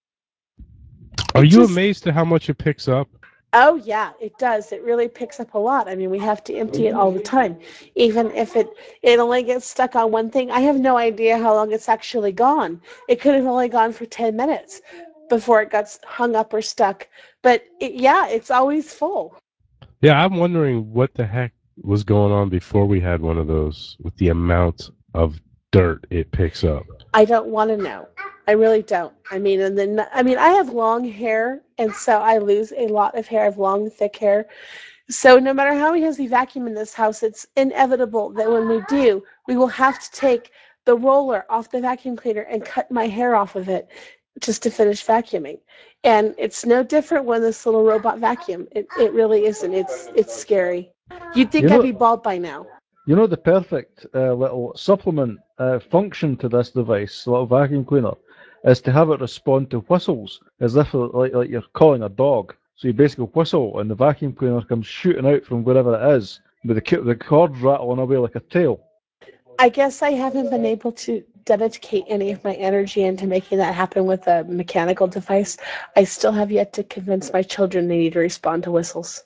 Are It you just- amazed at how much it picks up? Oh, yeah, it does. It really picks up a lot. I mean, we have to empty it all the time. Even if it, it only gets stuck on one thing, I have no idea how long it's actually gone. It could have only gone for ten minutes before it got hung up or stuck. But, it, yeah, it's always full. Yeah, I'm wondering what the heck was going on before we had one of those with the amount of dirt it picks up. I don't want to know. I really don't. I mean, and then I mean, I have long hair, and so I lose a lot of hair. I have long, thick hair. So no matter how many times we vacuum in this house, it's inevitable that when we do, we will have to take the roller off the vacuum cleaner and cut my hair off of it just to finish vacuuming. And it's no different when this little robot vacuum. It it really isn't. It's it's scary. You'd think You know- I'd be bald by now. You know the perfect uh, little supplement uh, function to this device, the little vacuum cleaner, is to have it respond to whistles as if like, like you're calling a dog. So you basically whistle and the vacuum cleaner comes shooting out from wherever it is, with the, the cords rattling away like a tail. I guess I haven't been able to dedicate any of my energy into making that happen with a mechanical device. I still have yet to convince my children they need to respond to whistles.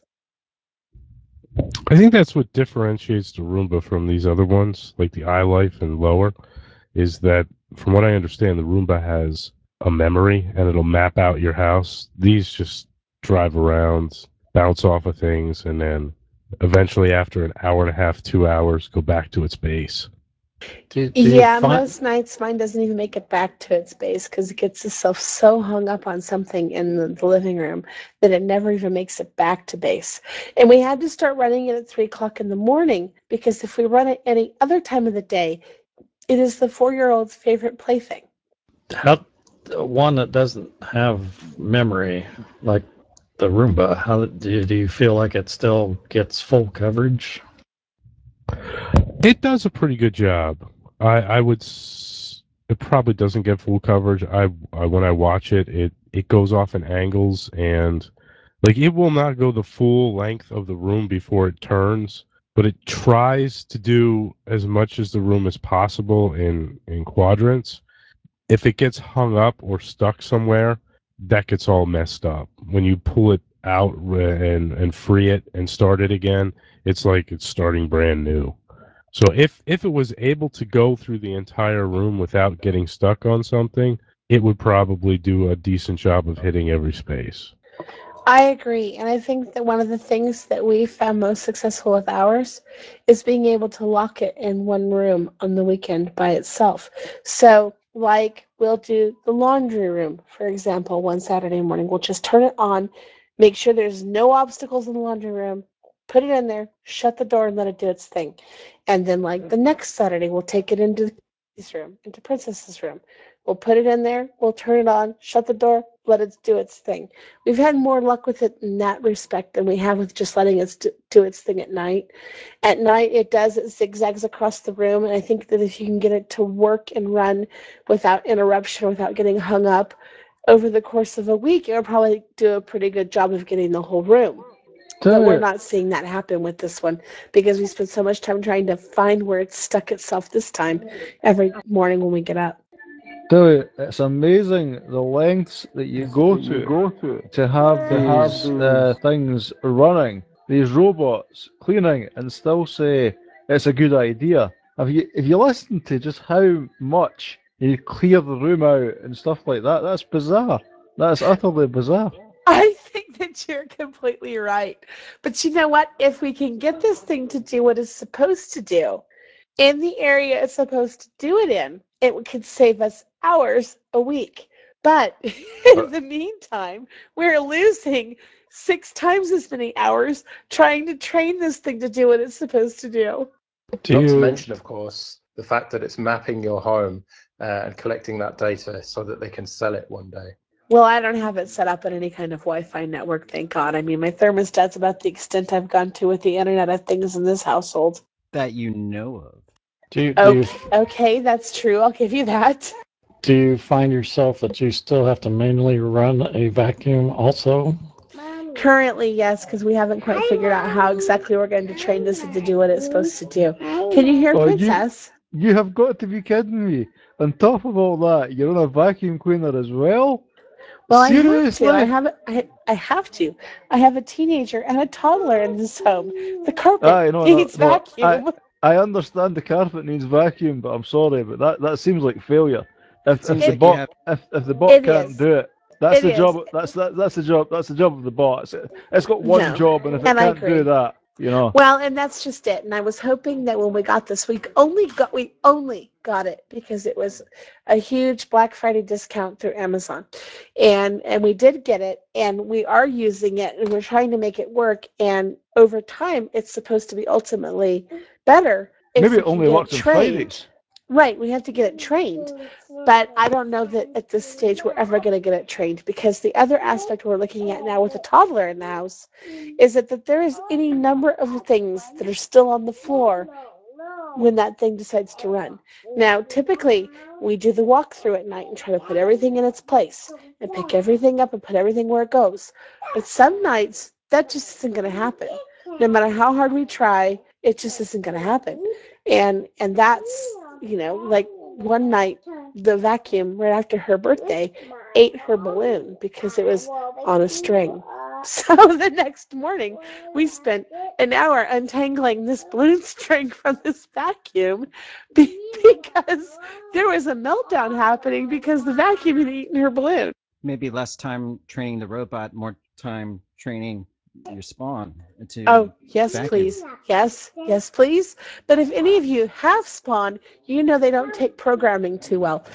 I think that's what differentiates the Roomba from these other ones, like the iLife and lower, is that from what I understand, the Roomba has a memory and it'll map out your house. These just drive around, bounce off of things, and then eventually after an hour and a half, two hours, go back to its base. Do, do you Yeah, find- most nights mine doesn't even make it back to its base because it gets itself so hung up on something in the, the living room that it never even makes it back to base. And we had to start running it at three o'clock in the morning because if we run it any other time of the day, it is the four-year-old's favorite plaything. How one that doesn't have memory, like the Roomba, how do, do you feel like it still gets full coverage? It does a pretty good job. I, I would. S- it probably doesn't get full coverage. I, I when I watch it, it it goes off in angles and like it will not go the full length of the room before it turns, but it tries to do as much as the room as possible in in quadrants. If it gets hung up or stuck somewhere, that gets all messed up. When you pull it out and and free it and start it again, it's like it's starting brand new. So if if it was able to go through the entire room without getting stuck on something, it would probably do a decent job of hitting every space. I agree. And I think that one of the things that we found most successful with ours is being able to lock it in one room on the weekend by itself. So, like, we'll do the laundry room, for example, one Saturday morning. We'll just turn it on, make sure there's no obstacles in the laundry room, put it in there, shut the door, and let it do its thing. And then, like, the next Saturday, we'll take it into the room, into Princess's room. We'll put it in there, we'll turn it on, shut the door, let it do its thing. We've had more luck with it in that respect than we have with just letting it do its thing at night. At night, it does, it zigzags across the room, and I think that if you can get it to work and run without interruption, without getting hung up, over the course of a week, it will probably do a pretty good job of getting the whole room. Tell But we're you, not seeing that happen with this one because we spent so much time trying to find where it stuck itself this time every morning when we get up. tell you, it's amazing the lengths that you go You to go to to have to have these uh, these. things running, these robots cleaning, and still say it's a good idea. If you if you listen to just how much you clear the room out and stuff like that, that's bizarre. That's utterly bizarre. I think that you're completely right. But you know what? If we can get this thing to do what it's supposed to do in the area it's supposed to do it in, it could save us hours a week. But in the meantime, we're losing six times as many hours trying to train this thing to do what it's supposed to do. Not to Do mention, of course, the fact that it's mapping your home uh, and collecting that data so that they can sell it one day. Well, I don't have it set up on any kind of Wi-Fi network, thank God. I mean, my thermostat's about the extent I've gone to with the Internet of Things in this household. That you know of. do you, do you Okay, okay, that's true. I'll give you that. do you find yourself that you still have to manually run a vacuum also? Currently, yes, because we haven't quite figured out how exactly we're going to train this to do what it's supposed to do. Can you hear Oh, you Princess? you have got to be kidding me! On top of all that, you're on a vacuum cleaner as well. Well, I have to. I Seriously? have. I, I have to. I have a teenager and a toddler in this home. The carpet Aye, no, no, needs no. I vacuum. I understand the carpet needs vacuum, but I'm sorry, but that, that seems like failure. If It if seems the It, like you bot have. if, if the bot it can't is. do it, that's It the is. job. That's that, that's the job. That's the job of the bot. It's, it's got one No, job, and if it and I can't do agree. that, you know. Well, and that's just it. And I was hoping that when we got this, we only got we only got it because it was a huge Black Friday discount through Amazon, and and we did get it, and we are using it, and we're trying to make it work. And over time, it's supposed to be ultimately better if Maybe we it can only get it works on trained. Fridays. Right, we have to get it trained. But I don't know that at this stage we're ever going to get it trained because the other aspect we're looking at now with a toddler in the house is that, that there is any number of things that are still on the floor when that thing decides to run. Now, typically, we do the walkthrough at night and try to put everything in its place and pick everything up and put everything where it goes. But some nights, that just isn't going to happen. No matter how hard we try, it just isn't going to happen. And and that's, you know, like one night, the vacuum, right after her birthday, ate her balloon because it was on a string. So the next morning, we spent an hour untangling this balloon string from this vacuum be- because there was a meltdown happening because the vacuum had eaten her balloon. Maybe less time training the robot, more time training your spawn to Oh, yes, vacuum. please. Yes, yes, please. But if any of you have Spawn, you know they don't take programming too well.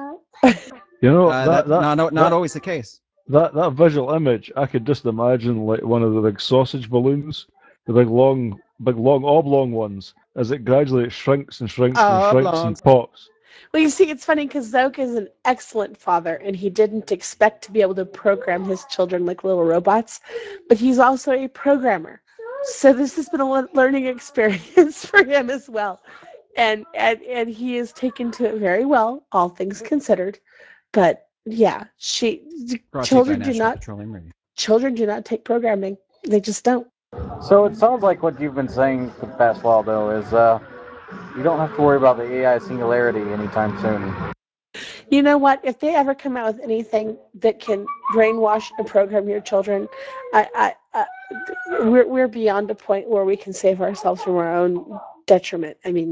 You know Uh, that that that not not that always the case. that that visual image, I could just imagine like one of the big sausage balloons, the big long, big long oblong ones, as it gradually shrinks and shrinks and shrinks Oblongs. and pops. Well, you see, it's funny because Zoke is an excellent father, and he didn't expect to be able to program his children like little robots, but he's also a programmer. So this has been a le- learning experience for him as well. And, and and he has taken to it very well, all things considered. But yeah, she Brought to you by children do National not Petroleum Radio. children do not take programming. They just don't. So it sounds like what you've been saying for the past while, though, is uh, you don't have to worry about the A I singularity anytime soon. You know what? If they ever come out with anything that can brainwash and program your children, I, I, I we're we're beyond a point where we can save ourselves from our own detriment. I mean,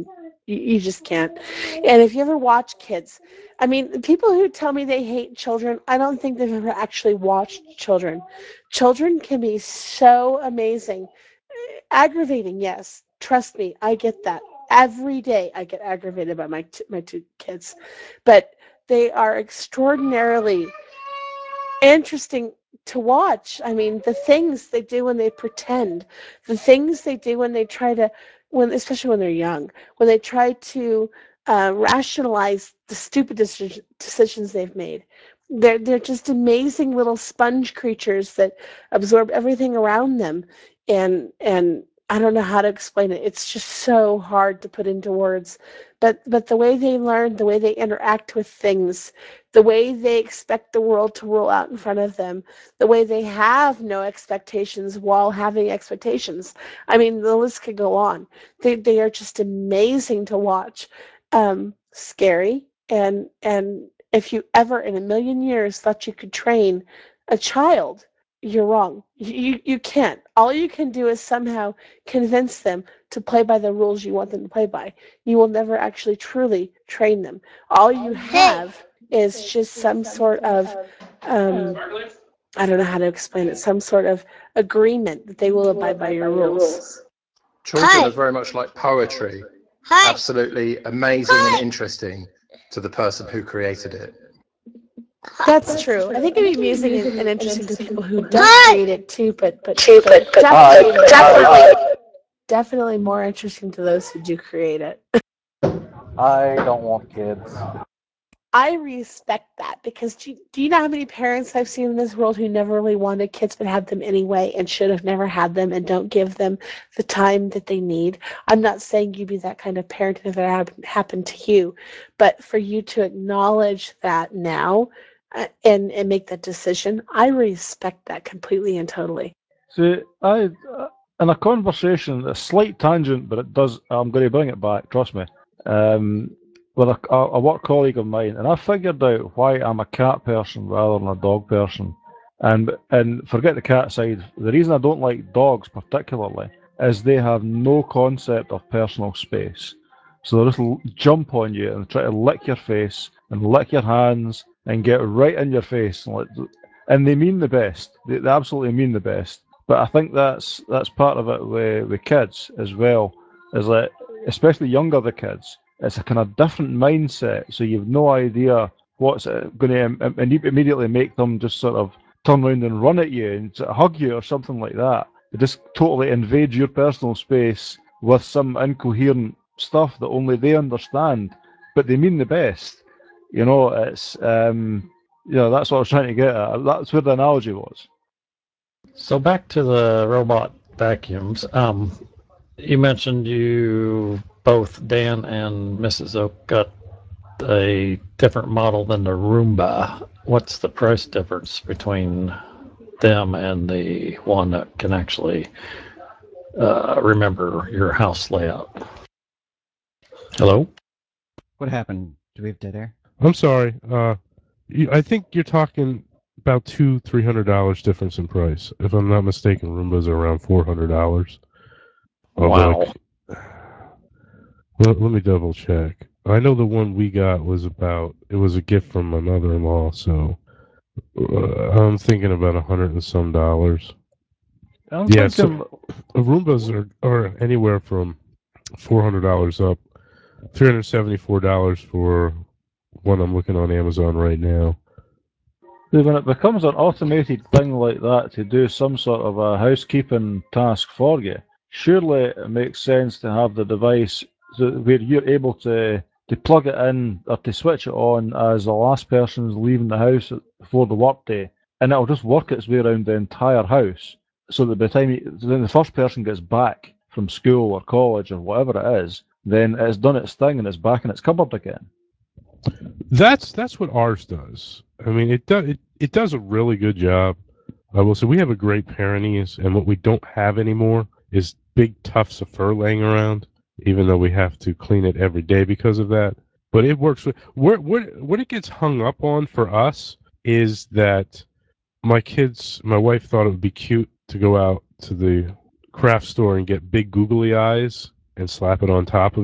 You, you just can't. And if you ever watch kids, I mean, the people who tell me they hate children, I don't think they've ever actually watched children. Children can be so amazing. Aggravating, yes. Trust me, I get that. Every day I get aggravated by my t- my two kids. But they are extraordinarily interesting to watch. I mean, the things they do when they pretend, the things they do when they try to, when especially when they're young, when they try to uh, rationalize the stupid deci- decisions they've made. They're they're just amazing little sponge creatures that absorb everything around them, and and I don't know how to explain it. It's just so hard to put into words. But but the way they learn, the way they interact with things, the way they expect the world to roll out in front of them, the way they have no expectations while having expectations. I mean, the list could go on. They they are just amazing to watch. Um, scary, and and if you ever in a million years thought you could train a child, you're wrong. You you can't. All you can do is somehow convince them to play by the rules you want them to play by. You will never actually truly train them. All you have is just some sort of, um, I don't know how to explain it, some sort of agreement that they will abide by your rules. Children Hi. are very much like poetry, Hi. absolutely amazing and interesting to the person who created it. That's true. I think it'd be amusing and, and interesting to the people who don't Hi. create it too, but but, Too, but but- but- definitely, Hi. definitely, definitely more interesting to those who do create it. I don't want kids. I respect that because do you, do you know how many parents I've seen in this world who never really wanted kids but had them anyway and should have never had them and don't give them the time that they need? I'm not saying you be that kind of parent if it happened, happened to you, but for you to acknowledge that now uh, and, and make that decision, I respect that completely and totally. See, I uh, in a conversation, a slight tangent, but it does. I'm going to bring it back. Trust me. Um, with a, a, a work colleague of mine, and I figured out why I'm a cat person rather than a dog person. And and forget the cat side. The reason I don't like dogs particularly is they have no concept of personal space. So they'll just l- jump on you and try to lick your face and lick your hands and get right in your face. And, like, and they mean the best. They, they absolutely mean the best. But I think that's that's part of it with, with kids as well. Is that especially younger the kids, it's a kind of different mindset. So you've no idea what's going to immediately make them just sort of turn around and run at you and sort of hug you or something like that. They just totally invade your personal space with some incoherent stuff that only they understand, but they mean the best. You know, it's um, you know that's what I was trying to get at. That's where the analogy was. So back to the robot vacuums. Um, you mentioned you both Dan and Missus Oak got a different model than the Roomba. What's the price difference between them and the one that can actually uh, remember your house layout? Hello? What happened? Do we have dead air? I'm sorry. Uh, you, I think you're talking about two, three hundred dollars difference in price. If I'm not mistaken, Roombas are around four hundred dollars. Wow. Let, let me double check. I know the one we got was about. It was a gift from my mother-in-law, so uh, I'm thinking about a hundred and some dollars. I'm Yeah, thinking, so Roombas are, are anywhere from four hundred dollars up, three hundred seventy-four dollars for one I'm looking on Amazon right now. when it becomes an automated thing like that to do some sort of a housekeeping task for you, surely it makes sense to have the device so where you're able to to plug it in or to switch it on as the last person's leaving the house before the workday, and it'll just work its way around the entire house. So that by the time you, so then the first person gets back from school or college or whatever it is, then it's done its thing and it's back in its cupboard again. That's that's what ours does. I mean, it does it, it does a really good job. I will say we have a great Pyrenees, and what we don't have anymore is big tufts of fur laying around. Even though we have to clean it every day because of that, but it works. Where where what it gets hung up on for us is that my kids, my wife thought it would be cute to go out to the craft store and get big googly eyes and slap it on top of it.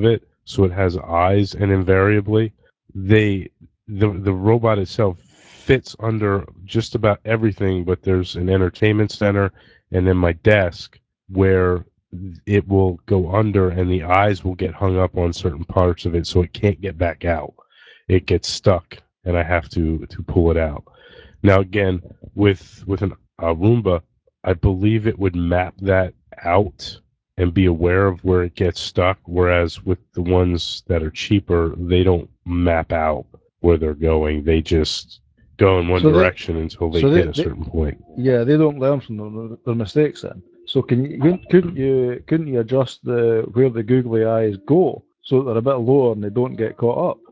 so it has eyes, and invariably they the the robot itself fits under just about everything, but there's an entertainment center and then my desk where it will go under and the eyes will get hung up on certain parts of it so it can't get back out. It gets stuck and I have to to pull it out. Now again, with with an a Roomba, I believe it would map that out and be aware of where it gets stuck, whereas with the ones that are cheaper, they don't map out where they're going. They just go in one So they- direction until they so they- hit a they- certain point. Yeah, they don't learn from their, their mistakes then. So can you couldn't- couldn't you couldn't you adjust the where the googly eyes go so that they're a bit lower and they don't get caught up?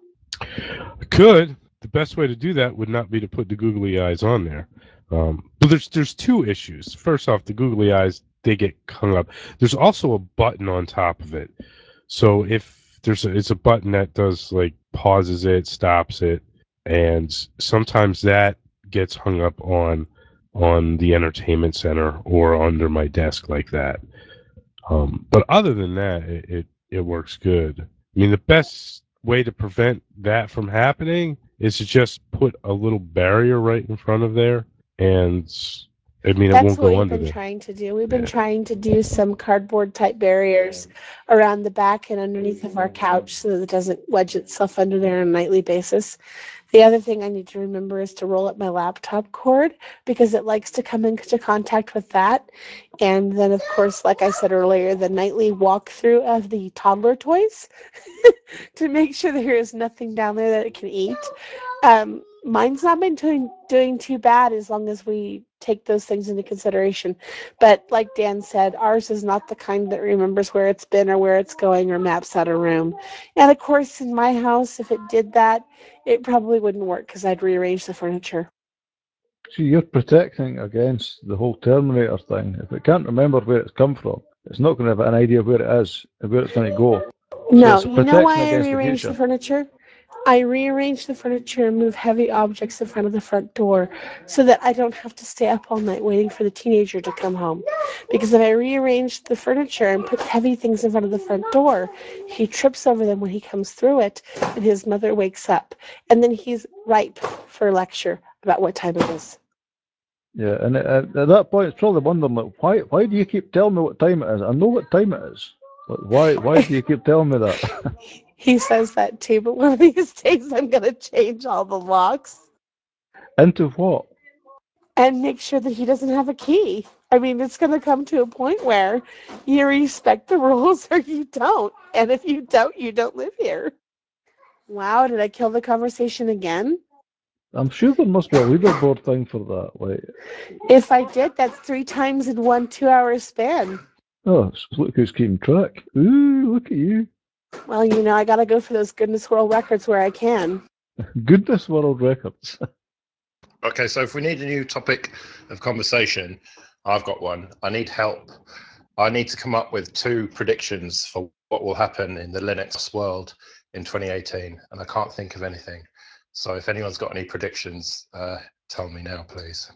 Could. The best way to do that would not be to put the googly eyes on there. Um, but there's there's two issues. First off, the googly eyes, they get hung up. There's also a button on top of it. So if there's a, it's a button that does like pauses it, stops it, and sometimes that gets hung up on on the entertainment center or under my desk like that. Um, but other than that, it, it it works good. I mean, the best way to prevent that from happening is to just put a little barrier right in front of there, and I mean, it That's won't what go we've under been there. trying to do. We've been trying to do some cardboard type barriers around the back and underneath of our couch so that it doesn't wedge itself under there on a nightly basis. The other thing I need to remember is to roll up my laptop cord because it likes to come into contact with that. And then, of course, like I said earlier, the nightly walkthrough of the toddler toys to make sure there is nothing down there that it can eat. Um, mine's not been doing, doing too bad as long as we take those things into consideration. But like Dan said, ours is not the kind that remembers where it's been or where it's going or maps out a room. And of course, in my house, if it did that, it probably wouldn't work because I'd rearrange the furniture. See, you're protecting against the whole Terminator thing. If it can't remember where it's come from, it's not going to have an idea where it is and where it's going to go. No, so it's a you know why protection I against the rearrange the future. furniture? I rearrange the furniture and move heavy objects in front of the front door so that I don't have to stay up all night waiting for the teenager to come home. Because if I rearrange the furniture and put heavy things in front of the front door, he trips over them when he comes through it and his mother wakes up. And then he's ripe for a lecture about what time it is. Yeah, and at, at that point, it's probably wondering, like, why why do you keep telling me what time it is? I know what time it is. Like, why why do you keep telling me that? He says that too, but one of these days I'm going to change all the locks Into what? and make sure that he doesn't have a key. I mean, it's going to come to a point where you respect the rules or you don't. And if you don't, you don't live here. Wow, did I kill the conversation again? I'm sure there must be a leaderboard thing for that. Like, If I did, that's three times in one two-hour span. oh, look who's keeping track. Ooh, look at you. Well, you know, I got to go for those Guinness World Records where I can. Goodness World Records. Okay, so if we need a new topic of conversation, I've got one. I need help. I need to come up with two predictions for what will happen in the Linux world in twenty eighteen, and I can't think of anything. So if anyone's got any predictions, uh, tell me now, please.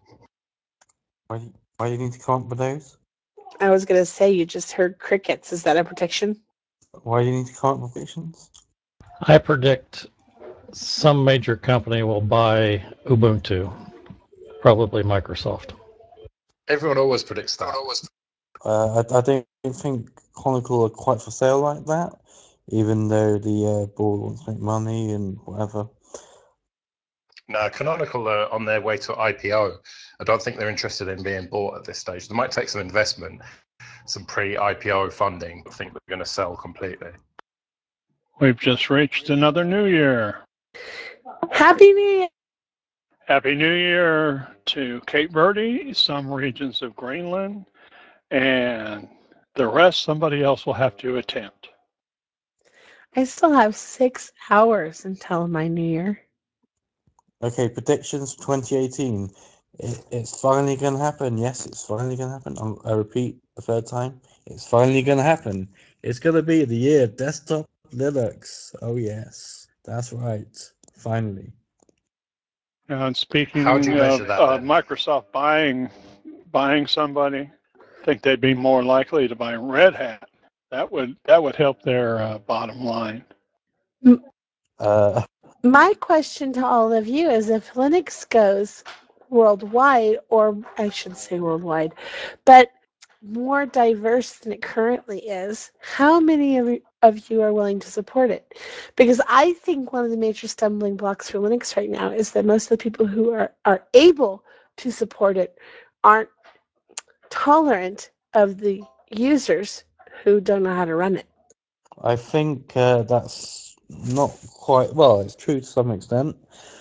Why, why do you need to come up with those? I was going to say, you just heard crickets. Is that a prediction? Why do you need to come up with predictions? I predict some major company will buy Ubuntu, probably Microsoft. Everyone always predicts that. Uh, I, I don't think Chronicle are quite for sale like that, even though the uh, board wants to make money and whatever. No, Canonical are on their way to I P O. I don't think they're interested in being bought at this stage. They might take some investment, some pre-I P O funding, but think they're going to sell completely. We've just reached another new year. Happy New Year! Happy New Year to Cape Verde, some regions of Greenland, and the rest somebody else will have to attempt. I still have six hours until my New Year. Okay, predictions for twenty eighteen. It, it's finally going to happen. Yes, it's finally going to happen. I'm, I repeat the third time. It's finally going to happen. It's going to be the year of desktop Linux. Oh, yes. That's right. Finally. And speaking How do you measure of that, uh, then? Microsoft buying buying somebody, I think they'd be more likely to buy Red Hat That would that would help their uh, bottom line. Uh, My question to all of you is if Linux goes worldwide, or I should say worldwide, but more diverse than it currently is, how many of you, of you are willing to support it? Because I think one of the major stumbling blocks for Linux right now is that most of the people who are, are able to support it aren't tolerant of the users who don't know how to run it. I think uh, that's not quite well. It's true to some extent.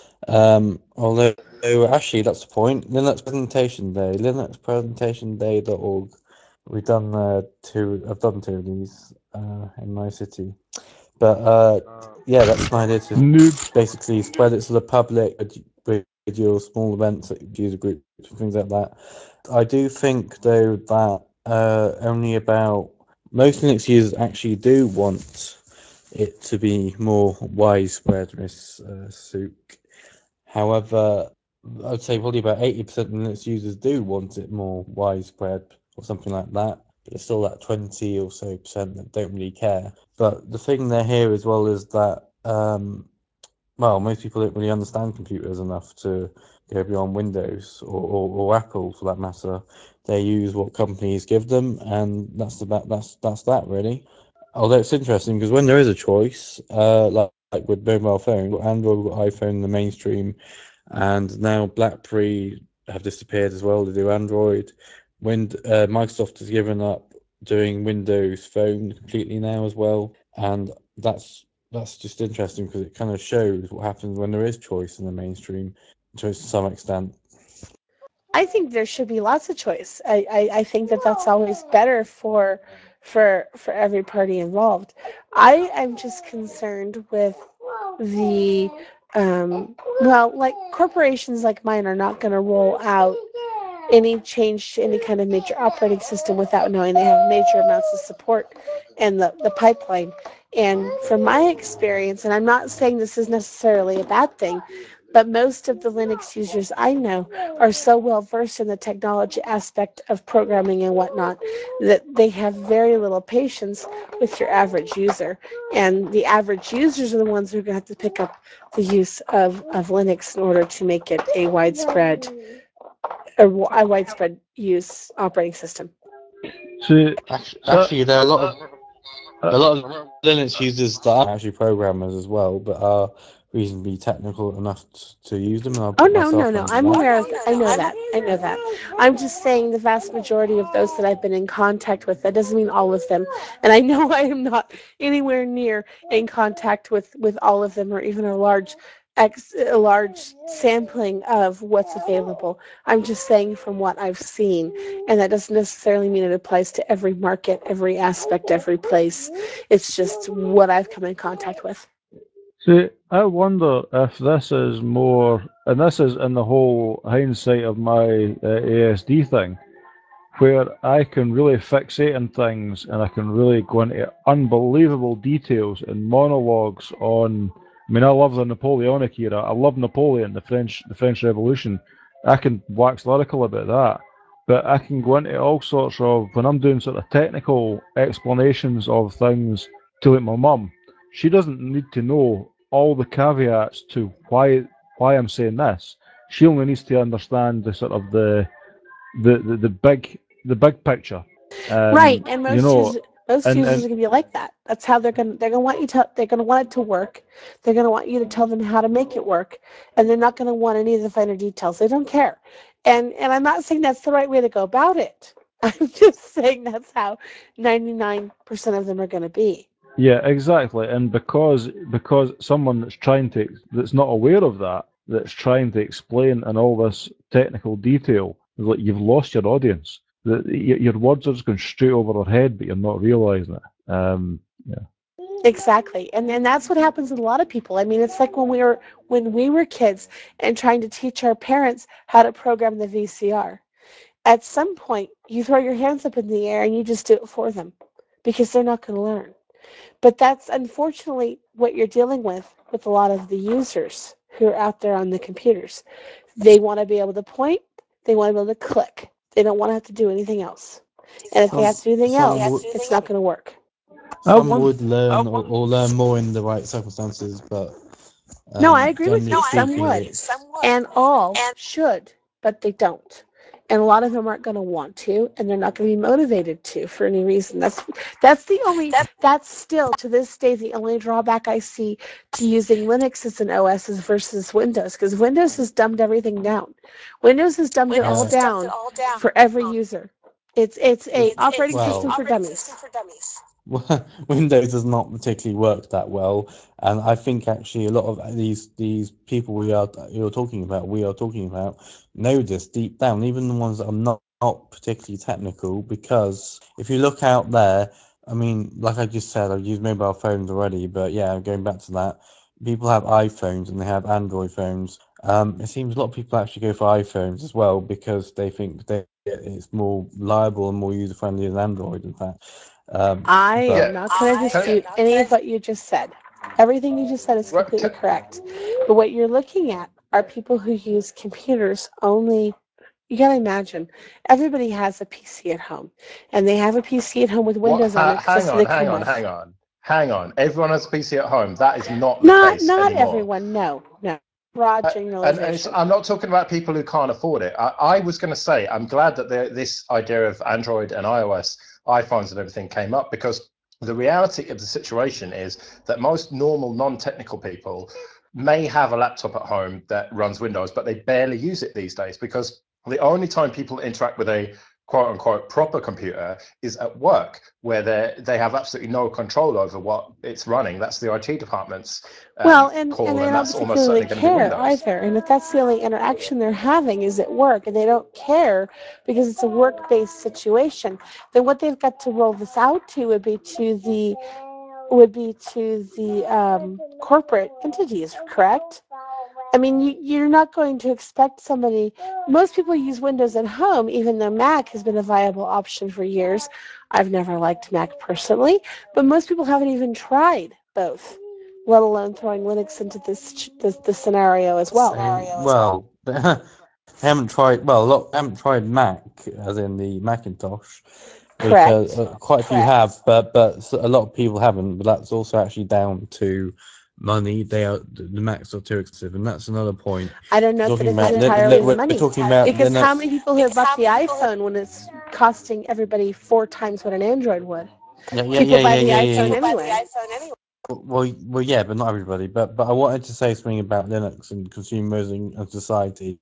Um, although actually, that's the point. Linux Presentation Day, Linux Presentation Day dot org. We've done uh, two. I've done two of these uh, in my city, but uh, yeah, that's an idea to Noob. basically spread it to the public with your small events, user groups, things like that. I do think though that uh, only about most Linux users actually do want it to be more widespread, Miss uh, Sook. However, I'd say probably about eighty percent of Linux users do want it more widespread or something like that. But there's still that twenty or so percent that don't really care. But the thing there here as well is that, um, well, most people don't really understand computers enough to go beyond Windows or, or, or Apple for that matter. They use what companies give them, and that's about that's that's that really. Although it's interesting because when there is a choice, uh, like, like with mobile phone, we've got Android, we've got iPhone in the mainstream, and now BlackBerry have disappeared as well to do Android. Wind, uh, Microsoft has given up doing Windows Phone completely now as well, and that's that's just interesting because it kind of shows what happens when there is choice in the mainstream, to some extent. I think there should be lots of choice. I, I, I think that that's always better for for for every party involved. I am just concerned with the um, well, like corporations like mine are not going to roll out any change to any kind of major operating system without knowing they have major amounts of support and the, the pipeline. And from my experience, and I'm not saying this is necessarily a bad thing, but most of the Linux users I know are so well versed in the technology aspect of programming and whatnot that they have very little patience with your average user. And the average users are the ones who are going to have to pick up the use of, of Linux in order to make it a widespread a, a widespread use operating system. See, actually, so, actually there are a lot of uh, a lot of Linux users that are actually programmers as well, but are reasonably technical enough to use them, and I'll Oh put no, no, myself no! under I'm that. aware of that. I know that. I know that. I'm just saying the vast majority of those that I've been in contact with. That doesn't mean all of them, and I know I am not anywhere near in contact with with all of them, or even a large ex a large sampling of what's available. I'm just saying from what I've seen, and that doesn't necessarily mean it applies to every market, every aspect, every place. It's just what I've come in contact with. See, I wonder if this is more, and this is in the whole hindsight of my uh, A S D thing, where I can really fixate on things and I can really go into unbelievable details and monologues on. I mean, I love the Napoleonic era. I love Napoleon, the French, the French Revolution. I can wax lyrical about that, but I can go into all sorts of when I'm doing sort of technical explanations of things to like my mum. She doesn't need to know all the caveats to why why I'm saying this. She only needs to understand the sort of the the the, the big the big picture. Um, Right, and you most know, users, most and users and are gonna be like that. That's how they're gonna they're gonna want you to they're gonna want it to work. They're gonna want you to tell them how to make it work, and they're not gonna want any of the finer details. They don't care. And and I'm not saying that's the right way to go about it. I'm just saying that's how ninety-nine percent of them are gonna be. yeah, exactly. And because because someone that's trying to that's not aware of that, that's trying to explain in all this technical detail, like you've lost your audience. The, your words are just going straight over their head, but you're not realizing it. Um, yeah. Exactly. And and that's what happens with a lot of people. I mean, it's like when we were when we were kids and trying to teach our parents how to program the V C R. At some point, you throw your hands up in the air and you just do it for them because they're not going to learn. But that's unfortunately what you're dealing with with a lot of the users who are out there on the computers. They want to be able to point, they want to be able to click. They don't want to have to do anything else. And if they Some have to do anything some else, w- it's not going to work. Some one, would learn or, or learn more in the right circumstances, but um, no, I agree with generally you. Some speaking, would, it's and all should, but they don't. And a lot of them aren't going to want to, and they're not going to be motivated to for any reason. That's that's the only. That's still to this day the only drawback I see to using Linux as an O S is versus Windows, because Windows has dumbed everything down. Windows has dumbed it all Uh, down for every user. It's it's a operating system well, for dummies. Windows does not particularly work that well, and I think actually a lot of these these people we are you're talking about, we are talking about, know this deep down, even the ones that are not, not particularly technical. Because if you look out there, I mean, like I just said, I've used mobile phones already, but yeah, going back to that, people have iPhones and they have Android phones. Um, it seems a lot of people actually go for iPhones as well because they think they, it's more reliable and more user friendly than Android. In fact. Um, I but am not going to dispute any of what you just said. Everything you just said is completely correct. But what you're looking at are people who use computers only. You got to imagine, everybody has a P C at home, and they have a P C at home with What? Windows on Ha- it because hang that's what on, they hang come on, with. hang on, hang on. Everyone has a P C at home. That is not the Not case not anymore. everyone. No, no. Broad Uh, and, and it's, generalization. I'm not talking about people who can't afford it. I, I was going to say, I'm glad that there, this idea of Android and iOS, iPhones and everything came up, because the reality of the situation is that most normal, non-technical people may have a laptop at home that runs Windows, but they barely use it these days, because the only time people interact with a quote unquote proper computer is at work, where they they have absolutely no control over what it's running. That's the I T department's um, Well, and, call, and and, they don't that's almost particularly certainly going to be care Windows. either. And if that's the only interaction they're having is at work, and they don't care because it's a work-based situation, then what they've got to roll this out to would be to the would be to the um, corporate entities, correct? I mean, you, you're not going to expect somebody. Most people use Windows at home, even though Mac has been a viable option for years. I've never liked Mac personally, but most people haven't even tried both, let alone throwing Linux into this this, this scenario as well. well, they haven't tried. Well, a lot haven't tried Mac, as in the Macintosh, because Correct. uh, quite a few have, but but a lot of people haven't. But that's also actually down to money. They are the Macs are too expensive, and that's another point. I don't know if it Talking is about entirely the we're money, talking about because how Linux. many people have bought the iPhone when it's costing everybody four times what an Android would? Yeah, yeah, People yeah, buy yeah, the yeah, yeah. iPhone yeah. anyway. Well, well, yeah, but not everybody. But but I wanted to say something about Linux and consumers and, and society,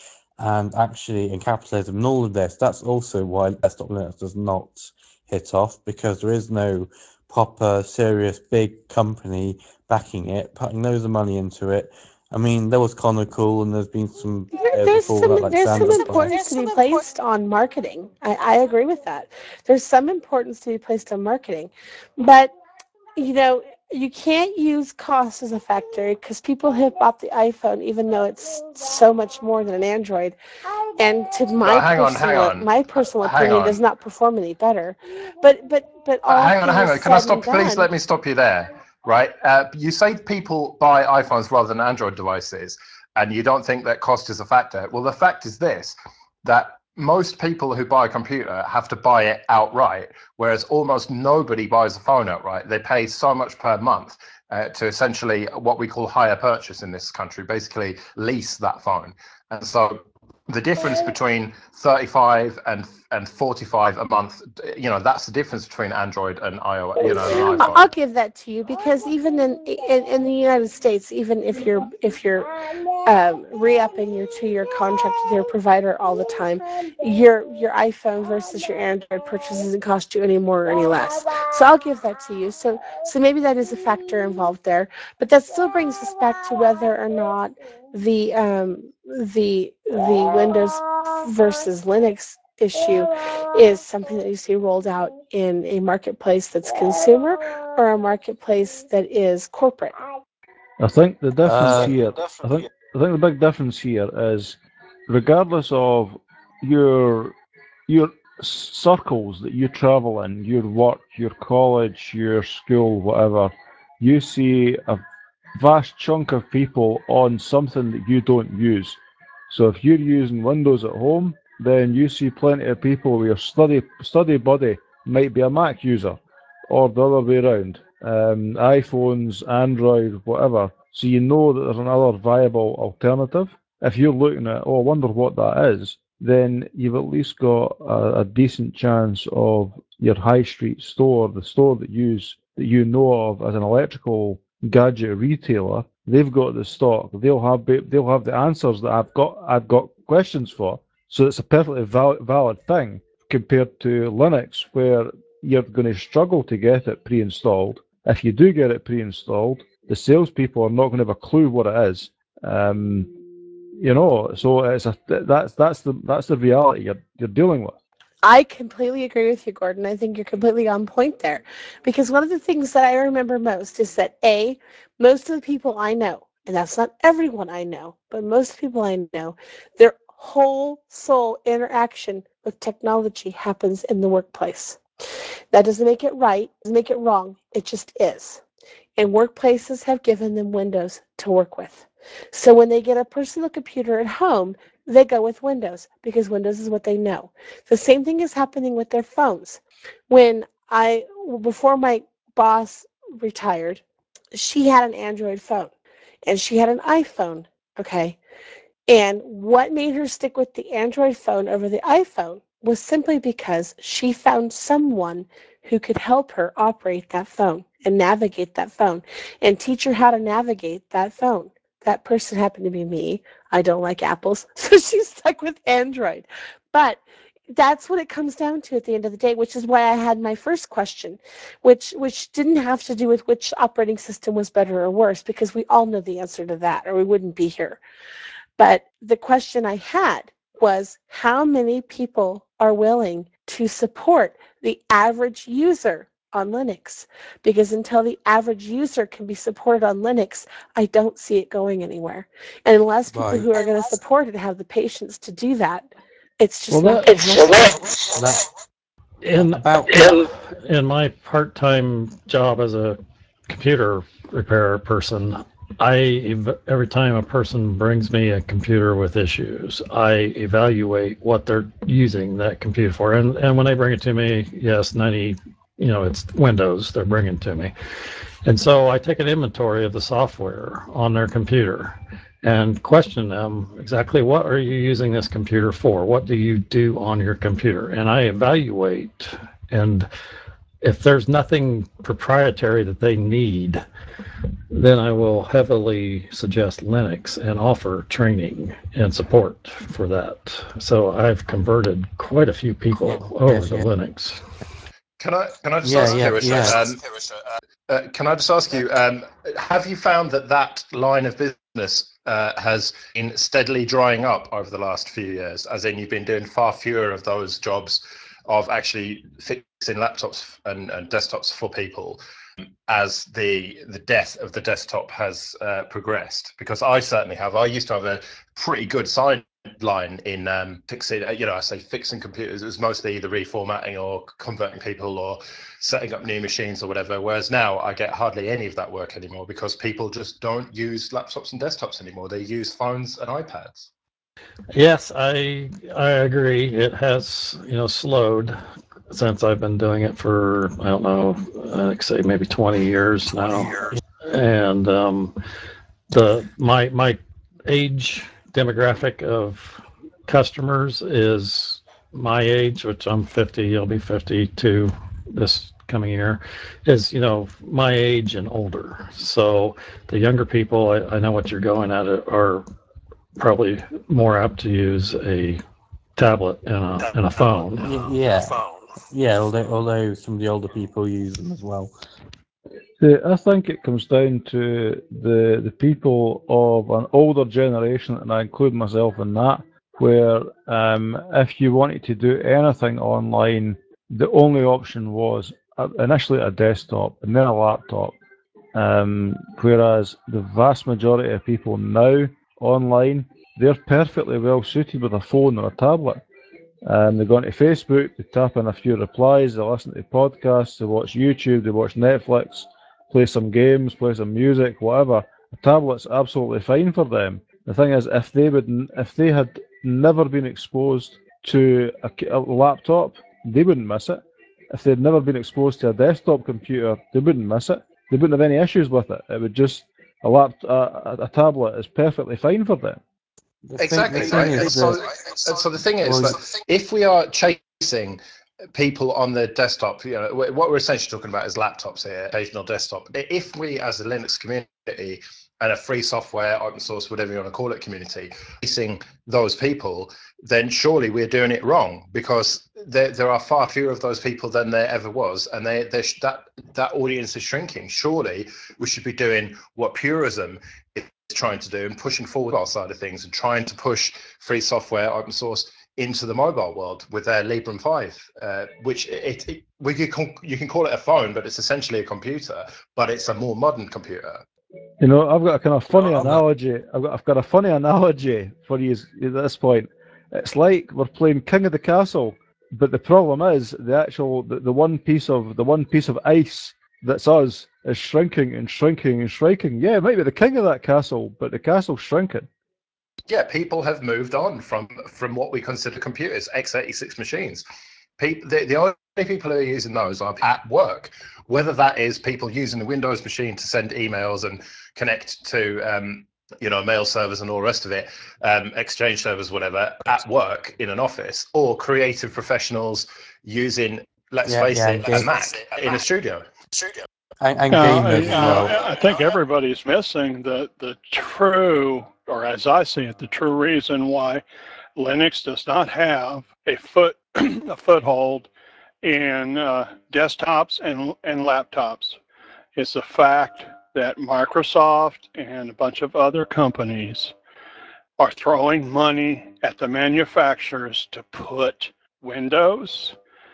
and actually in capitalism and all of this. That's also why Desktop Linux does not hit off, because there is no proper, serious, big company backing it, putting loads of money into it. I mean, there was Conical, and there's been some There, players there's before that, some like there's some Sandbox. importance to be placed on marketing. I, I agree with that. There's some importance to be placed on marketing, but you know you can't use cost as a factor, because people have bought the iPhone even though it's so much more than an Android, and to my But hang on, hang personal on, my personal hang opinion does on. not perform any better. But but but Uh, all hang on, hang things on. Can I said and stop? Please let done. me stop you there. Right? Uh, you say people buy iPhones rather than Android devices, and you don't think that cost is a factor. Well, the fact is this: that most people who buy a computer have to buy it outright, whereas almost nobody buys a phone outright. They pay so much per month uh, to essentially what we call hire purchase in this country, basically lease that phone. And so the difference between thirty-five and and forty-five a month, you know, that's the difference between Android and iOS, you know, and an I- I'll iPhone. give that to you, because even in in, in the United States, even if you're if you're um, re-upping your two-year contract with your provider all the time, your your iPhone versus your Android purchase doesn't cost you any more or any less. So I'll give that to you. So so maybe that is a factor involved there, but that still brings us back to whether or not the um, the the Windows versus Linux issue is something that needs to be rolled out in a marketplace that's consumer or a marketplace that is corporate. I think the difference Uh, here, I think, I think the big difference here is, regardless of your your circles that you travel in, your work, your college, your school, whatever, you see a vast chunk of people on something that you don't use. So if you're using Windows at home, then you see plenty of people where your study study buddy might be a Mac user, or the other way around. Um, iPhones, Android, whatever. So you know that there's another viable alternative. If you're looking at, oh, I wonder what that is, then you've at least got a, a decent chance of your high street store, the store that you that you know of as an electrical gadget retailer. They've got the stock. They'll have they'll have the answers that I've got. I've got questions for. So it's a perfectly valid, valid thing compared to Linux, where you're going to struggle to get it pre-installed. If you do get it pre-installed, the salespeople are not going to have a clue what it is. Um, you know, so it's a that's that's the that's the reality you're you're dealing with. I completely agree with you, Gordon. I think you're completely on point there. Because one of the things that I remember most is that A, most of the people I know, and that's not everyone I know, but most people I know, their whole soul interaction with technology happens in the workplace. That doesn't make it right, doesn't make it wrong, it just is. And workplaces have given them Windows to work with. So when they get a personal computer at home, they go with Windows because Windows is what they know. The same thing is happening with their phones. When I, before my boss retired, she had an Android phone and she had an iPhone, okay? And what made her stick with the Android phone over the iPhone was simply because she found someone who could help her operate that phone and navigate that phone and teach her how to navigate that phone. That person happened to be me. I don't like apples, so she's stuck with Android. But that's what it comes down to at the end of the day, which is why I had my first question, which which didn't have to do with which operating system was better or worse, because we all know the answer to that, or we wouldn't be here. But the question I had was, how many people are willing to support the average user on Linux? Because until the average user can be supported on Linux, I don't see it going anywhere. And unless people Right. who are going to support it have the patience to do that, it's just Well, not that- going to happen. That In, about in in my part-time job as a computer repair person, I ev- every time a person brings me a computer with issues, I evaluate what they're using that computer for, and and when they bring it to me, yes, ninety, you know, it's Windows they're bringing to me, and so I take an inventory of the software on their computer and question them exactly, what are you using this computer for? What do you do on your computer? And I evaluate, and if there's nothing proprietary that they need, then I will heavily suggest Linux and offer training and support for that. So I've converted quite a few people over Yes, to yeah. Linux. Can I can I just Yeah, ask yeah, you, yeah. um, uh, can I just ask you, um, have you found that that line of business uh, has been steadily drying up over the last few years? As in, you've been doing far fewer of those jobs of actually fixing laptops and, and desktops for people as the the death of the desktop has uh, progressed? Because I certainly have. I used to have a pretty good sideline in um, fixing, you know, I say fixing computers. It was mostly either reformatting or converting people or setting up new machines or whatever. Whereas now I get hardly any of that work anymore because people just don't use laptops and desktops anymore. They use phones and iPads. Yes, I I agree. It has, you know, slowed since I've been doing it for, I don't know, I'd say maybe twenty years now. And um, the my my age demographic of customers is my age, which I'm fifty. I'll be fifty-two this coming year. Is, you know, my age and older. So the younger people, I, I know what you're going at, it are probably more apt to use a tablet and a and a phone. Y- yeah, yeah. Although although some of the older people use them as well. Uh, I think it comes down to the the people of an older generation, and I include myself in that, where um, if you wanted to do anything online, the only option was uh, initially a desktop and then a laptop. Um, whereas the vast majority of people now online, they're perfectly well suited with a phone or a tablet. Um, they go onto Facebook, they tap in a few replies, they listen to podcasts, they watch YouTube, they watch Netflix, play some games, play some music, whatever. A tablet's absolutely fine for them. The thing is, if they would, if they had never been exposed to a, a laptop, they wouldn't miss it. if they'd never been exposed to a desktop computer, they wouldn't miss it. They wouldn't have any issues with it. It would just a lap, a, a tablet is perfectly fine for them. The thing, Exactly, the thing right? is And so, that, and so the thing is well, that if we are chasing people on the desktop, you know, wh- what we're essentially talking about is laptops here, occasional desktop. I- If we, as a Linux community and a free software, open source, whatever you want to call it, community, chasing those people, then surely we're doing it wrong, because there there are far fewer of those people than there ever was, and they they sh- that that audience is shrinking. Surely we should be doing what Purism is trying to do and pushing forward our side of things and trying to push free software, open source into the mobile world with their Librem five, uh, which it, it we could call, you can call it a phone, but it's essentially a computer, but it's a more modern computer. You know, I've got a kind of funny analogy. I've got I've got a funny analogy for you at this point. It's like we're playing King of the Castle, but the problem is the actual the, the one piece of the one piece of ice that's us is shrinking and shrinking and shrinking. Yeah, it might be the king of that castle, but the castle's shrinking. Yeah, people have moved on from from what we consider computers, x eighty-six machines. People, the, the only people who are using those are at work, whether that is people using the Windows machine to send emails and connect to um, you know, mail servers and all the rest of it, um, exchange servers, whatever, at work in an office, or creative professionals using, let's yeah, face yeah, it, a Mac in a studio. and, and Uh, gamers you as know, well. I think everybody's missing the the true, or as I see it, the true reason why Linux does not have a foot a foothold in uh, desktops and and laptops. It's the fact that Microsoft and a bunch of other companies are throwing money at the manufacturers to put Windows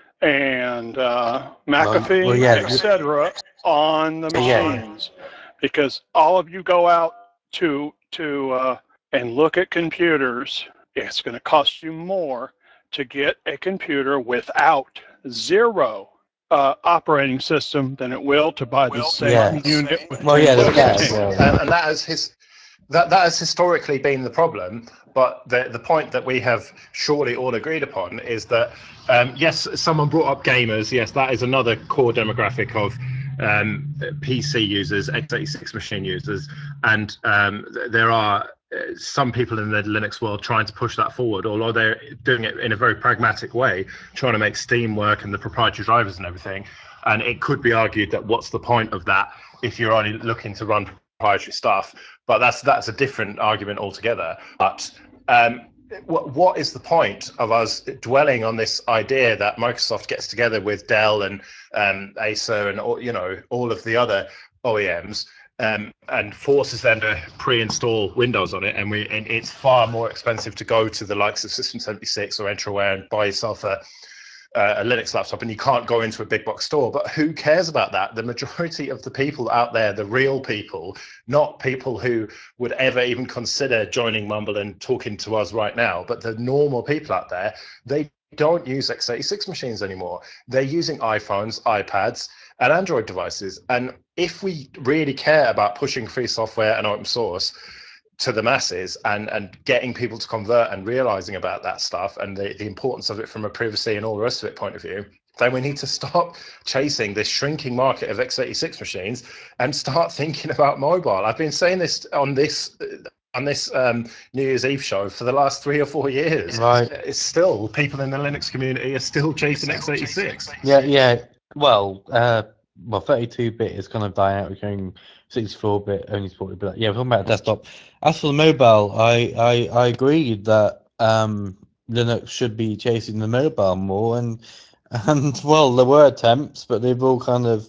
and uh, Well, McAfee, well, yeah, et cetera, on the yeah, machines, because all of you go out to to uh, and look at computers. It's going to cost you more to get a computer without zero uh, operating system than it will to buy the same yeah. unit with Well, yeah, Windows yeah, Yes, ten. yeah, and, and that is his. That, that has historically been the problem, but the, the point that we have surely all agreed upon is that, um, yes, someone brought up gamers. Yes, that is another core demographic of um, P C users, x eighty-six machine users, and um, there are uh, some people in the Linux world trying to push that forward, although they're doing it in a very pragmatic way, trying to make Steam work and the proprietary drivers and everything. And it could be argued that what's the point of that if you're only looking to run proprietary stuff? But that's that's a different argument altogether. But um, what, what is the point of us dwelling on this idea that Microsoft gets together with Dell and um, Acer and all, you know, all of the other O E Ms um, and forces them to pre-install Windows on it, and we and it's far more expensive to go to the likes of System seventy-six or Entroware and buy yourself a Uh, a Linux laptop, and you can't go into a big box store. But who cares about that? The majority of the people out there, the real people, not people who would ever even consider joining Mumble and talking to us right now, but the normal people out there, they don't use x eighty-six machines anymore. They're using iPhones, iPads, and Android devices. And if we really care about pushing free software and open source to the masses and and getting people to convert and realizing about that stuff and the, the importance of it from a privacy and all the rest of it point of view, then we need to stop chasing this shrinking market of x eighty-six machines and start thinking about mobile. I've been saying this on this on this um, New Year's Eve show for the last three or four years. right. It's still, people in the Linux community are still chasing x eighty-six. Yeah, yeah. Well, uh, well, thirty-two bit is kind of dying out. We're going sixty-four bit, only forty bit. Yeah, we're talking about desktop. As for the mobile, I, I, I agree that um, Linux should be chasing the mobile more, and and well, there were attempts, but they've all kind of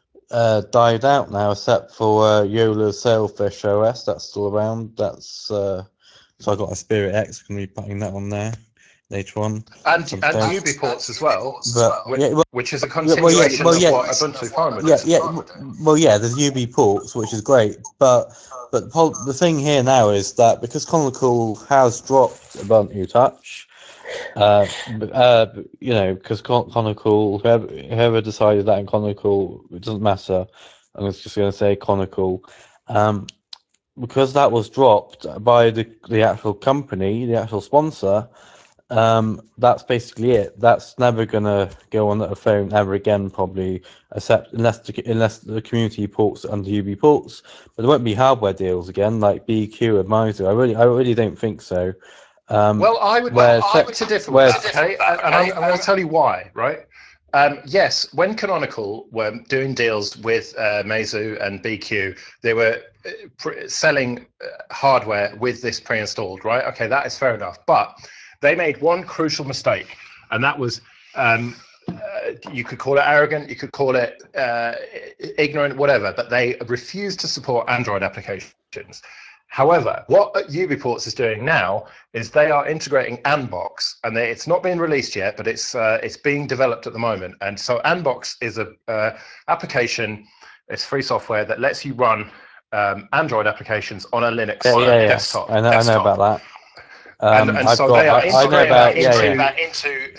uh, died out now, except for uh, Yola's Sailfish O S. That's still around. That's uh, so I got a Spirit X. Can be putting that on there later on. And some and stage. UbiPorts as well, But which, yeah, well, which is a yeah, well, yeah, continuation well, of yeah, what Ubuntu Phone would yeah, do. yeah. w- Well, yeah. There's U B ports, which is great, but but the pol- the thing here now is that because Chronicle has dropped Ubuntu Touch, uh, b- uh, b- you know, because Chronicle, whoever, whoever decided that in Chronicle, it doesn't matter. I'm just going to say Chronicle, um, because that was dropped by the the actual company, the actual sponsor. Um, that's basically it. That's never gonna go on a phone ever again, probably, except unless the, unless the community ports under U B ports. But there won't be hardware deals again, like B Q and Miser. I really, I really don't think so. Um, Well, I would, whereas, I would to differ with whereas, that, okay? And, and I'm, I'm going to tell you why, right? Um, yes, when Canonical were doing deals with uh, Meizu and B Q, they were uh, pr- selling uh, hardware with this pre-installed, right? Okay, that is fair enough. But they made one crucial mistake, and that was um, uh, you could call it arrogant, you could call it uh, ignorant, whatever, but they refused to support Android applications. However, what UbiPorts is doing now is they are integrating Anbox, and they, it's not been released yet, but it's uh, it's being developed at the moment. And so Anbox is a uh, application, it's free software that lets you run um, Android applications on a Linux yeah, yeah, yeah. desktop. I know, desktop. I know about that. Um, and and I've so got, they are I, I know integrating about, that yeah, into, yeah. into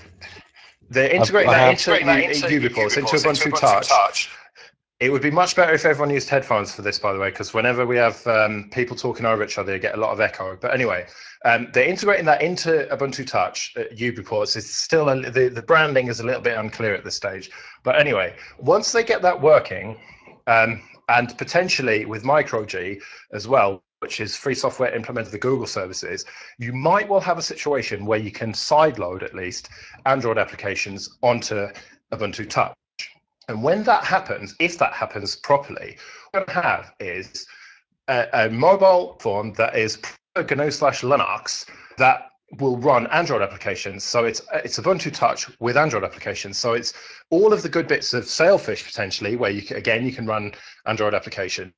they're I've, integrating I that have, into, U, UbiPorts, into Ubuntu Touch. It would be much better if everyone used headphones for this, by the way, because whenever we have um, people talking over each other, you get a lot of echo. But anyway, um, they're integrating that into Ubuntu Touch, uh, UbiPorts. It's still, a, the, the branding is a little bit unclear at this stage. But anyway, once they get that working, um, and potentially with MicroG as well, which is free software implemented with Google services, you might well have a situation where you can sideload at least Android applications onto Ubuntu Touch. And when that happens, if that happens properly, what we're going to have is a, a mobile phone that is G N U slash Linux that will run Android applications. So it's it's Ubuntu Touch with Android applications. So it's all of the good bits of Sailfish potentially, where you can, again you can run Android applications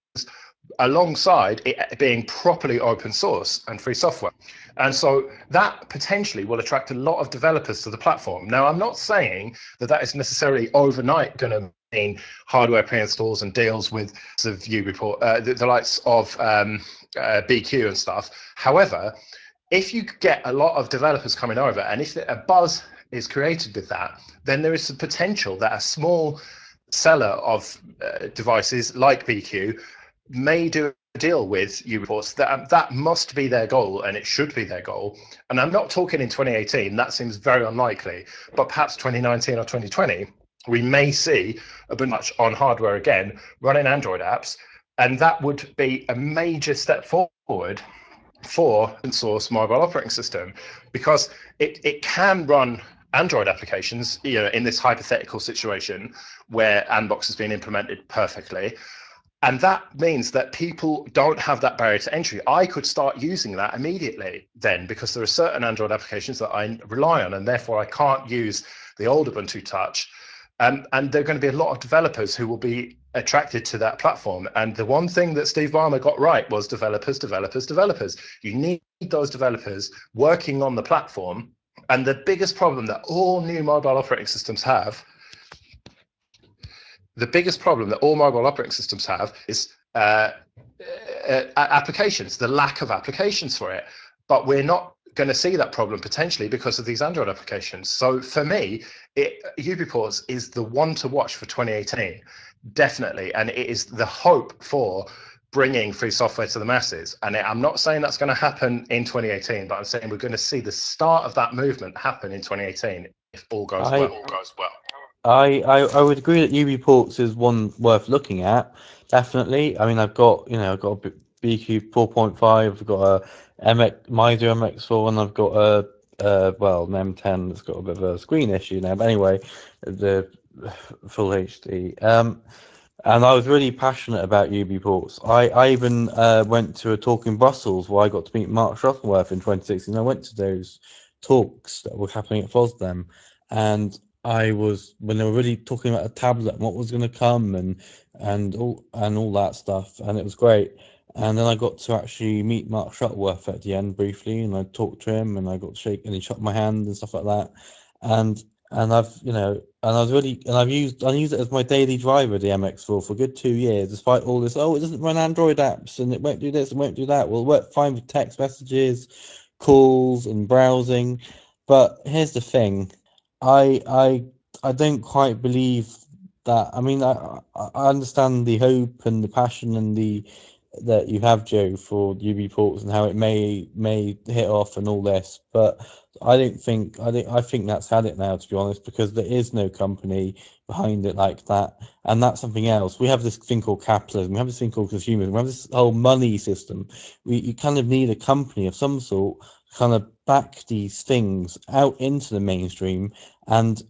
alongside it being properly open source and free software. And so that potentially will attract a lot of developers to the platform. Now, I'm not saying that that is necessarily overnight going to mean hardware pre-installs and deals with the UbiPort, uh, the, the likes of um, uh, B Q and stuff. However, if you get a lot of developers coming over, and if a buzz is created with that, then there is the potential that a small seller of uh, devices like B Q may do a deal with UbiPorts. That um, that must be their goal, and it should be their goal. And I'm not talking in twenty eighteen. That seems very unlikely. But perhaps twenty nineteen or twenty twenty, we may see a bunch on hardware again, running Android apps, and that would be a major step forward for open source mobile operating system, because it, it can run Android applications, you know, in this hypothetical situation where Anbox has been implemented perfectly. And that means that people don't have that barrier to entry. I could start using that immediately then, because there are certain Android applications that I rely on, and therefore I can't use the old Ubuntu Touch. Um, and there are going to be a lot of developers who will be attracted to that platform. And the one thing that Steve Ballmer got right was developers, developers, developers. You need those developers working on the platform. And the biggest problem that all new mobile operating systems have The biggest problem that all mobile operating systems have is uh, uh, applications, the lack of applications for it. But we're not going to see that problem potentially because of these Android applications. So for me, it, UbiPorts is the one to watch for twenty eighteen, definitely. And it is the hope for bringing free software to the masses. And I'm not saying that's going to happen in twenty eighteen, but I'm saying we're going to see the start of that movement happen in twenty eighteen if all goes I, well. All goes well. I, I, I would agree that UbiPorts is one worth looking at. Definitely. I mean, I've got, you know, I've got a B Q four point five, I've got a M X, Miser M X four, and I've got a, uh, well, an M ten that's got a bit of a screen issue now. But anyway, the full H D. Um, and I was really passionate about UbiPorts. I, I even uh, went to a talk in Brussels where I got to meet Mark Shuttleworth in twenty sixteen. I went to those talks that were happening at FOSDEM, and I was, when they were really talking about a tablet and what was going to come and and all and all that stuff, and it was great. And then I got to actually meet Mark Shuttleworth at the end briefly, and I talked to him, and I got to shake, and he shook my hand and stuff like that. And and I've, you know, and I was really, and I've used, I used it as my daily driver, the M X four, for a good two years, despite all this. Oh, it doesn't run Android apps, and it won't do this, and won't do that. Well, it worked fine with text messages, calls, and browsing. But here's the thing. I I I don't quite believe that. I mean, I I understand the hope and the passion and the that you have, Joe, for UbiPorts and how it may may hit off and all this, but I don't think I think I think that's had it now, to be honest, because there is no company behind it like that, and that's something else. We have this thing called capitalism. We have this thing called consumerism. We have this whole money system. We you kind of need a company of some sort to kind of back these things out into the mainstream, and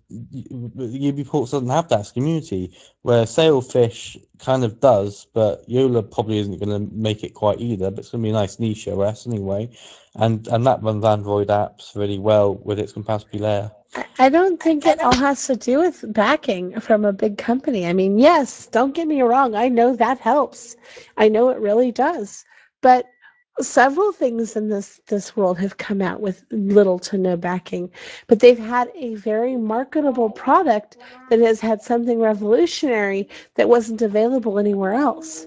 UbiPorts doesn't have that community, where Sailfish kind of does, but Yola probably isn't going to make it quite either. But it's going to be a nice niche O S anyway, and and that runs Android apps really well with its compatibility layer. I don't think it all has to do with backing from a big company. I mean, yes, don't get me wrong. I know that helps. I know it really does. But several things in this this world have come out with little to no backing, but they've had a very marketable product that has had something revolutionary that wasn't available anywhere else,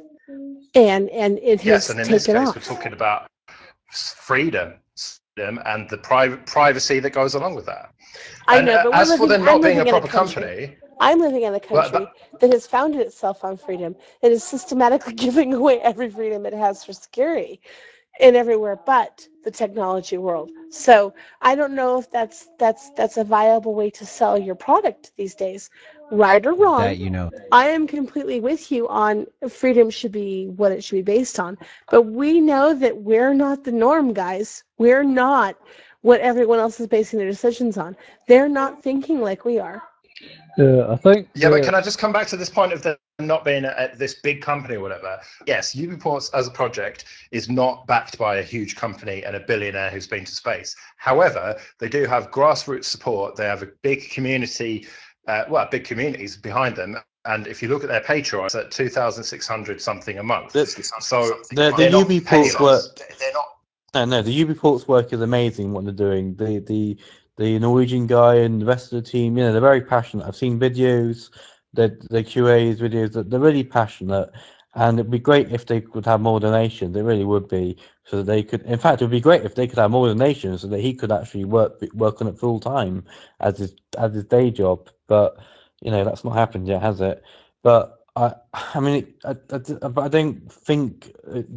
and and it Yes, has and in this taken case, off. we're talking about freedom, freedom and the private privacy that goes along with that. I And know, uh, but we're as for living. them I'm not being a living in a proper country. company, I'm living in a well, country that has founded itself on freedom. It is systematically giving away every freedom it has for security in everywhere but the technology world. So I don't know if that's that's that's a viable way to sell your product these days. Right or wrong, That you know. I am completely with you on freedom should be what it should be based on. But we know that we're not the norm, guys. We're not what everyone else is basing their decisions on. They're not thinking like we are. Yeah, I think. yeah, but Uh, can I just come back to this point of them not being at this big company or whatever? Yes, UbiPorts as a project is not backed by a huge company and a billionaire who's been to space. However, they do have grassroots support. They have a big community, uh, well, big communities behind them. And if you look at their Patreon, it's at two thousand six hundred something a month. The, So the, the they're not UbiPorts paying work. us. They're not. No, no, the UbiPorts work is amazing. What they're doing, the the the Norwegian guy and the rest of the team, you know, they're very passionate. I've seen videos, the the Q A's videos. That they're really passionate, and it'd be great if they could have more donations. They really would be, so that they could. In fact, it would be great if they could have more donations, so that he could actually work work on it full time as his as his day job. But you know, that's not happened yet, has it? But I, I mean, I, I, but I don't think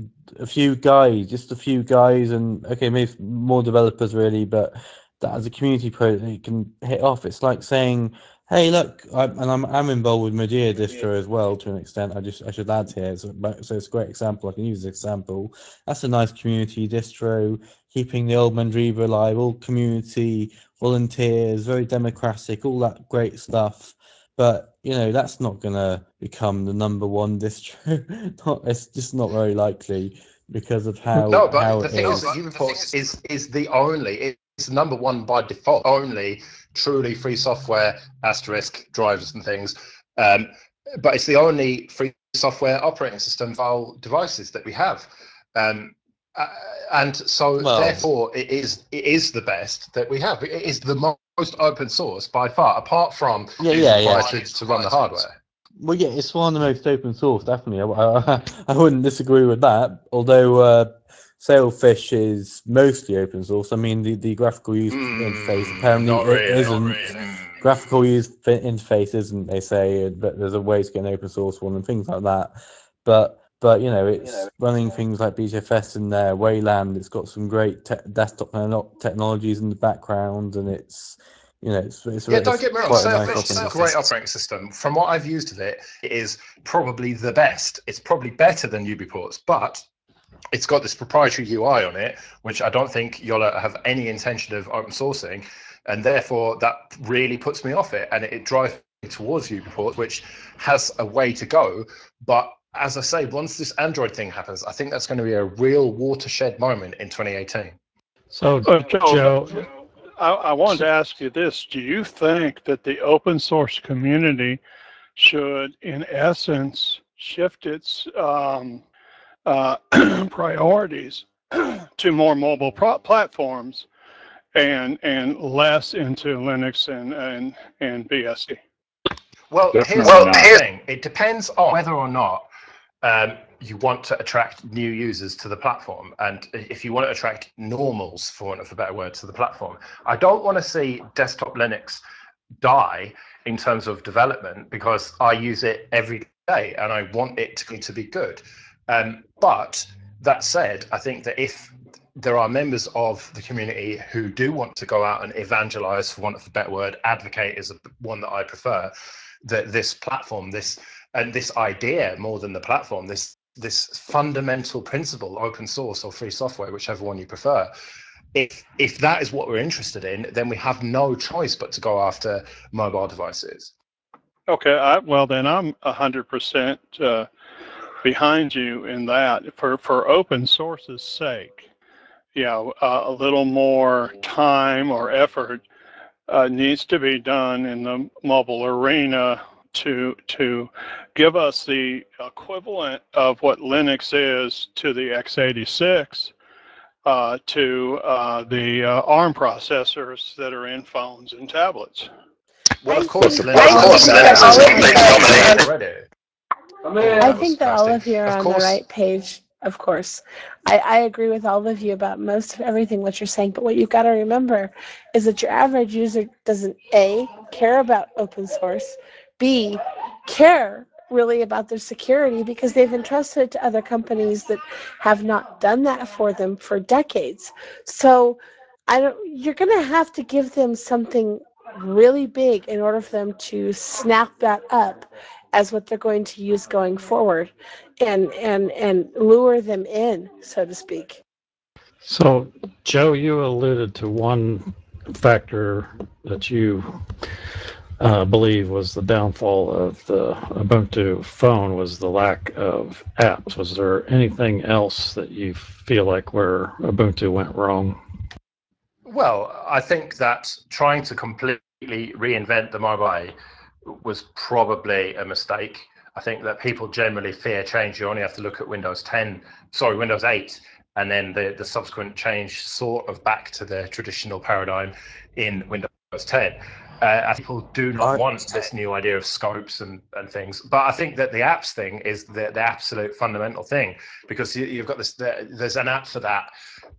a few guys, just a few guys, and okay, maybe more developers really, but that as a community project it can hit off. It's like saying, "Hey, look, I, and I'm I'm involved with Medea distro as well to an extent. I just I should add here, so, so it's a great example. I can use this example. That's a nice community distro, keeping the old Mandriva alive, all community volunteers, very democratic, all that great stuff." But you know that's not gonna become the number one distro. not, it's just not very likely because of how No, but how the it thing is is. that UbiPorts is is the only, it's number one by default, only truly free software asterisk drivers and things. Um, but it's the only free software operating system for all devices that we have. Um, uh, and so Well, therefore it is it is the best that we have. It is the most open source by far, apart from yeah, being yeah, yeah. required to, to run the hardware. Well, yeah, it's one of the most open source, definitely. I, I, I wouldn't disagree with that. Although uh, Sailfish is mostly open source. I mean, the, the graphical user interface apparently not it really, isn't. not really. Graphical user interface isn't. They say, but there's a way to get an open source one and things like that. But but you know, it's running things like B T F S in there, Wayland. It's got some great te- desktop technologies in the background, and it's. You know, it's, it's, Yeah, it's don't get me wrong, quite a nice Sailfish is a operating great system. operating system. From what I've used of it, it is probably the best. It's probably better than UbiPorts, but it's got this proprietary U I on it, which I don't think Yola have any intention of open sourcing, and therefore that really puts me off it, and it, it drives me towards UbiPorts, which has a way to go. But as I say, once this Android thing happens, I think that's going to be a real watershed moment in twenty eighteen. So, Uh, Joe, Joe, I, I wanted to ask you this. Do you think that the open source community should, in essence, shift its um, uh, priorities to more mobile pro- platforms and and less into Linux and and, and B S D? Well, here's Definitely the not. thing. It depends on whether or not um, you want to attract new users to the platform, and if you want to attract normals, for want of a better word, to the platform. I don't want to see desktop Linux die in terms of development because I use it every day and I want it to, to be good. Um, but that said, I think that if there are members of the community who do want to go out and evangelize, for want of a better word, advocate is a, one that I prefer, that this platform, this and this idea more than the platform, this this fundamental principle, open source or free software, whichever one you prefer, if if that is what we're interested in, then we have no choice but to go after mobile devices. Okay, I, well then I'm a hundred percent behind you in that. For for open source's sake, you know, uh, a little more time or effort uh, needs to be done in the mobile arena to to give us the equivalent of what Linux is to the x eighty-six. Uh, to uh, the uh, ARM processors that are in phones and tablets. Well, I of course, think, Linux I is think that all of you are, already. I think that all of you are Of on the course. right page. Of course, I, I agree with all of you about most of everything what you're saying. But what you've got to remember is that your average user doesn't A, care about open source, B, care really about their security because they've entrusted it to other companies that have not done that for them for decades. So I don't. You're going to have to give them something really big in order for them to snap that up as what they're going to use going forward, and and and lure them in, so to speak. So, Joe, you alluded to one factor that you uh, believe was the downfall of the Ubuntu phone was the lack of apps. Was there anything else that you feel like where Ubuntu went wrong? Well, I think that trying to completely reinvent the mobile was probably a mistake. I think that people generally fear change. You only have to look at Windows ten, sorry, Windows eight, and then the, the subsequent change sort of back to the traditional paradigm in Windows ten. Uh, people do not I- want this new idea of scopes and, and things. But I think that the apps thing is the, the absolute fundamental thing, because you, you've got this, the, there's an app for that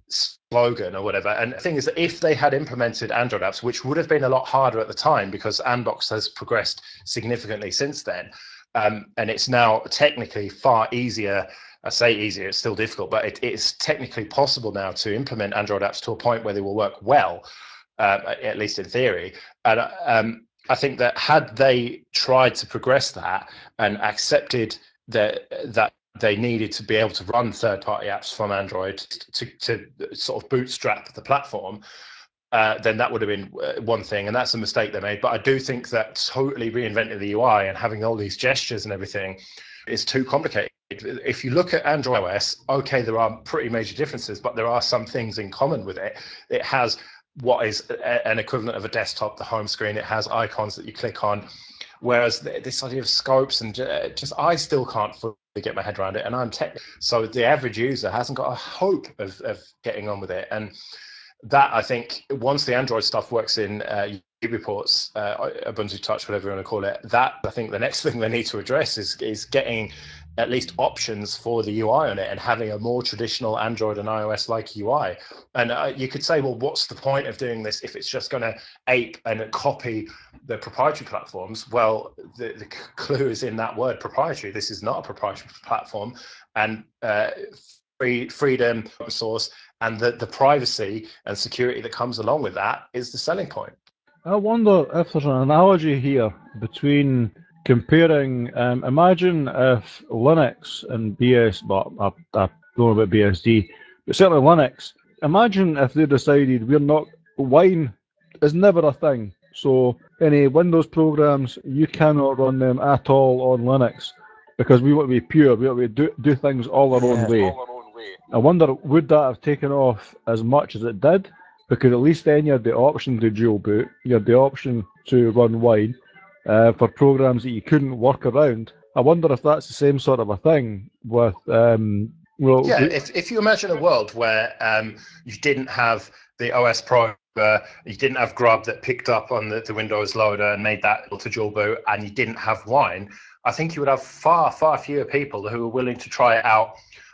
slogan or whatever. And the thing is that if they had implemented Android apps, which would have been a lot harder at the time because Anbox has progressed significantly since then, um, and it's now technically far easier. I say easier, it's still difficult, but it, it's technically possible now to implement Android apps to a point where they will work well, um, at least in theory. And um, I think that had they tried to progress that and accepted that that they needed to be able to run third-party apps from Android to, to sort of bootstrap the platform, uh, then that would have been one thing, and that's a mistake they made. But I do think that totally reinventing the U I and having all these gestures and everything is too complicated. If you look at Android O S, okay, there are pretty major differences, but there are some things in common with it. It has what is a, an equivalent of a desktop, the home screen. It has icons that you click on. Whereas this idea of scopes and just, I still can't fully get my head around it, and I'm tech, so the average user hasn't got a hope of, of getting on with it. And that, I think, once the Android stuff works in uh, UbiPorts, uh, Ubuntu Touch, whatever you want to call it, that I think the next thing they need to address is is getting at least options for the U I on it and having a more traditional Android and iOS like U I. And uh, you could say, well, what's the point of doing this if it's just going to ape and copy the proprietary platforms? Well, the, the clue is in that word, proprietary. This is not a proprietary platform, and uh, free, freedom, open source, and the, the privacy and security that comes along with that is the selling point. I wonder if there's an analogy here between comparing, um, imagine if Linux and B S, well, I, I don't know about B S D, but certainly Linux, imagine if they decided we're not, wine is never a thing, so any Windows programs, you cannot run them at all on Linux, because we want to be pure, we want to do, do things all our own way. I wonder, would that have taken off as much as it did? Because at least then you had the option to dual boot, you had the option to run Wine uh, for programs that you couldn't work around. I wonder if that's the same sort of a thing with, um, well, yeah, we, if, if you imagine a world where um, you didn't have the O S Pro, uh, you didn't have Grub that picked up on the, the Windows loader and made that to dual boot, and you didn't have Wine, I think you would have far, far fewer people who are willing to try it out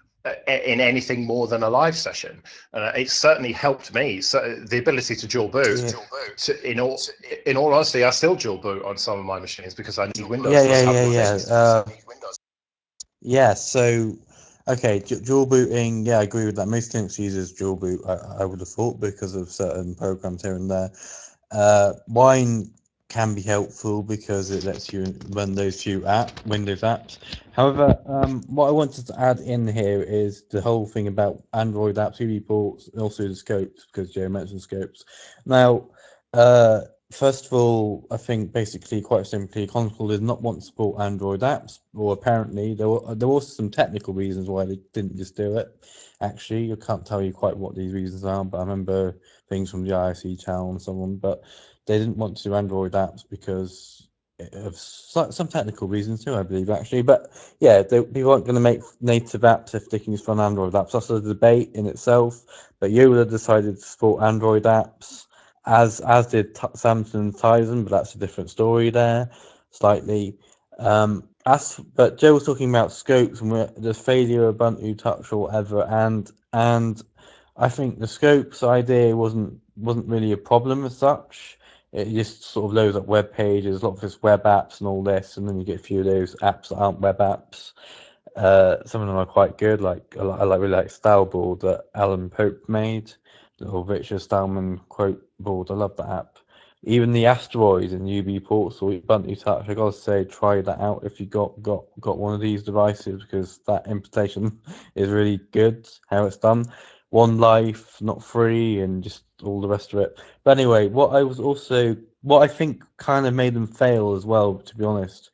in anything more than a live session. Uh, it's certainly helped me. So the ability to dual boot, Yeah. to, in all in all honesty, I still dual boot on some of my machines because I need Windows Yeah, to yeah, have yeah, more yeah. things. Uh, yeah, so Okay, du- dual booting. Yeah, I agree with that. Most Linux users dual boot. I, I would have thought because of certain programs here and there. Uh, Wine can be helpful because it lets you run those few app Windows apps. However, um, what I wanted to add in here is the whole thing about Android apps, U B ports, and also the scopes, because Joe mentioned scopes. Now, uh, first of all, I think basically, quite simply, Console did not want to support Android apps, or apparently there were there were some technical reasons why they didn't just do it. Actually, I can't tell you quite what these reasons are, but I remember things from the I R C channel and so on. But they didn't want to do Android apps because of some technical reasons too, I believe, actually. But yeah, they, they weren't going to make native apps if they can just run Android apps. That's a debate in itself. But Yola decided to support Android apps, as as did T- Samsung and Tizen, but that's a different story there, slightly. Um, as but Joe was talking about scopes and the failure of Ubuntu Touch or whatever, and and I think the scopes idea wasn't wasn't really a problem as such. It just sort of loads up web pages, lots of this web apps and all this, and then you get a few of those apps that aren't web apps. Uh, some of them are quite good, like I like, I like really like Styleboard that Alan Pope made, or Richard Stallman quote board. I love that app. Even the asteroids in U B ports or Ubuntu Touch, I gotta say, try that out if you got got got one of these devices because that implementation is really good. How it's done, one life, not free, and just all the rest of it. But anyway, what I was also what I think kind of made them fail as well, to be honest,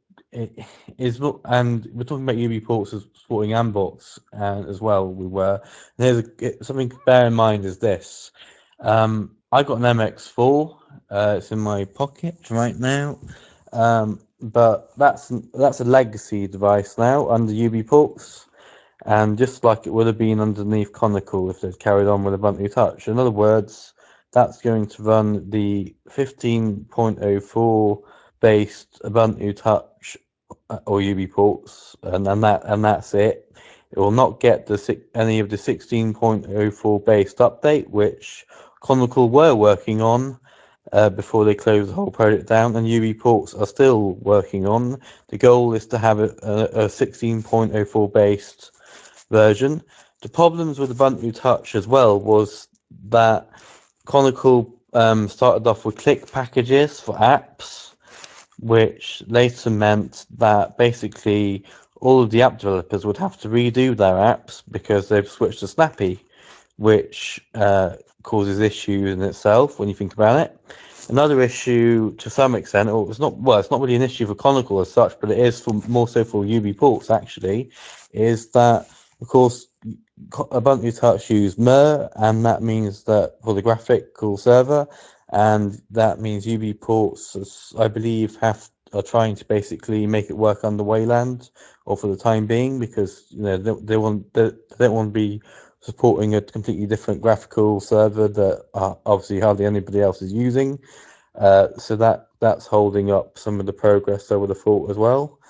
it is not, and we're talking about U B ports as supporting Ambox uh, as well. We were. There's a, something to bear in mind is this. Um, I got an M X four. Uh, it's in my pocket right now, um, but that's that's a legacy device now under U B ports, and just like it would have been underneath Conical if they'd carried on with Ubuntu Touch. In other words, that's going to run the fifteen point oh four based Ubuntu Touch or U B ports, and, and that and that's it. It will not get the any of the sixteen point oh four based update, which Conical were working on uh, before they closed the whole project down, and U B ports are still working on. The goal is to have a, a, a sixteen point oh four based version. The problems with Ubuntu Touch as well was that Conical um, started off with click packages for apps, which later meant that basically all of the app developers would have to redo their apps because they've switched to Snappy, which uh, causes issues in itself when you think about it. Another issue, to some extent, or it's not well, it's not really an issue for Conical as such, but it is for more so for U B ports actually, is that of course Ubuntu Touch use M E R, and that means that for the graphical server, and that means U B ports, I believe, have are trying to basically make it work under Wayland, or for the time being, because you know they, they want they, they don't want to be supporting a completely different graphical server that uh, obviously hardly anybody else is using. Uh, so that that's holding up some of the progress, I would have thought as well.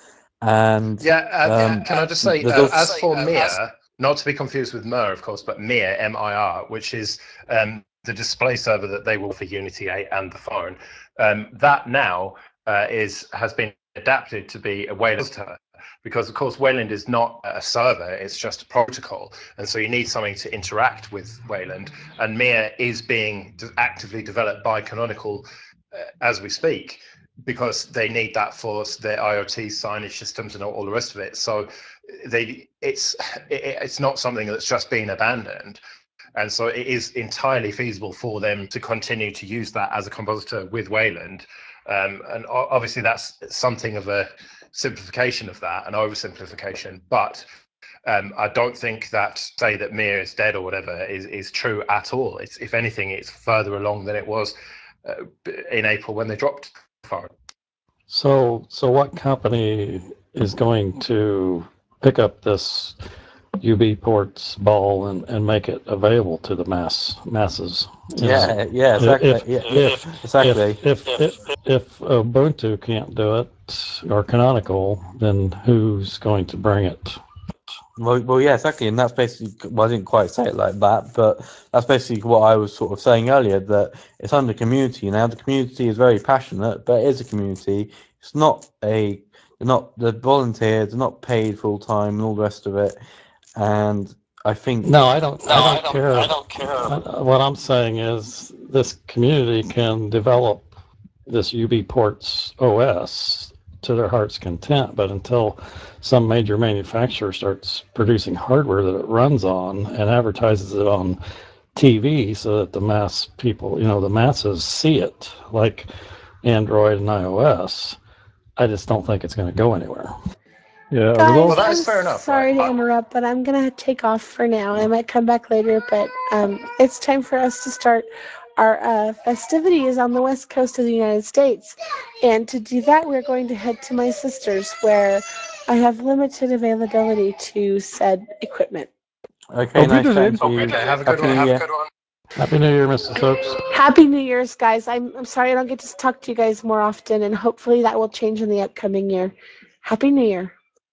And Yeah, uh, um, can I just say, there's uh, also as for Mir, not to be confused with M E R, of course, but Mir, M I R, which is um, the display server that they will for Unity eight and the phone, um, that now uh, is has been adapted to be a Wayland, because of course Wayland is not a server, it's just a protocol, and so you need something to interact with Wayland, and Mir is being actively developed by Canonical uh, as we speak, because they need that for their IoT signage systems and all, all the rest of it. So they, it's it, it's not something that's just been abandoned, and so it is entirely feasible for them to continue to use that as a compositor with Wayland. Um, and obviously that's something of a simplification of that, an oversimplification, but um, I don't think that say that Mir is dead or whatever is, is true at all. It's, if anything, it's further along than it was uh, in April when they dropped the phone. So, so what company is going to pick up this U B ports ball and, and make it available to the mass masses? You yeah, know, yeah, exactly, if, yeah, yeah, if, exactly. if, if, if, if Ubuntu can't do it or Canonical, then who's going to bring it? Well, well, yeah, exactly, and that's basically. Well, I didn't quite say it like that, but that's basically what I was sort of saying earlier. That it's under community now. The community is very passionate, but it is a community. It's not a. They're not the volunteers. They're not paid full time and all the rest of it. and I think No, I don't. No, I I don't don't. care. I don't care. Uh, What I'm saying is, this community can develop this U B Ports O S to their heart's content, but until some major manufacturer starts producing hardware that it runs on and advertises it on T V so that the mass people, you know, the masses see it, like Android and iOS, I just don't think it's going to go anywhere. Yeah, I would Guys, also. Well, that I'm is fair enough, sorry right? to interrupt, but I'm gonna take off for now. I might come back later, but um, it's time for us to start our uh, festivities on the west coast of the United States. And to do that, we're going to head to my sister's, where I have limited availability to said equipment. Okay, Auf nice chatting Wiedersehen. to you. Okay, have a good Happy one. New Have a Year. good one. Happy New Year, Mister Stokes. Happy New Year's, guys. I'm, I'm sorry I don't get to talk to you guys more often, and hopefully that will change in the upcoming year. Happy New Year.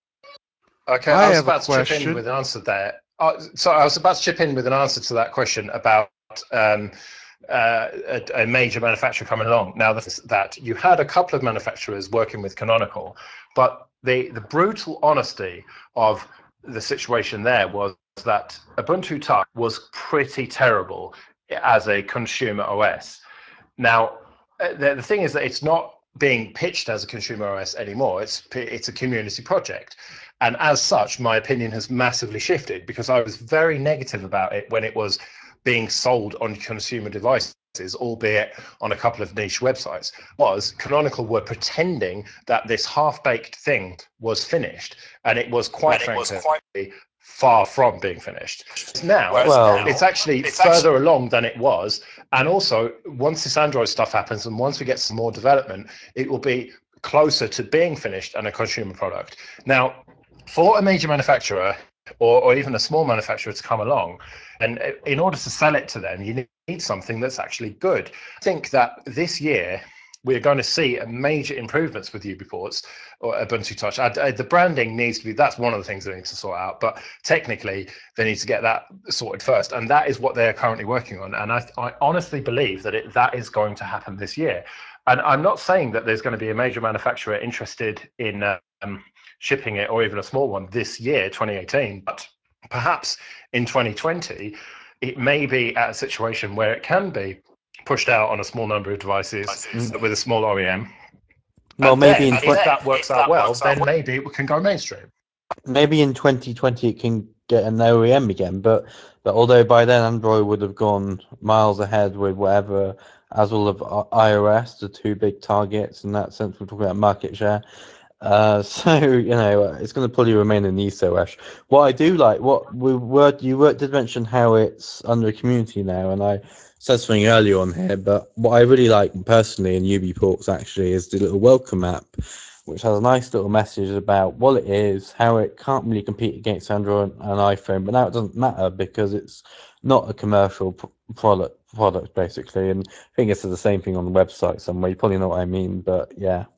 Okay, I I was have a about to chip in question. with an answer there. Uh, so I was about to chip in with an answer to that question about um, uh, a, a major manufacturer coming along. Now, this, that you had a couple of manufacturers working with Canonical, but the the brutal honesty of the situation there was that Ubuntu Touch was pretty terrible as a consumer O S. Now, uh, the, the thing is that it's not being pitched as a consumer O S anymore. It's it's a community project, and as such, my opinion has massively shifted because I was very negative about it when it was being sold on consumer devices, albeit on a couple of niche websites. Was Canonical were pretending that this half-baked thing was finished, and it was quite And it was frankly quite. far from being finished. Now, Well, it's actually it's further actually. along than it was. And also, once this Android stuff happens and once we get some more development, it will be closer to being finished and a consumer product. Now, for a major manufacturer or, or even a small manufacturer to come along, and in order to sell it to them, you need something that's actually good. I think that this year, we're going to see a major improvements with U B Ports or Ubuntu Touch. I, I, the branding needs to be, that's one of the things they need to sort out, but technically they need to get that sorted first. And that is what they're currently working on. And I, I honestly believe that it, that is going to happen this year. And I'm not saying that there's going to be a major manufacturer interested in um, shipping it, or even a small one this year, twenty eighteen, but perhaps in twenty twenty, it may be at a situation where it can be pushed out on a small number of devices Mm. with a small O E M. Well, And maybe then, in if twenty. that works out well, then maybe it can go mainstream. Maybe in twenty twenty it can get an O E M again, but but although by then Android would have gone miles ahead with whatever, as well of iOS, the two big targets in that sense. We're talking about market share. Uh, so you know it's going to probably remain an E S O S. What I do like, what we were you were, did mention how it's under a community now, and I said something earlier on here. But what I really like personally in U B Ports actually is the little welcome app, which has a nice little message about what it is, how it can't really compete against Android and iPhone, but now it doesn't matter because it's not a commercial p- product product basically. And I think it's the same thing on the website somewhere. You probably know what I mean, but yeah.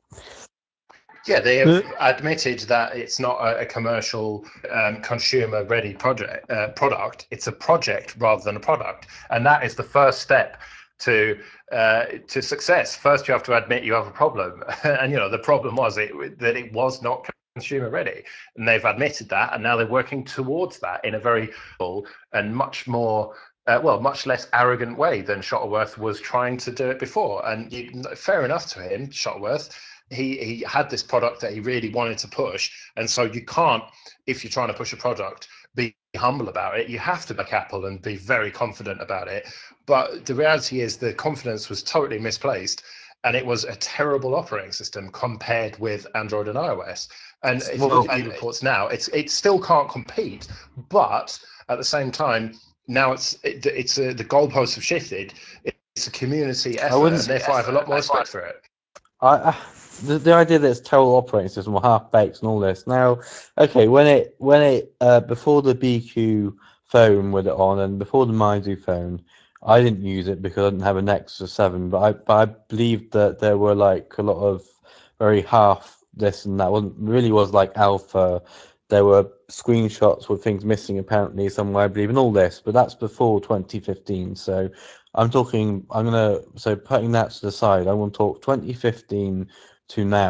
Yeah, they have admitted that it's not a, a commercial, um, consumer-ready project uh, product. It's a project rather than a product, and that is the first step to uh, to success. First, you have to admit you have a problem, and you know the problem was it, that it was not consumer-ready, and they've admitted that, and now they're working towards that in a very full and much more. Uh, well, much less arrogant way than Shuttleworth was trying to do it before. And you, fair enough to him, Shuttleworth. He he had this product that he really wanted to push, and so you can't, if you're trying to push a product, be humble about it. You have to back Apple and be very confident about it. But the reality is the confidence was totally misplaced, and it was a terrible operating system compared with Android and iOS. And if you look at U B Ports now, it's it still can't compete, but at the same time, now it's it, it's a, the goalposts have shifted. It's a community effort, and therefore I have a lot more respect for it. I, I the, the idea that it's terrible operating system or half baked and all this. Now, okay, when it when it uh, before the B Q phone with it on and before the Meizu phone, I didn't use it because I didn't have a Nexus seven. But I but I believed that there were like a lot of very half this and that. Wasn't really was like alpha. There were screenshots with things missing apparently somewhere, I believe, and all this. But that's before twenty fifteen. So I'm talking. I'm gonna so putting that to the side. I want to talk twenty fifteen to now.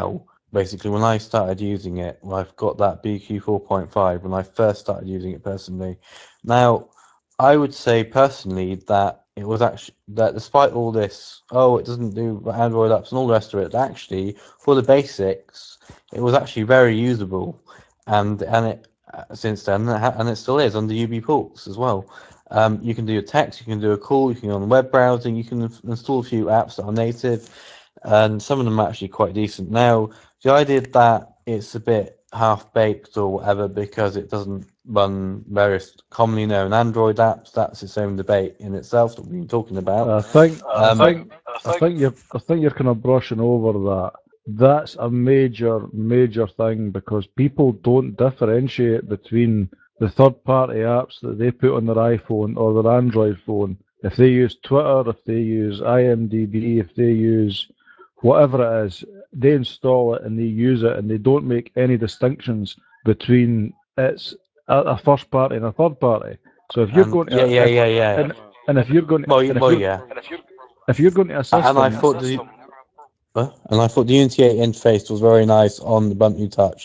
basically, when I started using it, well, I've got that B Q four point five when I first started using it personally. Now, I would say personally that it was actually that despite all this, oh, it doesn't do Android apps and all the rest of it. Actually, for the basics, it was actually very usable, and and it uh, since then and it, ha- and it still is under U B ports as well. Um, you can do a text, you can do a call, you can go on web browsing, you can ins- install a few apps that are native, and some of them are actually quite decent. Now, the idea that it's a bit half baked or whatever because it doesn't run various commonly known Android apps, that's its own debate in itself that we've been talking about. I think, I Um, think, I think you're, I think you're kind of brushing over that. That's a major, major thing because people don't differentiate between the third-party apps that they put on their iPhone or their Android phone. If they use Twitter, if they use IMDb, if they use whatever it is, they install it and they use it, and they don't make any distinctions between it's a, a first party and a third party. So if you're and going yeah, to, yeah, if, yeah, yeah. and, and if you're going, Well, and if well, you're, yeah. if you're going to a And system, I thought the Huh? and I thought the Unity eight interface was very nice on the Ubuntu Touch,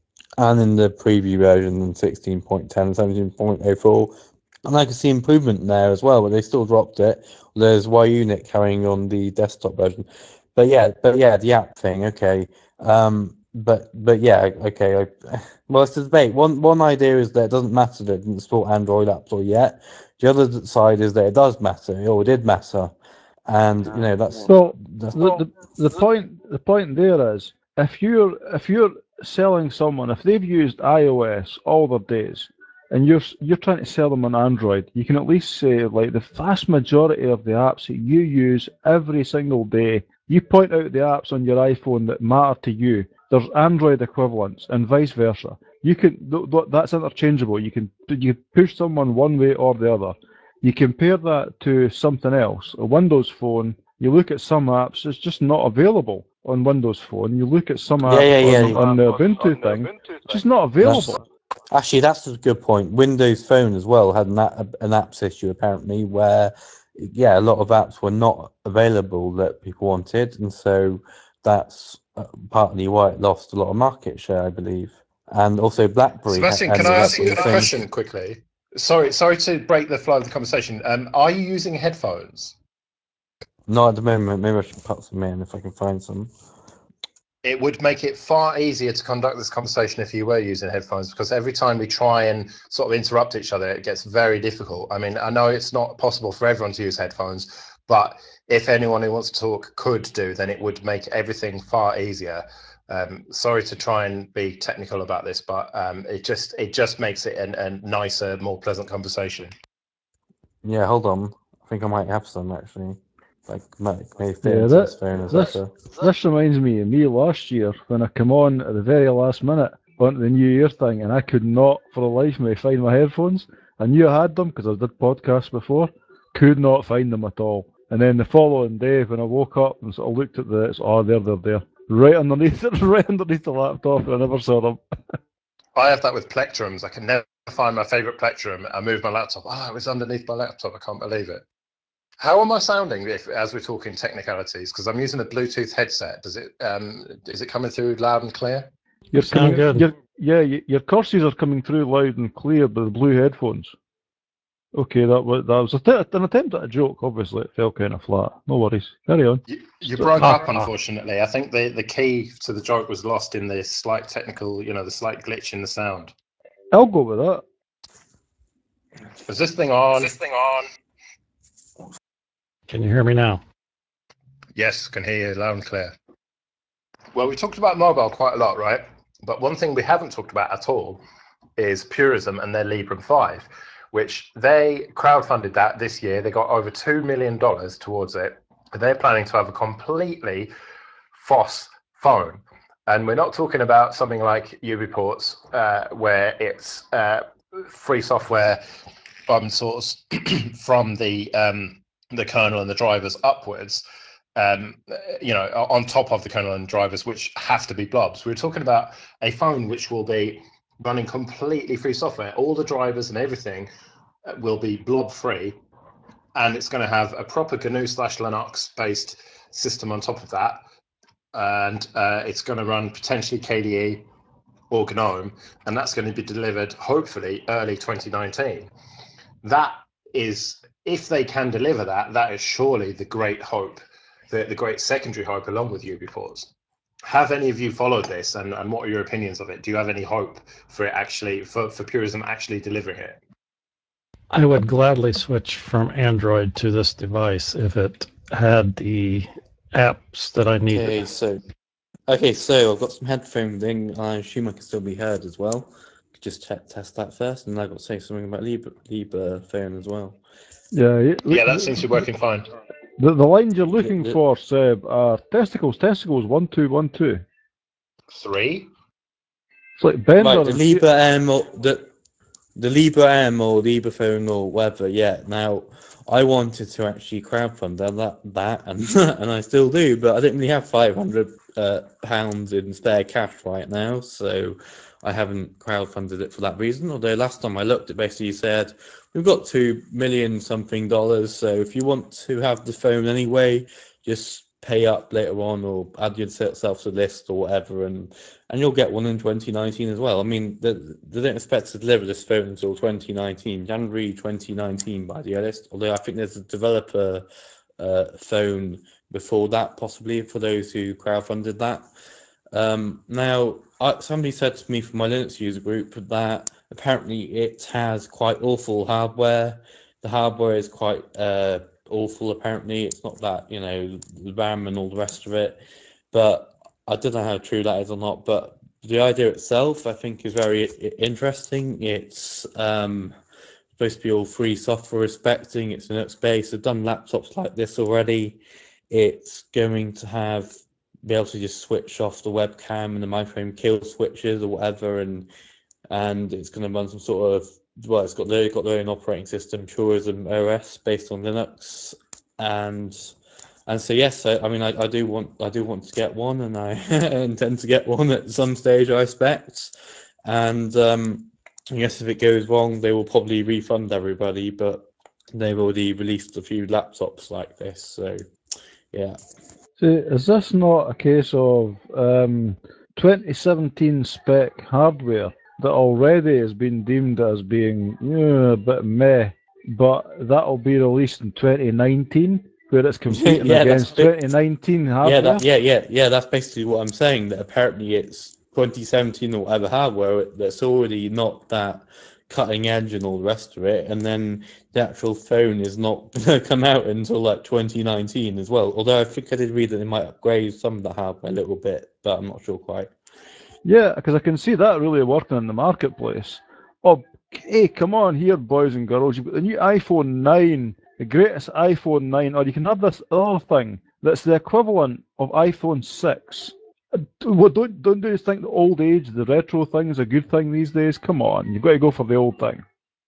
and in the preview version in sixteen point ten and seventeen point oh four, and I could see improvement there as well, but they still dropped it. There's YUnit carrying on the desktop version, but yeah, but yeah, the app thing, okay. Um, but but yeah, okay. I, well, it's a debate. One one idea is that it doesn't matter that it didn't support Android apps or yet. The other side is that it does matter, or it did matter, and you know that's well, that's. the, the the point the point there is if you're if you're selling someone, if they've used iOS all their days and you're you're trying to sell them on Android, you can at least say like the vast majority of the apps that you use every single day, you point out the apps on your iPhone that matter to you. There's Android equivalents and vice versa. You can th- th- that's interchangeable. You can you push someone one way or the other. You compare that to something else, a Windows phone. You look at some apps, it's just not available on Windows Phone. You look at some Yeah, apps yeah, on, yeah. on the Ubuntu thing, it's just not That's, available. actually, that's a good point. Windows Phone as well had an, app, an apps issue apparently where, yeah, a lot of apps were not available that people wanted, and so that's uh, partly why it lost a lot of market share, I believe. And also BlackBerry had, Sebastian, had can I ask exactly a the same. question quickly? Sorry, sorry to break the flow of the conversation. Um, are you using headphones? Not at the moment. Maybe I should put some in if I can find some. It would make it far easier to conduct this conversation if you were using headphones, because every time we try and sort of interrupt each other, it gets very difficult. I mean, I know it's not possible for everyone to use headphones, but if anyone who wants to talk could do, then it would make everything far easier. Um, sorry to try and be technical about this, but um, it just it just makes it an, a nicer, more pleasant conversation. Yeah, hold on. I think I might have some actually. Like, might may fit Yeah, into this that phone as this well. this reminds me of me last year when I come on at the very last minute onto the New Year thing, and I could not for the life of me find my headphones. I knew I had them because I did podcasts before, could not find them at all. And then the following day, when I woke up and sort of looked at the, it's, oh, there, they're there, right underneath it, right underneath the laptop, and I never saw them. I have that with plectrums. I can never find my favorite plectrum. I move my laptop. Oh, it was underneath my laptop. I can't believe it. How am I sounding if, as we're talking technicalities? Because I'm using a Bluetooth headset. Does it um, is it coming through loud and clear? You're Sound coming, good. you're, yeah, y- your curses are coming through loud and clear with the blue headphones. Okay, that was that was a t- an attempt at a joke. Obviously, it fell kind of flat. No worries. Carry on. You, you So- broke Ah, up, unfortunately. I think the, the key to the joke was lost in the slight technical, you know, the slight glitch in the sound. I'll go with that. Is this thing on? Is this thing on? Can you hear me now? Yes, can hear you loud and clear. Well, we talked about mobile quite a lot, right? But one thing we haven't talked about at all is Purism and their Librem five, which they crowdfunded that this year. They got over two million dollars towards it. And they're planning to have a completely F O S phone. And we're not talking about something like UbiPorts, uh, where it's uh, free software open source from the um, the kernel and the drivers upwards, um, you know, on top of the kernel and drivers, which have to be blobs. We're talking about a phone which will be running completely free software. All the drivers and everything will be blob free, and it's going to have a proper G N U slash Linux based system on top of that. and uh, it's going to run potentially K D E or GNOME, and that's going to be delivered hopefully early twenty nineteen. That is, if they can deliver that, that is surely the great hope, the, the great secondary hope along with UbiPorts. Have any of you followed this, and, and what are your opinions of it? Do you have any hope for it actually, for, for Purism actually delivering it? I would gladly switch from Android to this device if it had the apps that I needed. Okay, so okay, so I've got some headphones in. I assume I can still be heard as well. Just check, test that first, and I've got to say something about Libra, Libra phone as well. Yeah, yeah, Yeah, that seems to be working fine. The, the lines you're looking The- the- for, Seb, are testicles, testicles, one, two, one, two. Three? It's like Bender. Right, the and- Libra M or the the Libra M or Libra phone or whatever. Yeah. Now, I wanted to actually crowdfund that that, that and and I still do, but I don't really have five hundred uh, pounds in spare cash right now, so I haven't crowdfunded it for that reason. Although last time I looked, it basically said we've got two million something dollars. So if you want to have the phone anyway, just pay up later on or add yourself to the list or whatever, and and you'll get one in twenty nineteen as well. I mean, they, they don't expect to deliver this phone until twenty nineteen, January twenty nineteen by the earliest. Although I think there's a developer uh, phone before that, possibly for those who crowdfunded that. Um, now, I, somebody said to me from my Linux user group that apparently it has quite awful hardware. The hardware is quite uh, awful. Apparently, it's not that, you know, the RAM and all the rest of it. But I don't know how true that is or not. But the idea itself, I think, is very i- interesting. It's um, supposed to be all free software respecting. It's Linux based. They've done laptops like this already. It's going to have be able to just switch off the webcam and the microphone kill switches or whatever, and and it's going to run some sort of well, it's got they've got their own operating system, Purism O S, based on Linux, and and so yes, I, I mean I, I do want I do want to get one, and I intend to get one at some stage, I expect, and um, I guess if it goes wrong, they will probably refund everybody, but they've already released a few laptops like this, so yeah. See, is this not a case of um, twenty seventeen spec hardware that already has been deemed as being uh, a bit meh, but that'll be released in twenty nineteen, where it's competing Yeah, that's against bit- twenty nineteen hardware? Yeah, that, yeah, yeah, yeah. That's basically what I'm saying. That apparently it's twenty seventeen or whatever hardware that's already not that cutting edge and all the rest of it, and then the actual phone is not going to come out until like twenty nineteen as well. Although I think I did read that they might upgrade some of the hardware a little bit, but I'm not sure quite. Yeah, because I can see that really working in the marketplace. Oh, hey, come on here, boys and girls. You've got the new iPhone nine, the greatest iPhone nine, or you can have this other thing that's the equivalent of iPhone six. Uh, d- What don't don't you think the old age, the retro thing is a good thing these days? Come on, you've got to go for the old thing.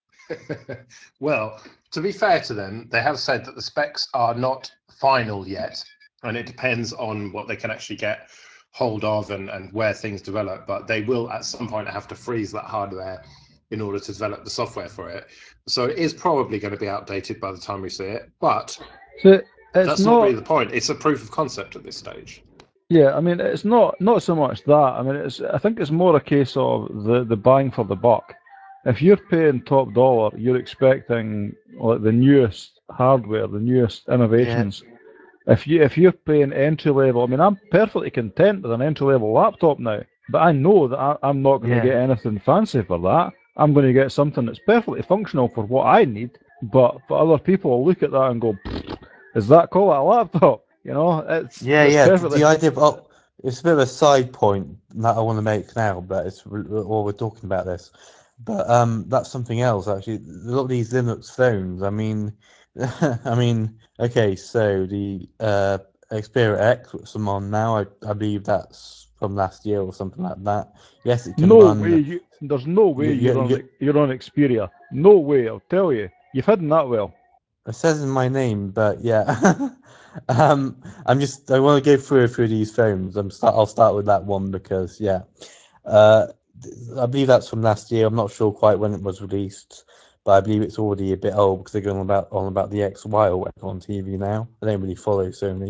Well, to be fair to them, they have said that the specs are not final yet, and it depends on what they can actually get hold of and, and where things develop. But they will at some point have to freeze that hardware in order to develop the software for it. So it is probably going to be outdated by the time we see it. But So it's that's not not. really the point. It's a proof of concept at this stage. Yeah, I mean, it's not not so much that. I mean, it's I think it's more a case of the the bang for the buck. If you're paying top dollar, you're expecting like the newest hardware, the newest innovations. If you if you're paying entry level, I mean, I'm perfectly content with an entry level laptop now, but I know that I, I'm not going to Yeah. get anything fancy for that. I'm going to get something that's perfectly functional for what I need. But for other people, will look at that and go, "Is that call it a laptop?" You know, it's Yeah, it's yeah. The, perfectly. the idea of oh, it's a bit of a side point that I want to make now, but it's while we're talking about this. But um, that's something else actually. A lot of these Linux phones. I mean, I mean, okay, so the uh, Xperia X, which I'm on now, I, I believe that's from last year or something like that. Yes, it can No run. way. You, there's no way You, you're you, on you, you're on Xperia. No way. I'll tell you. You've hidden that well. It says in my name, but yeah. um, I'm just I want to go through through these phones. I'm start. I'll start with that one because yeah, uh, th- I believe that's from last year. I'm not sure quite when it was released, but I believe it's already a bit old because they're going on about on about the X Y or whatever on T V now. I don't really follow Sony,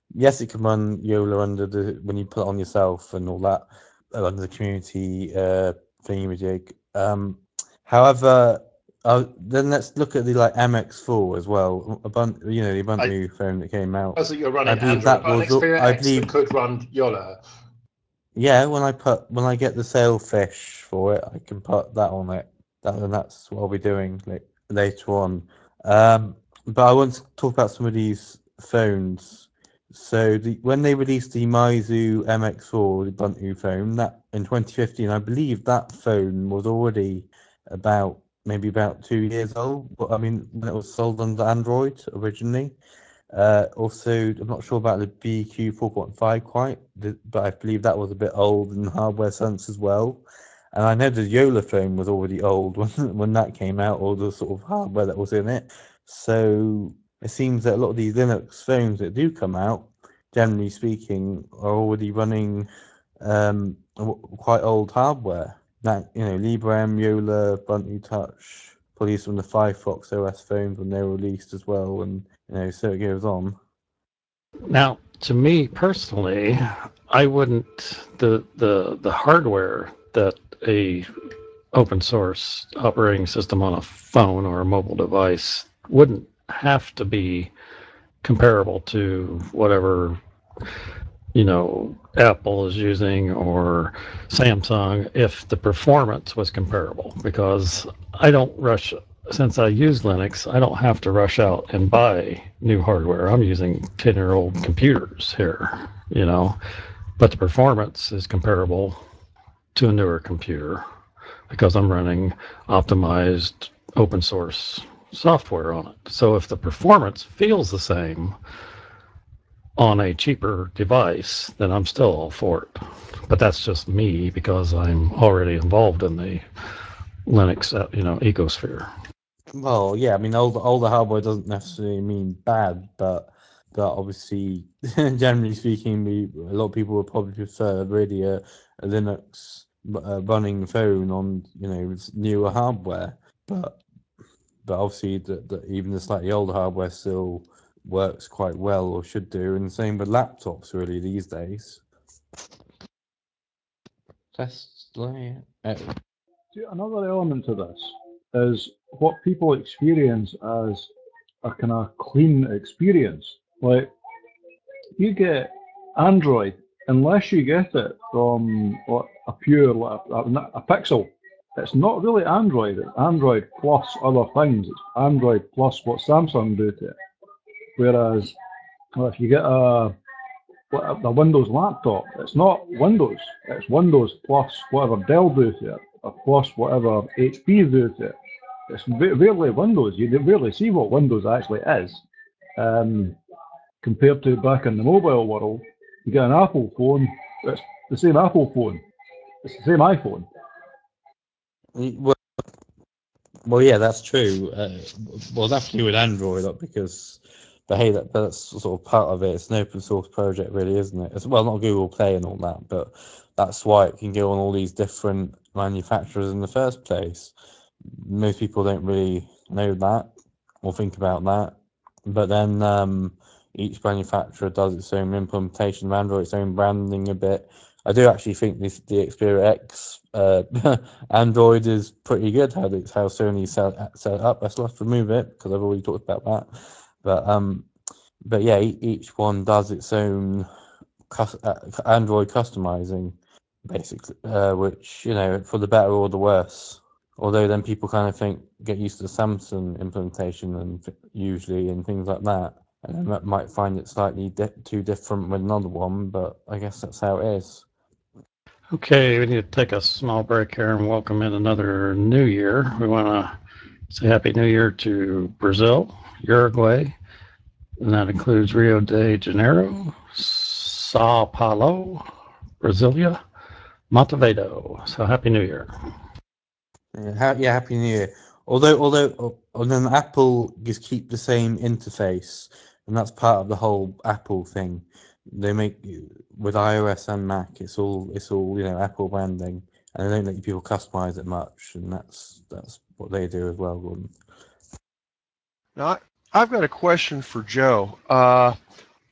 yes, it can run Yola under the when you put it on yourself and all that uh, under the community uh, thingamajig. Um, however, uh, then let's look at the like M X four as well. Ubuntu, you know, the Ubuntu phone that came out. As you're I running believe Android, that but an was. Xperia I X that believe. could run Yola. Yeah, when I put when I get the Sailfish for it, I can put that on it. That and that's what I'll be doing like, later on. Um, but I want to talk about some of these phones. So the, when they released the Meizu M X four, the Ubuntu phone, that in twenty fifteen, I believe that phone was already about maybe about two years old. But I mean, when it was sold under Android originally. Uh, also, I'm not sure about the B Q four point five quite, but I believe that was a bit old in the hardware sense as well. And I know the Yola phone was already old when when that came out, all the sort of hardware that was in it. So it seems that a lot of these Linux phones that do come out, generally speaking, are already running um, quite old hardware. That you know, Librem, Yola, Ubuntu Touch, probably some of the Firefox O S phones when they were released as well, and you know, so it goes on. Now, to me personally, I wouldn't the the the hardware that a open source operating system on a phone or a mobile device wouldn't have to be comparable to whatever you know Apple is using or Samsung if the performance was comparable, because I don't rush since I use Linux, I don't have to rush out and buy new hardware. I'm using ten year old computers here, you know, but the performance is comparable to a newer computer because I'm running optimized open source software on it. So if the performance feels the same on a cheaper device, then I'm still all for it. But that's just me because I'm already involved in the Linux, uh, you know, ecosphere. Well, yeah, I mean, older older hardware doesn't necessarily mean bad, but but obviously, generally speaking, we a lot of people would probably prefer really a, a Linux uh, running phone on you know newer hardware. But but obviously, the, the, even the slightly older hardware still works quite well or should do, and the same with laptops really these days. That's like, uh, See, another element to this is what people experience as a kind of clean experience. Like, you get Android, unless you get it from what, a pure, like, a, a pixel, it's not really Android. It's Android plus other things. It's Android plus what Samsung do to it. Whereas, well, if you get a, a Windows laptop, it's not Windows. It's Windows plus whatever Dell do to it, or plus whatever H P do to it. It's rarely Windows. You rarely see what Windows actually is. Um, compared to back in the mobile world, you get an Apple phone, it's the same Apple phone. It's the same iPhone. well, well, yeah, that's true. Uh, well, definitely with Android, because, but hey, that, that's sort of part of it. It's an open source project, really, isn't it? It's, well, not Google Play and all that, but that's why it can go on all these different manufacturers in the first place. Most people don't really know that or think about that. But then um, each manufacturer does its own implementation of Android, its own branding a bit. I do actually think this, the Xperia X uh, Android is pretty good. How it's how Sony set, set it up. I still have to remove it because I've already talked about that. But um, but yeah, each one does its own Android customizing, basically, uh, which you know for the better or the worse. Although then people kind of think get used to the Samsung implementation and usually and things like that, and then might find it slightly di- too different with another one. But I guess that's how it is. Okay, we need to take a small break here and welcome in another new year. We want to say Happy New Year to Brazil, Uruguay, and that includes Rio de Janeiro, Sao Paulo, Brasilia, Montevideo. So Happy New Year. Yeah, ha- yeah, Happy New Year. Although, although, and then Apple just keep the same interface, and that's part of the whole Apple thing. They make with iOS and Mac, it's all it's all you know Apple branding, and they don't let people customize it much, and that's that's what they do as well, Gordon. Now, I, I've got a question for Joe. Uh,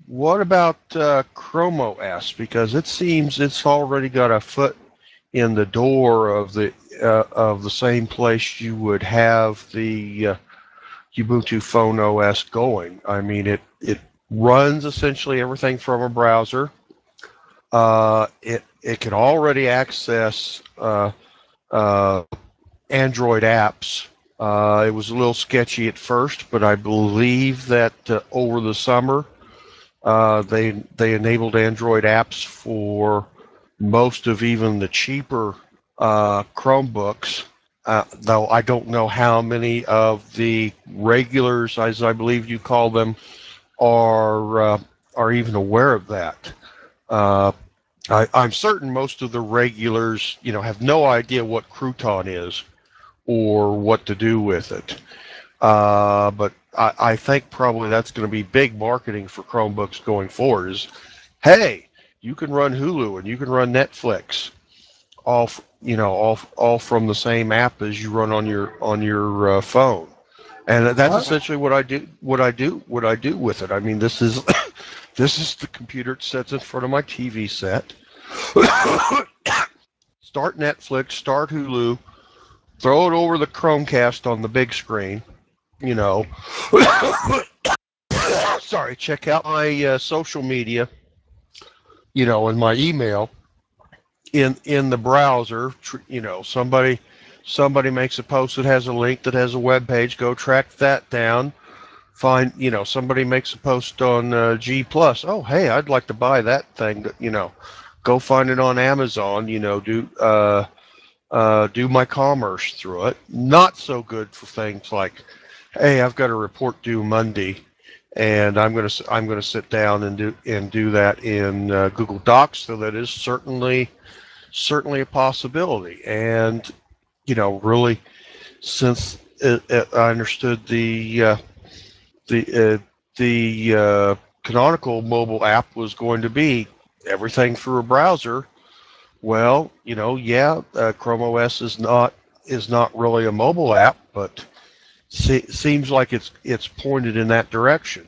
what about uh, Chrome O S? Because it seems it's already got a foot in the door of the uh, of the same place you would have the uh, Ubuntu Phone O S going. I mean, it it runs essentially everything from a browser. Uh, it it can already access uh, uh, Android apps. Uh, it was a little sketchy at first, but I believe that uh, over the summer uh, they they enabled Android apps for most of even the cheaper uh, Chromebooks. Uh, though I don't know how many of the regulars, as I believe you call them, are uh, are even aware of that. Uh, I, I'm certain most of the regulars, you know, have no idea what Crouton is or what to do with it. Uh, but I, I think probably that's going to be big marketing for Chromebooks going forward. Is, hey, you can run Hulu and you can run Netflix, all you know, all all from the same app as you run on your on your uh, phone, and that's essentially what I do. What I do. What I do with it. I mean, this is this is the computer that sits in front of my T V set. Start Netflix, start Hulu, throw it over the Chromecast on the big screen, you know. Sorry, check out my uh, social media, you know, and my email in in the browser. You know, somebody somebody makes a post that has a link that has a web page. Go track that down. Find, you know, somebody makes a post on uh, G Plus. Oh, hey, I'd like to buy that thing. You know, go find it on Amazon. You know, do. Uh, Uh, do my commerce through it. Not so good for things like, hey, I've got a report due Monday, and I'm gonna I'm gonna sit down and do and do that in uh, Google Docs. So that is certainly certainly a possibility. And you know, really, since it, it, I understood the uh, the uh, the uh, Canonical mobile app was going to be everything through a browser. Well, you know, yeah, uh, Chrome O S is not is not really a mobile app, but se- seems like it's it's pointed in that direction.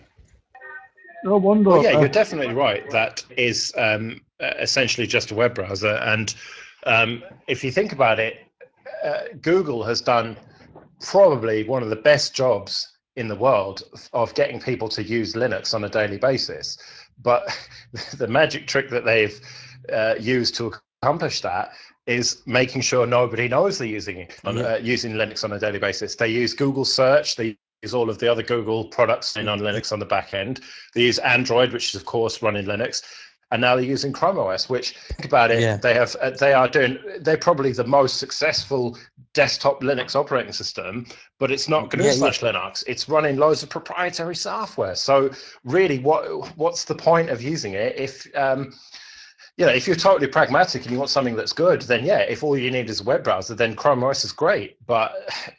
No wonder. Well, yeah, you're uh, definitely right. That is um, uh, essentially just a web browser. And um, if you think about it, uh, Google has done probably one of the best jobs in the world of getting people to use Linux on a daily basis. But the magic trick that they've uh, used to accomplish that is making sure nobody knows they're using it on, Yeah. uh, using Linux on a daily basis. They use Google Search. They use all of the other Google products in on Linux on the back end. They use Android, which is of course running Linux, and now they're using Chrome O S. Which, think about it, Yeah. they have uh, they are doing. They're probably the most successful desktop Linux operating system, but it's not G N U Yeah, yeah. slash Linux. It's running loads of proprietary software. So really, what what's the point of using it if um, you know, if you're totally pragmatic and you want something that's good, then yeah, if all you need is a web browser, then Chrome O S is great. But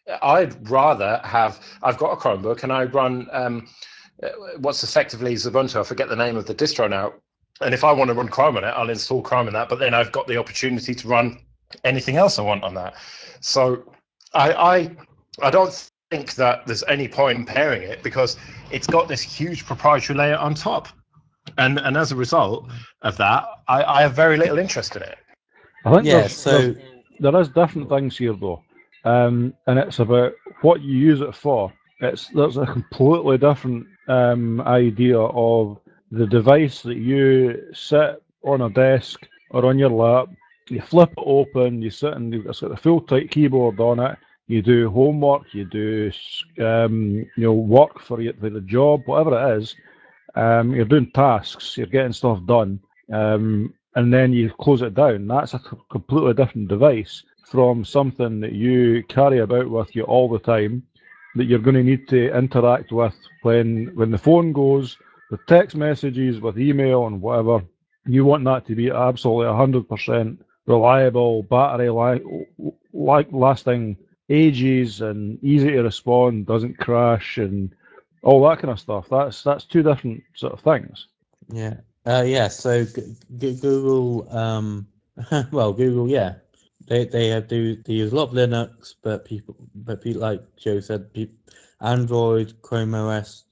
I'd rather have, I've got a Chromebook and I run um, what's effectively Ubuntu. I forget the name of the distro now. And if I want to run Chrome on it, I'll install Chrome on that. But then I've got the opportunity to run anything else I want on that. So I, I, I don't think that there's any point in pairing it because it's got this huge proprietary layer on top. And and as a result of that, I, I have very little interest in it. I think Yeah, there's, so there's there is different things here though, um, and it's about what you use it for. It's there's a completely different um, idea of the device that you sit on a desk or on your lap. You flip it open. You sit and it's got a full tight keyboard on it. You do homework. You do um, you know work for your for the job, whatever it is. Um, you're doing tasks. You're getting stuff done. Um, and then you close it down. That's a completely different device from something that you carry about with you all the time, that you're going to need to interact with when when the phone goes, with text messages, with email, and whatever. You want that to be absolutely one hundred percent reliable, battery li- like lasting ages, and easy to respond, doesn't crash, and all that kind of stuff. That's that's two different sort of things. Yeah. Uh, yeah. So G- G- Google, um, well, Google, yeah, they they have do they use a lot of Linux, but people, but people like Joe said, people, Android, Chrome O S,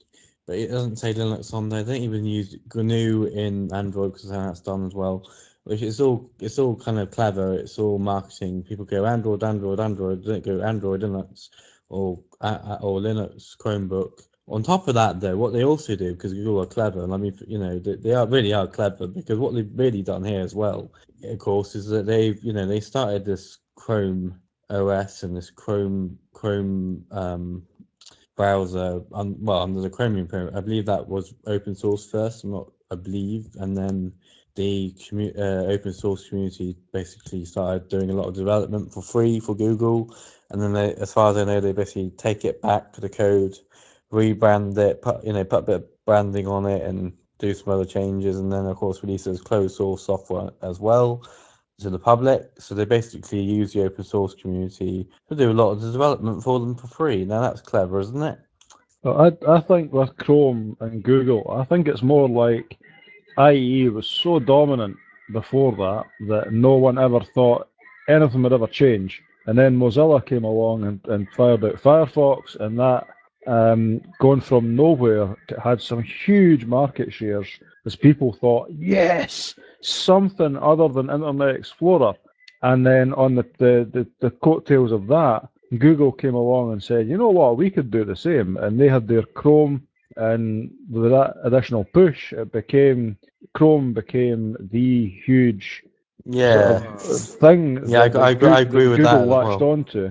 but it doesn't say Linux on there. They don't even use G N U in Android because that's done as well. Which is all it's all kind of clever. It's all marketing. People go Android, Android, Android. They don't go Android Linux or uh, or Linux Chromebook. On top of that, though, what they also do, because Google are clever, and I mean, you know, they, they are really are clever, because what they've really done here as well, of course, is that they've, you know, they started this Chrome O S and this Chrome Chrome um, browser, un, well, under the Chromium program. I believe that was open source first, not I believe, and then the commu- uh, open source community basically started doing a lot of development for free for Google, and then they, as far as I know, they basically take it back to the code, rebrand it, put you know put a bit of branding on it, and do some other changes, and then of course release as closed source software as well to the public. So they basically use the open source community to do a lot of the development for them for free. Now that's clever, isn't it? Well, I I think with Chrome and Google, I think it's more like I E was so dominant before that that no one ever thought anything would ever change. And then Mozilla came along and, and fired out Firefox, and that um, going from nowhere had some huge market shares as people thought, yes, something other than Internet Explorer. And then on the, the, the, the coattails of that, Google came along and said, you know what, we could do the same. And they had their Chrome, and with that additional push, it became Chrome became the huge Yeah, sort of thing yeah, I, that, I, that, agree- Goo- I agree that with Google that as latched well. onto.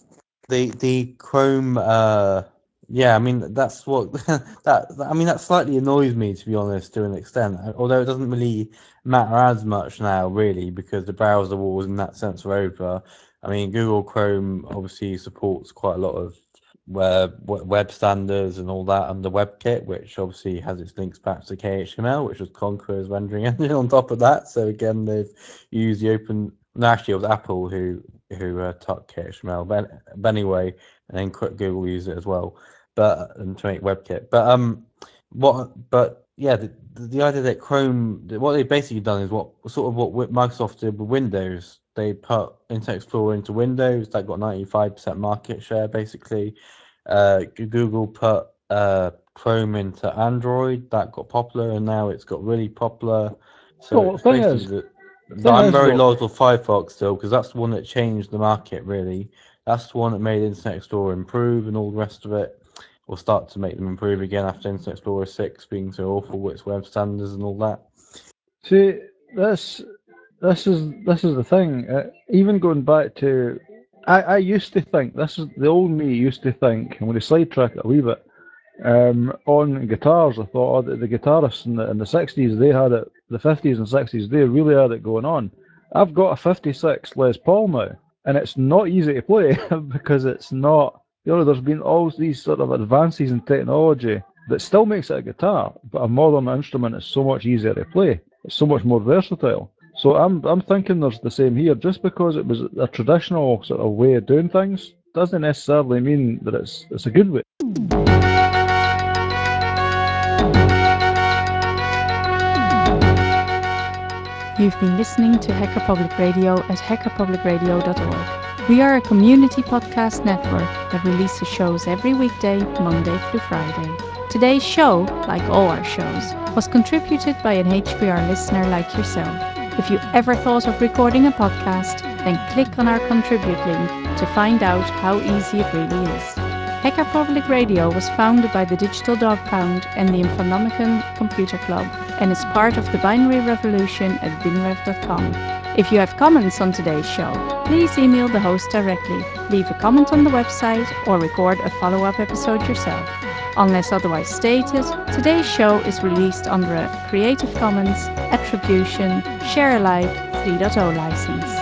The the Chrome, uh, yeah, I mean that's what that I mean that slightly annoys me, to be honest, to an extent. Although it doesn't really matter as much now, really, because the browser wars in that sense are over. I mean, Google Chrome obviously supports quite a lot of web web standards and all that under WebKit, which obviously has its links back to K H M L, which was Conqueror's rendering engine on top of that. So again, they've used the open. No, actually, it was Apple who who uh, took K H M L, but, but anyway, and then Google used it as well, but and to make WebKit. But um, what? But yeah, the, the idea that Chrome, what they've basically done is what sort of what Microsoft did with Windows. They put Internet Explorer into Windows. That got ninety-five percent market share, basically. Uh, Google put uh, Chrome into Android. That got popular, and now it's got really popular. So Well, the it's thing basically is, the, the the- thing I'm is, very though, loyal to Firefox still, because that's the one that changed the market, really. That's the one that made Internet Explorer improve and all the rest of it, or start to make them improve again after Internet Explorer six being so awful with its web standards and all that. see, this this is this is the thing. Uh, even going back to, I, I used to think this is the old me used to think. I'm going to sidetrack it a wee bit. Um, on guitars, I thought oh, the, the guitarists in the in the sixties they had it, the fifties and sixties they really had it going on. I've got a fifty-six Les Paul now, and it's not easy to play because it's not. You know, there's been all these sort of advances in technology that still makes it a guitar, but a modern instrument is so much easier to play. It's so much more versatile. So I'm I'm thinking there's the same here. Just because it was a traditional sort of way of doing things doesn't necessarily mean that it's it's a good way. You've been listening to Hacker Public Radio at hacker public radio dot org. We are a community podcast network that releases shows every weekday, Monday through Friday. Today's show, like all our shows, was contributed by an H P R listener like yourself. If you ever thought of recording a podcast, then click on our contribute link to find out how easy it really is. Hacker Public Radio was founded by the Digital Dog Pound and the Infonomicon Computer Club and is part of the Binary Revolution at binrev dot com. If you have comments on today's show, please email the host directly, leave a comment on the website, or record a follow-up episode yourself. Unless otherwise stated, today's show is released under a Creative Commons Attribution Share Alike three point oh license.